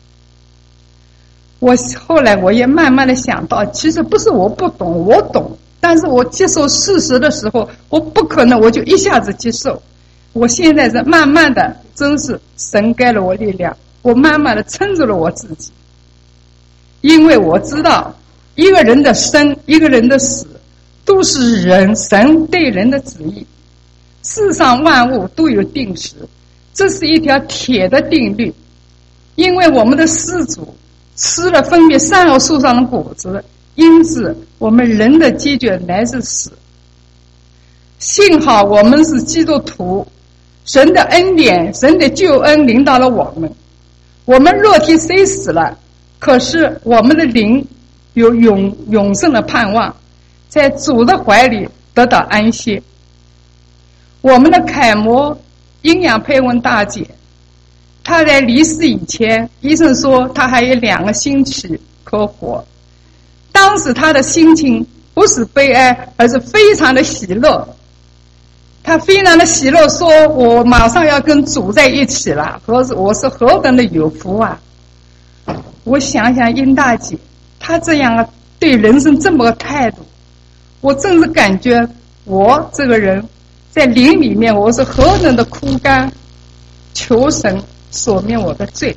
后来我也慢慢的想到，其实不是我不懂，我懂，但是我接受事实的时候，我不可能我就一下子接受。我现在是慢慢的，真是神给了我力量，我慢慢的撑住了我自己。因为我知道，一个人的生，一个人的死，都是神对人的旨意。世上万物都有定时，这是一条铁的定律。因为我们的始祖吃了分别善恶树上的果子，因此我们人的结局乃是死。幸好我们是基督徒，神的恩典、神的救恩领导了我们。我们肉体虽死了，可是我们的灵有永生的盼望，在主的怀里得到安息。我们的楷模阴阳配文大姐，她在离世以前，医生说她还有2个星期可活。当时她的心情不是悲哀，而是非常的喜乐。她非常的喜乐，说我马上要跟主在一起了，我是何等的有福啊！我想想殷大姐，她这样对人生这么个态度，我真是感觉我这个人在灵里面，我是何等的枯干，求神赦免我的罪。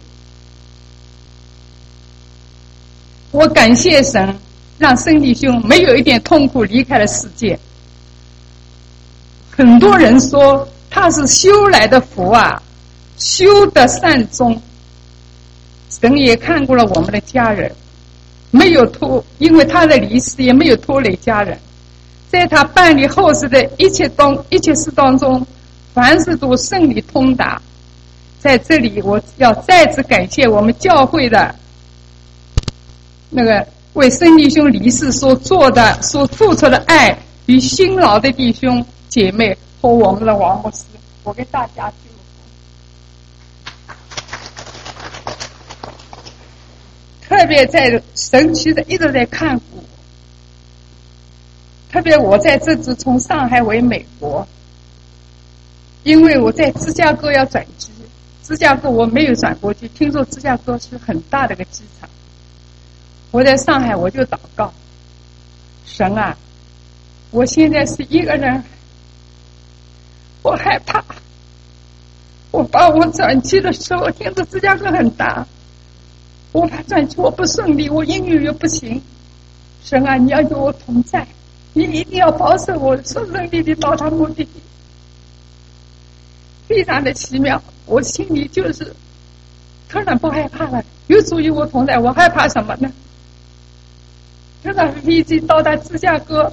我感谢神，让圣弟兄没有一点痛苦离开了世界。很多人说他是修来的福啊，修得善终。神也看过了我们的家人，没有因为他的离世也没有拖累家人。在他办理后事的一切事当中，凡事都顺利通达。在这里我要再次感谢我们教会的那个为圣弟兄离世所做的、所付出的爱与辛劳的弟兄姐妹和我们的王牧师，我给大家祝福。特别在神奇的一直在看顾，特别我在这次从上海回美国，因为我在芝加哥要转机，芝加哥我没有转过去，听说芝加哥是很大的一个机场。我在上海我就祷告，神啊，我现在是一个人，我害怕， 我把我转去的时候，天子芝加哥很大，我怕转去我不顺利，我英语又不行。神啊，你要与我同在，你一定要保守我顺顺利利到达目的地。非常的奇妙，我心里就是突然不害怕了，有主与我同在，我害怕什么呢？突然飞机到达芝加哥，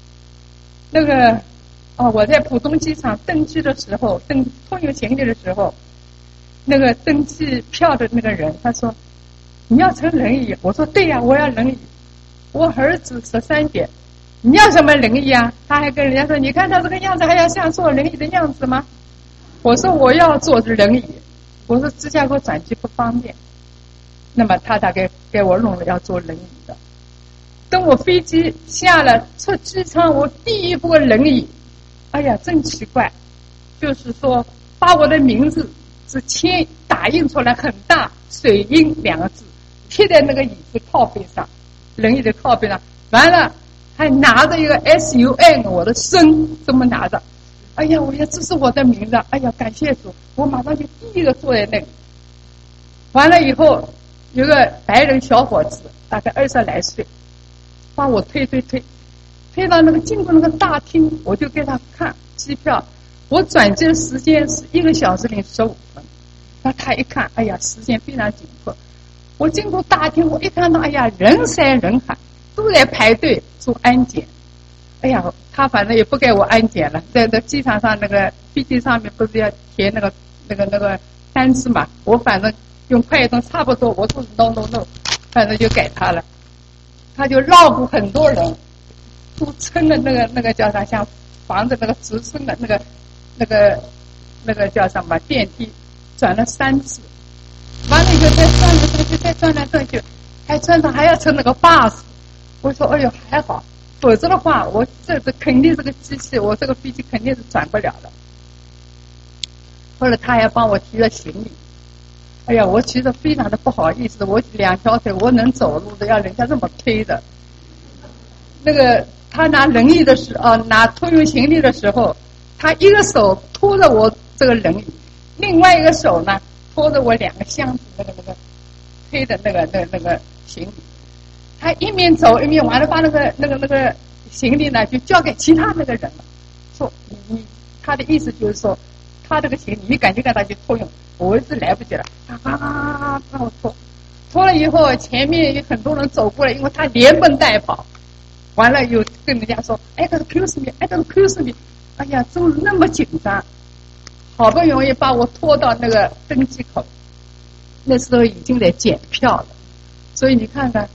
我在浦东机场登机的时候，托运行李的时候，那个登记票的那个人他说：“你要乘轮椅？”我说：“对呀，我要轮椅。我儿子13岁，你要什么轮椅啊？”他还跟人家说：“你看他这个样子，还要像坐轮椅的样子吗？”我说：“我要坐轮椅。”我说：“芝加哥转机不方便。”那么他大概给我弄了要坐轮椅的。等我飞机下了出机场，我第一部轮椅，哎呀，真奇怪，就是说把我的名字是打印出来很大水印2个字，贴在那个椅子靠背上，轮椅的靠背上，完了还拿着一个 SUN 我的孙这么拿着。哎呀，我说这是我的名字，哎呀，感谢主，我马上就第一个坐在那里。完了以后，有个白人小伙子，大概20来岁，把我推到那个经过那个大厅，我就给他看机票，我转机的时间是1个小时0.15分。那他一看，哎呀，时间非常紧迫。我经过大厅，我一看到，哎呀，人山人海，都在排队做安检。哎呀，他反正也不给我安检了，在机场上那个飞机上面不是要填那个单子嘛？我反正用快通差不多，我都是 no， 反正就给他了。他就绕过很多人，都撑的那个叫啥，像房子那个直升的那个叫什么电梯，转了3次，完了以后再转来转去，再转来转去，还转到还要乘那个 bus。我说哎呦还好，否则的话我这肯定这个机器，我这个飞机肯定是转不了的。后来他还帮我提了行李。哎呀，我觉得非常的不好意思，我2条腿我能走路的，要人家这么推的。那个他拿轮椅的时候，拿托运行李的时候，他一个手拖着我这个轮椅，另外一个手呢拖着我2个箱子那个推的那个行李。他一面走一面完了，把那个行李呢就交给其他那个人了，说他的意思就是说，他这个行李你赶紧给他去托运。我是来不及了，他让我拖了以后，前面有很多人走过来，因为他连奔带跑，完了又跟人家说excuse me，哎呀，怎么那么紧张？好不容易把我拖到那个登机口，那时候已经在检票了，所以你看看，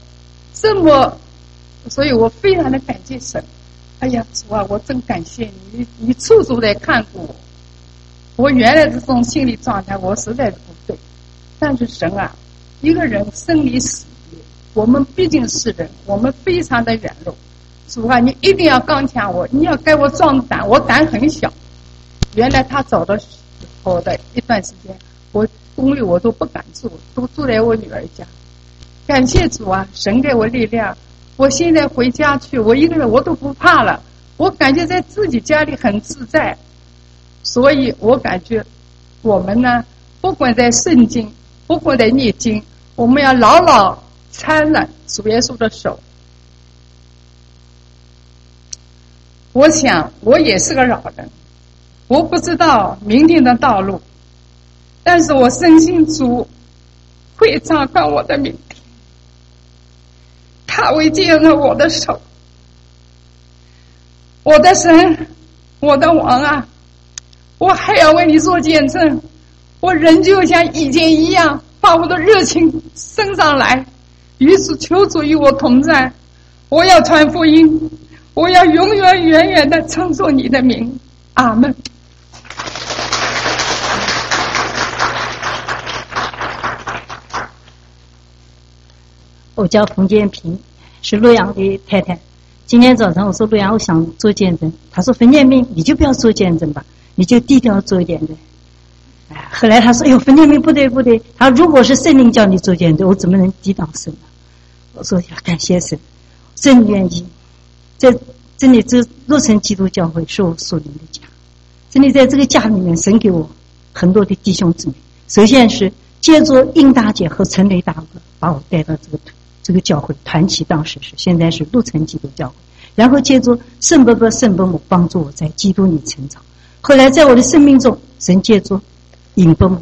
所以我非常的感谢神。哎呀，主啊，我真感谢你，你处处来看顾我。我原来这种心理状态我实在是不对，但是神啊，一个人生离死别，我们毕竟是人，我们非常的软弱。主啊，你一定要刚强我，你要给我壮胆，我胆很小。原来他走的时候的一段时间，我公寓我都不敢住，都住在我女儿家。感谢主啊，神给我力量，我现在回家去，我一个人我都不怕了，我感觉在自己家里很自在。所以我感觉我们呢，不管在圣经，不管在念经，我们要牢牢搀了主耶稣的手。我想我也是个老人，我不知道明天的道路，但是我深信主会掌管我的明天，他会接着我的手。我的神，我的王啊，我还要为你做见证，我仍旧像以前一样把我的热情升上来，于是求主与我同在。我要传福音，我要永远远远的称颂你的名。阿们。 我叫冯建平，是洛阳的太太。今天早上我说洛阳我想做见证，他说冯建平你就不要做见证吧，你就低调做一点的。后来他说哎呦冯建平不对，他如果是圣灵叫你做见证，我怎么能抵挡神呢？我说要感谢神，真愿意。在这里这洛城基督教会是我属灵的家，真的在这个家里面神给我很多的弟兄姊妹。首先是借助应大姐和陈雷大哥把我带到这个教会团契，当时是现在是陆城基督教会。然后借助圣伯伯、圣伯母帮助我在基督里成长。后来在我的生命中，神借助尹伯母。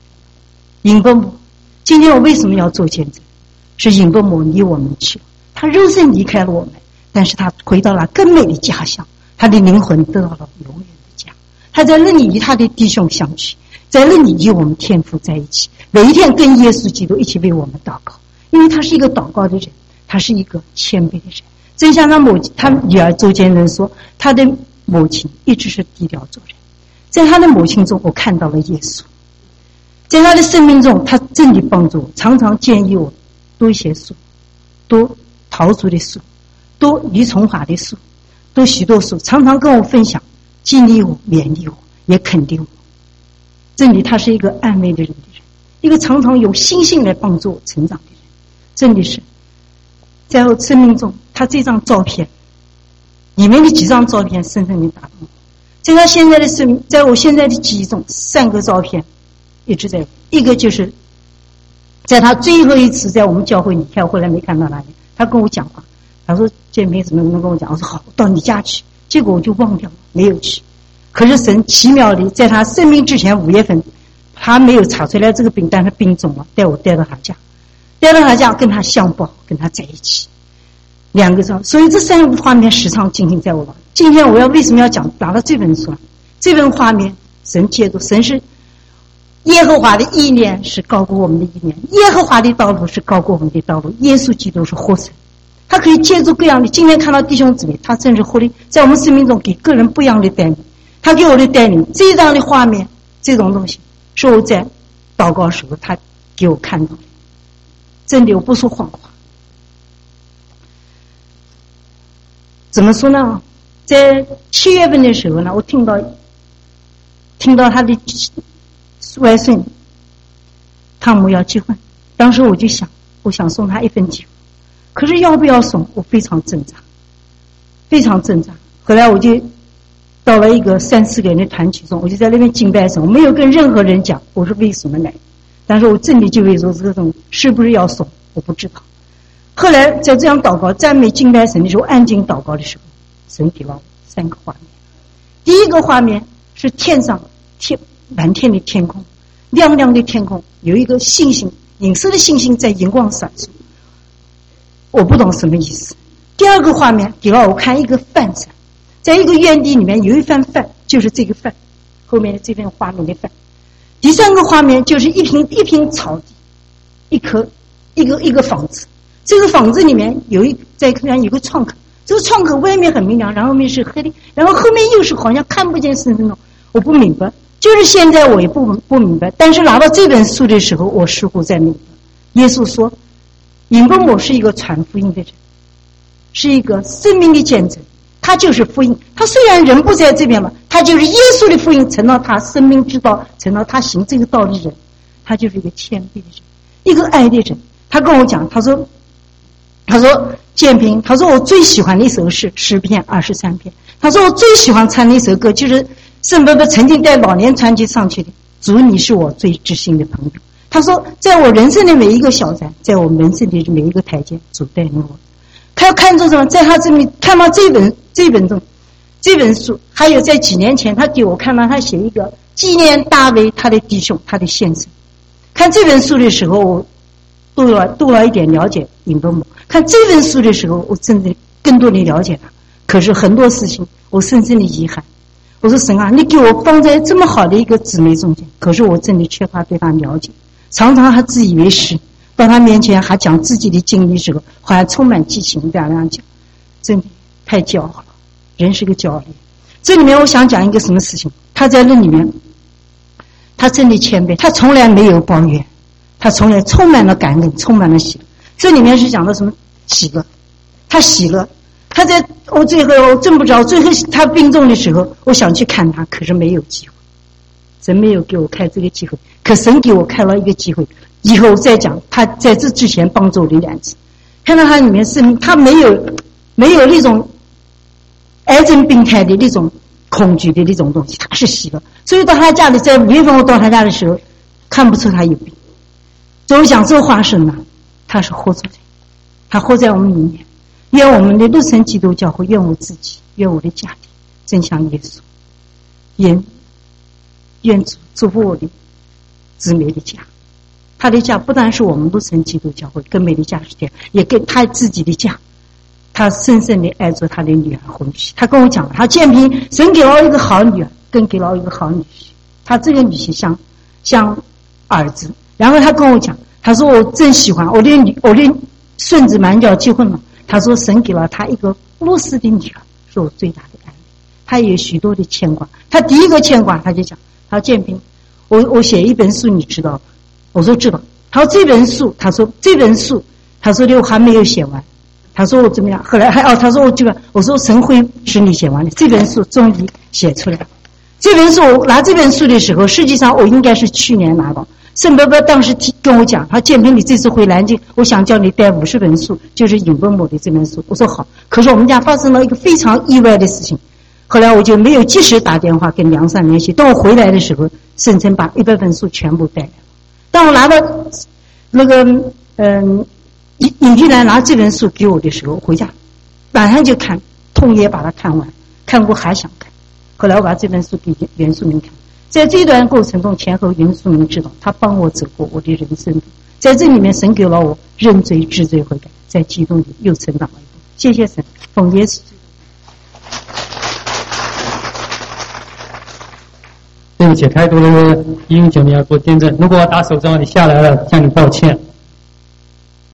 今天我为什么要做见证？是尹伯母离我们去了，他肉身离开了我们，但是他回到了更美的家乡，他的灵魂得到了永远的家。他在那里与他的弟兄相聚，在那里与我们天父在一起，每一天跟耶稣基督一起为我们祷告，因为他是一个祷告的人，他是一个谦卑的人。正像他女儿周坚人说，他的母亲一直是低调做人。在他的母亲中，我看到了耶稣。在他的生命中，他真的帮助我，常常建议我多写书，多陶铸的书，多李崇华的书，多许多书，常常跟我分享，激励我，勉励我，也肯定我。真的，他是一个安慰的人，一个常常有信心来帮助我成长的人。真的是在我生命中，他这张照片里面的几张照片深深的打动我。在他现在的生命，在我现在的记忆中，3个照片一直在。一个就是在他最后一次在我们教会离开，后来没看到他，他跟我讲话，他说建平怎么能跟我讲，我说好，我到你家去。结果我就忘掉了，没有去。可是神奇妙的，在他生病之前5月份，他没有查出来这个病，但是病重了，带我带到他家，跟他相抱，跟他在一起，2个照。所以这3个画面时常进行在我。今天我为什么要拿到这本书？这本画面，神借助，神是耶和华的意念是高过我们的意念，耶和华的道路是高过我们的道路。耶稣基督是活神，他可以借助各样的。今天看到弟兄姊妹，他真是活力，在我们生命中给个人不一样的带领。他给我的带领，这样的画面，这种东西，是我在祷告时候他给我看到的。真的，我不说谎话。怎么说呢？在7月份的时候呢，我听到他的外孙汤姆要结婚，当时我就想，我想送他1份礼物，可是要不要送，我非常挣扎。后来我就到了一个3-4个人的团体中，我就在那边敬拜神，我没有跟任何人讲我是为什么来，但是我真的就为说这种是不是要送，我不知道。后来在这样祷告赞美敬拜神的时候，安静祷告的时候，神给了我3个画面。第一个画面是天上蓝天的天空，亮亮的天空，有一个星星，银色的星星在荧光闪烁，我不懂什么意思。第二个画面给了我看一个饭菜，在一个院地里面有一饭饭，就是这个饭，后面的这份画面的饭。第3个画面就是一片草地，一个房子，这个房子里面在看有个窗口，这个窗口外面很明亮，然后面是黑的，然后后面又是好像看不见深深的，我不明白。就是现在我也不明白，但是拿到这本书的时候，我似乎在明白。耶稣说，尹伯母是一个传福音的人，是一个生命的见证，他就是福音。他虽然人不在这边嘛，他就是耶稣的福音，成了他生命之道，成了他行这个道的人。他就是一个谦卑的人，一个爱的人。他跟我讲，他说建平，他说我最喜欢的一首诗诗篇23篇，他说我最喜欢唱的一首歌就是圣伯伯曾经带老年传奇上去的，主你是我最知心的朋友。他说在我人生的每一个小站，在我人生的每一个台阶，主带领我。他要看中什么？在他这里看到这本书，还有在几年前他给我看到他写一个纪念大卫他的弟兄他的先生。看这本书的时候，我多了一点了解尹伯母。看这本书的时候，我真的更多的了解他。可是很多事情我深深的遗憾。我说神啊，你给我放在这么好的一个姊妹中间，可是我真的缺乏对他了解。常常他自以为是，到他面前还讲自己的经历的时候，好像充满激情这样讲，真的太骄傲了。人是个骄傲的人。这里面我想讲一个什么事情？他在那里面，他真的谦卑，他从来没有抱怨，他从来充满了感恩，充满了喜乐。这里面是讲到什么喜乐？他喜乐。他在我最后我真不知道，最后他病重的时候，我想去看他，可是没有机会，神没有给我开这个机会，可神给我开了一个机会。以后再讲，他在这之前帮助我的2次，看到他里面是他没有那种癌症病态的那种恐惧的那种东西，他是喜乐。所以到他家里，在5月份我到他家的时候，看不出他有病。所以我讲这话是呢，他是活着的，他活在我们里面。愿我们的路程基督教会，愿我自己，愿我的家庭，真像耶稣。愿主祝福我的姊妹的家。他的家不但是我们路程基督教会跟美的家是这样，也跟他自己的家。他深深地爱着他的女儿红旗。他跟我讲，他建平神给了一个好女儿，更给了一个好女婿。他这个女婿像儿子。然后他跟我讲，他说我真喜欢我的孙子满就要结婚了。他说神给了他一个罗斯的女儿，是我最大的安慰。他也有许多的牵挂。他第一个牵挂，他就讲，他说建平，我写一本书，你知道吧？我说知道。他说这本书，他说我还没有写完。他说我怎么样？后来他说我说神会使你写完的。这本书终于写出来了。这本书我拿这本书的时候，实际上我应该是去年拿到。圣伯伯当时跟我讲，他建平你这次回南京，我想叫你带50本书，就是尹伯母的这本书。我说好。可是我们家发生了一个非常意外的事情，后来我就没有及时打电话跟梁山联系。等我回来的时候，圣称把100本书全部带来了。当我拿到那个尹居兰拿这本书给我的时候，回家晚上就看，通夜把它看完，看过还想看。后来我把这本书给袁素明看，在这段过程中，前后袁素明知道，他帮我走过我的人生路。在这里面，神给了我认罪、知罪、悔改，在基督里又成长了一步。谢谢神，奉耶稣。 对不起，太多的弟兄姐妹要做见证。如果我打手仗你下来了，向你道歉。